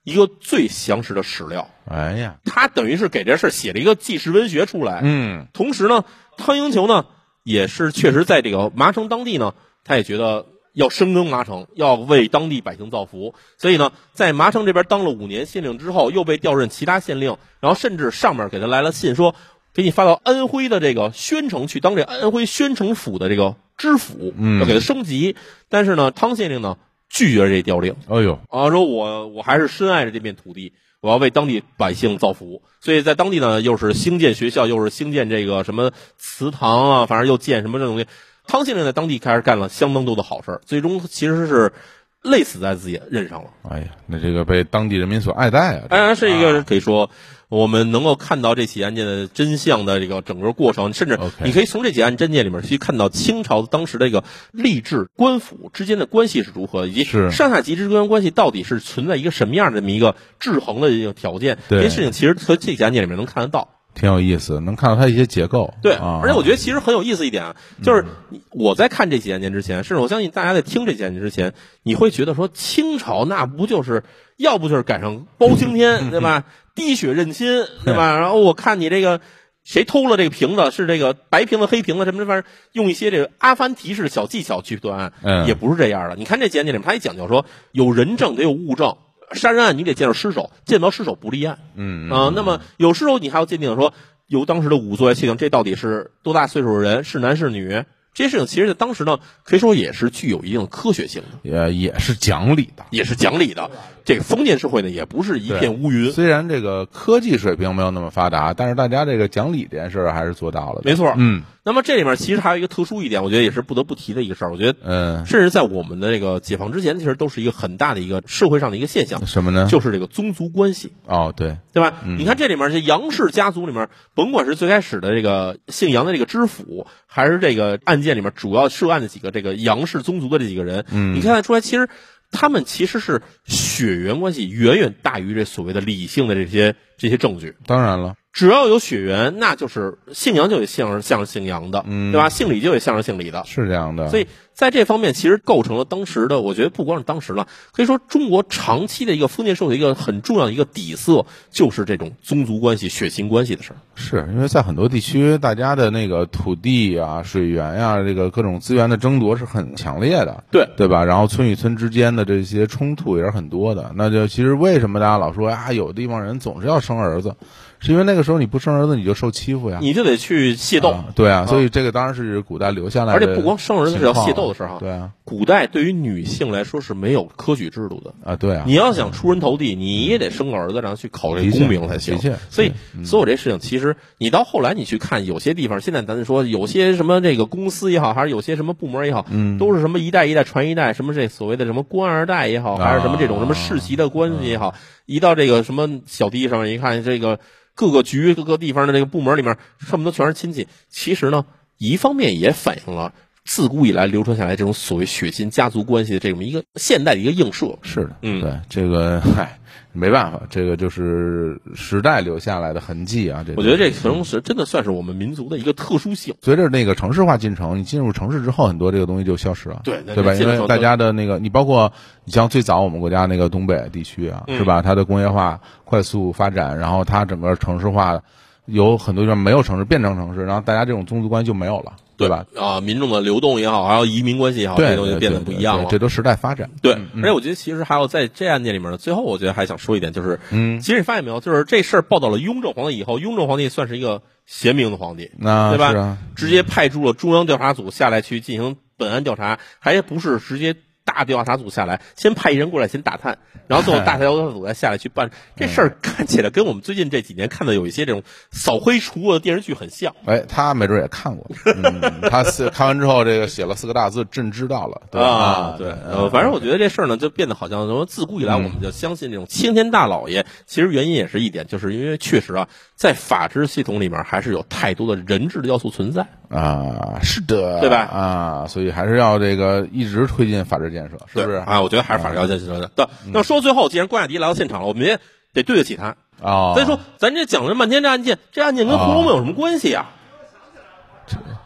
[SPEAKER 3] 一个最详实的史料。
[SPEAKER 2] 哎呀，
[SPEAKER 3] 他等于是给这事写了一个纪实文学出来。
[SPEAKER 2] 嗯，
[SPEAKER 3] 同时呢，汤英球呢也是确实在这个麻城当地呢，他也觉得要深耕麻城，要为当地百姓造福，所以呢，在麻城这边当了五年县令之后，又被调任其他县令，然后甚至上面给他来了信说，给你发到安徽的这个宣城去当这安徽宣城府的这个知府，
[SPEAKER 2] 嗯，
[SPEAKER 3] 要给他升级。但是呢，汤县令呢拒绝这调令，
[SPEAKER 2] 哎呦
[SPEAKER 3] 啊，说我我还是深爱着这片土地，我要为当地百姓造福，所以在当地呢，又是兴建学校，又是兴建这个什么祠堂啊，反正又建什么这东西。汤县令在当地开始干了相当多的好事，最终其实是累死在自己任上了。
[SPEAKER 2] 哎呀，那这个被当地人民所爱戴啊！
[SPEAKER 3] 当然是一个可以说，我们能够看到这起案件的真相的这个整个过程，甚至你可以从这起案件里面去看到清朝当时这个吏治官府之间的关系是如何，以及上下级之间关系到底是存在一个什么样的这么一个制衡的一个条件。这些事情其实从这起案件里面能看得到。
[SPEAKER 2] 挺有意思，能看到它一些结构。
[SPEAKER 3] 对，
[SPEAKER 2] 啊、
[SPEAKER 3] 而且我觉得其实很有意思一点啊，就是我在看这起案件之前，甚至我相信大家在听这起案件之前，你会觉得说清朝那不就是要不就是赶上包青天，对吧？滴血认亲，对吧？然后我看你这个谁偷了这个瓶子，是这个白瓶子黑瓶子什么，反正用一些这个阿凡提式小技巧去断案，
[SPEAKER 2] 嗯，
[SPEAKER 3] 也不是这样的。你看这起案件里面，他也讲究说有人证得有物证。杀人案你得见到尸首，见到尸首不立案。
[SPEAKER 2] 嗯
[SPEAKER 3] 啊、呃，那么有尸首你还要鉴定说由当时的仵作来确定这到底是多大岁数的人，是男是女。这些事情其实在当时呢，可以说也是具有一定的科学性的，
[SPEAKER 2] 也也是讲理的，
[SPEAKER 3] 也是讲理的。这个封建社会呢，也不是一片乌云。
[SPEAKER 2] 虽然这个科技水平没有那么发达，但是大家这个讲理这件事儿还是做到了的。
[SPEAKER 3] 没错，
[SPEAKER 2] 嗯。
[SPEAKER 3] 那么这里面其实还有一个特殊一点，我觉得也是不得不提的一个事儿。我觉得，
[SPEAKER 2] 嗯，
[SPEAKER 3] 甚至在我们的这个解放之前，其实都是一个很大的一个社会上的一个现象。
[SPEAKER 2] 什么呢？
[SPEAKER 3] 就是这个宗族关系。
[SPEAKER 2] 哦，对，
[SPEAKER 3] 对吧？
[SPEAKER 2] 嗯、
[SPEAKER 3] 你看这里面这杨氏家族里面，甭管是最开始的这个姓杨的这个知府，还是这个案件里面主要涉案的几个这个杨氏宗族的这几个人，
[SPEAKER 2] 嗯，
[SPEAKER 3] 你看得出来，其实他们其实是血缘关系远远大于这所谓的理性的这些这些证据。
[SPEAKER 2] 当然了。
[SPEAKER 3] 只要有血缘，那就是姓杨就得像是像是姓杨的，
[SPEAKER 2] 嗯，
[SPEAKER 3] 对吧？姓李就得像是姓李的，
[SPEAKER 2] 是这样的。
[SPEAKER 3] 所以在这方面，其实构成了当时的，我觉得不光是当时了，可以说中国长期的一个封建社会一个很重要的一个底色，就是这种宗族关系、血亲关系的事儿。
[SPEAKER 2] 是因为在很多地区，大家的那个土地啊、水源呀、啊，这个各种资源的争夺是很强烈的，
[SPEAKER 3] 对
[SPEAKER 2] 对吧？然后村与村之间的这些冲突也是很多的。那就其实为什么大家老说啊，有地方人总是要生儿子？是因为那个时候你不生儿子你就受欺负呀，
[SPEAKER 3] 你就得去械斗、
[SPEAKER 2] 啊。对啊，所以这个当然是古代留下来的。
[SPEAKER 3] 而且不光生儿子是要械斗的事哈。
[SPEAKER 2] 对啊，
[SPEAKER 3] 古代对于女性来说是没有科举制度的
[SPEAKER 2] 啊。对啊，
[SPEAKER 3] 你要想出人头地，你也得生个儿子，然后去考这功名才行。所以所有这事情，其实你到后来你去看，有些地方现在咱说有些什么这个公司也好，还是有些什么部门也好，
[SPEAKER 2] 嗯，
[SPEAKER 3] 都是什么一代一代传一代，什么这所谓的什么官二代也好，还是什么这种什么世袭的关系也好，一到这个什么小地上面一看这个。各个局、各个地方的这个部门里面，恨不得全是亲戚。其实呢，一方面也反映了自古以来流传下来这种所谓血亲家族关系的这么一个现代的一个映射。
[SPEAKER 2] 是的，
[SPEAKER 3] 嗯，
[SPEAKER 2] 对，这个嗨，没办法，这个就是时代留下来的痕迹啊。这
[SPEAKER 3] 我觉得这可能是真的算是我们民族的一个特殊性。
[SPEAKER 2] 随着那个城市化进程，你进入城市之后，很多这个东西就消失了，
[SPEAKER 3] 对
[SPEAKER 2] 对吧？因为大家的那个，你包括你像最早我们国家那个东北地区啊，
[SPEAKER 3] 嗯、
[SPEAKER 2] 是吧？它的工业化快速发展，然后它整个城市化。有很多地方没有城市变成城市，然后大家这种宗族关系就没有了，对吧？
[SPEAKER 3] 啊，民众的流动也好，还有移民关系也好，这东西变得不一样了。
[SPEAKER 2] 这都时代发展。
[SPEAKER 3] 对，
[SPEAKER 2] 嗯、
[SPEAKER 3] 而且我觉得其实还有在这案件里面呢，最后我觉得还想说一点，就是
[SPEAKER 2] 嗯，
[SPEAKER 3] 其实你发现没有，就是这事儿报到了雍正皇帝以后，雍正皇帝算是一个贤明的皇帝，
[SPEAKER 2] 那
[SPEAKER 3] 对吧？
[SPEAKER 2] 是啊，
[SPEAKER 3] 直接派出了中央调查组下来去进行本案调查，还不是直接。大调查组下来，先派一人过来先打探，然后最后大调查组再下来去办这事儿。看起来跟我们最近这几年看到有一些这种扫黑除恶的电视剧很像。
[SPEAKER 2] 哎，他没准也看过，嗯、他看完之后这个写了四个大字：“朕知道了。”对
[SPEAKER 3] 啊，对，呃，反正我觉得这事儿呢，就变得好像什么自古以来我们就相信这种青天大老爷。嗯、其实原因也是一点，就是因为确实啊，在法治系统里面还是有太多的人治的要素存在
[SPEAKER 2] 啊，是的，
[SPEAKER 3] 对吧？
[SPEAKER 2] 啊，所以还是要这个一直推进法治建设，是不是？
[SPEAKER 3] 啊，我觉得还是法治要建设的。对，那说到最后，既然关雅迪来到现场了，我们也得对得起他
[SPEAKER 2] 啊。哦、
[SPEAKER 3] 再说，咱这讲了半天这案件，这案件跟《红楼梦》有什么关系啊？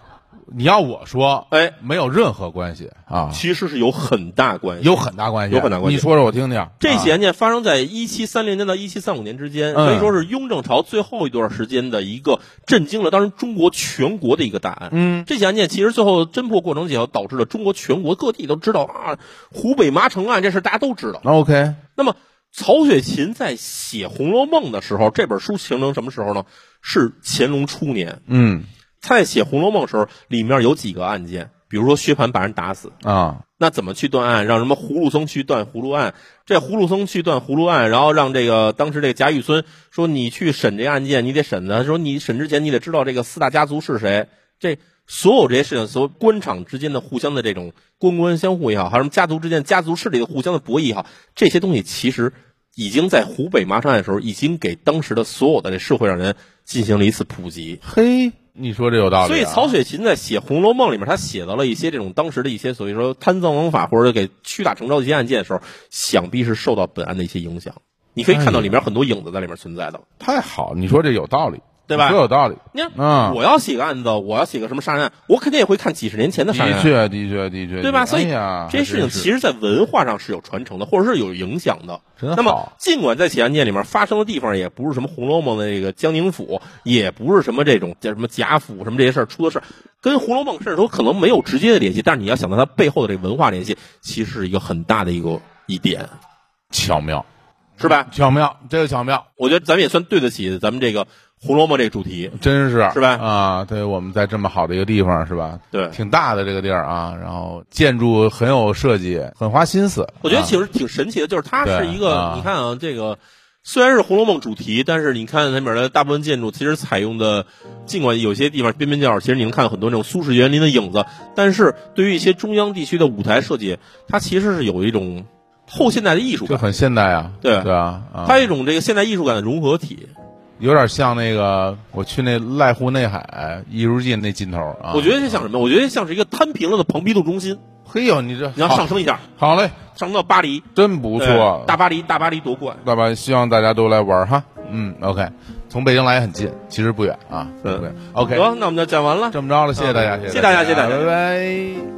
[SPEAKER 2] 你要我说，
[SPEAKER 3] 哎，
[SPEAKER 2] 没有任何关系啊，
[SPEAKER 3] 其实是有很大关系，
[SPEAKER 2] 有很大关系，
[SPEAKER 3] 有很大关系。
[SPEAKER 2] 你说说我听听。
[SPEAKER 3] 这起案件发生在一七三零年到一七三五年之间，可以说是雍正朝最后一段时间的一个震惊了当时中国全国的一个大案。
[SPEAKER 2] 嗯，
[SPEAKER 3] 这起案件其实最后侦破过程以后，导致了中国全国各地都知道啊，湖北麻城案这事大家都知道。
[SPEAKER 2] OK，
[SPEAKER 3] 那么曹雪芹在写《红楼梦》的时候，这本书形成什么时候呢？是乾隆初年。
[SPEAKER 2] 嗯。
[SPEAKER 3] 他在写《红楼梦》的时候，里面有几个案件，比如说薛蟠把人打死
[SPEAKER 2] 啊，
[SPEAKER 3] 那怎么去断案？让什么葫芦僧去断葫芦案？这葫芦僧去断葫芦案，然后让这个当时这个贾雨村说：“你去审这案件，你得审的。说你审之前，你得知道这个四大家族是谁。”这所有这些事情，所有官场之间的互相的这种官官相护也好，还有什么家族之间家族势力的互相的博弈也好，这些东西其实已经在湖北麻城案的时候，已经给当时的所有的这社会上人进行了一次普及。
[SPEAKER 2] 嘿。你说这有道理、啊，
[SPEAKER 3] 所以曹雪芹在写《红楼梦》里面，他写到了一些这种当时的一些所谓说贪赃枉法或者给屈打成招的一些案件的时候，想必是受到本案的一些影响。你可以看到里面很多影子在里面存在的。
[SPEAKER 2] 太好，你说这有道理，
[SPEAKER 3] 对吧？
[SPEAKER 2] 说有道理。
[SPEAKER 3] 你看，
[SPEAKER 2] 嗯，
[SPEAKER 3] 我要写个案子，我要写个什么杀人案，我肯定也会看几十年前的杀人案。
[SPEAKER 2] 的确，的确，的确，
[SPEAKER 3] 对吧？所以、
[SPEAKER 2] 哎、
[SPEAKER 3] 这些事情其实在文化上是有传承的，或者是有影响的。
[SPEAKER 2] 真好。
[SPEAKER 3] 那么，尽管在此案件里面发生的地方也不是什么《红楼梦》的这个江宁府，也不是什么这种叫什么贾府什么这些事儿出的事，跟《红楼梦》甚至说可能没有直接的联系，但是你要想到它背后的这个文化联系，其实是一个很大的一个一点，
[SPEAKER 2] 巧妙，
[SPEAKER 3] 是吧？
[SPEAKER 2] 巧妙，这个巧妙，
[SPEAKER 3] 我觉得咱们也算对得起咱们这个《红楼梦》这个主题，
[SPEAKER 2] 真是
[SPEAKER 3] 是吧？
[SPEAKER 2] 啊，对，我们在这么好的一个地方，是吧？
[SPEAKER 3] 对，
[SPEAKER 2] 挺大的这个地儿啊，然后建筑很有设计，很花心思。
[SPEAKER 3] 我觉得其实挺神奇的，就是它是一个，
[SPEAKER 2] 啊、
[SPEAKER 3] 你看啊，这个虽然是《红楼梦》主题，但是你看它里面的大部分建筑，其实采用的，尽管有些地方边边角角，其实你能看到很多那种苏式园林的影子，但是对于一些中央地区的舞台设计，它其实是有一种后现代的艺术感，
[SPEAKER 2] 就很现代啊，
[SPEAKER 3] 对
[SPEAKER 2] 对啊，啊
[SPEAKER 3] 它有一种这个现代艺术感的融合体。
[SPEAKER 2] 有点像那个我去那濑户内海艺术季那劲头啊！
[SPEAKER 3] 我觉得这像什么？我觉得像是一个摊平了的蓬皮杜中心。
[SPEAKER 2] 嘿呦，你这
[SPEAKER 3] 你要上升一下，
[SPEAKER 2] 好嘞，
[SPEAKER 3] 上升到巴黎，
[SPEAKER 2] 真不错。
[SPEAKER 3] 大巴黎，大巴黎多怪！
[SPEAKER 2] 大巴黎，希望大家都来玩哈。嗯 ，OK， 从北京来也很近，其实不远啊。
[SPEAKER 3] 嗯
[SPEAKER 2] ，OK，
[SPEAKER 3] 好，那我们就讲完了。
[SPEAKER 2] 这么着了，谢谢大家，
[SPEAKER 3] 谢谢大家，谢谢大家，
[SPEAKER 2] 拜拜。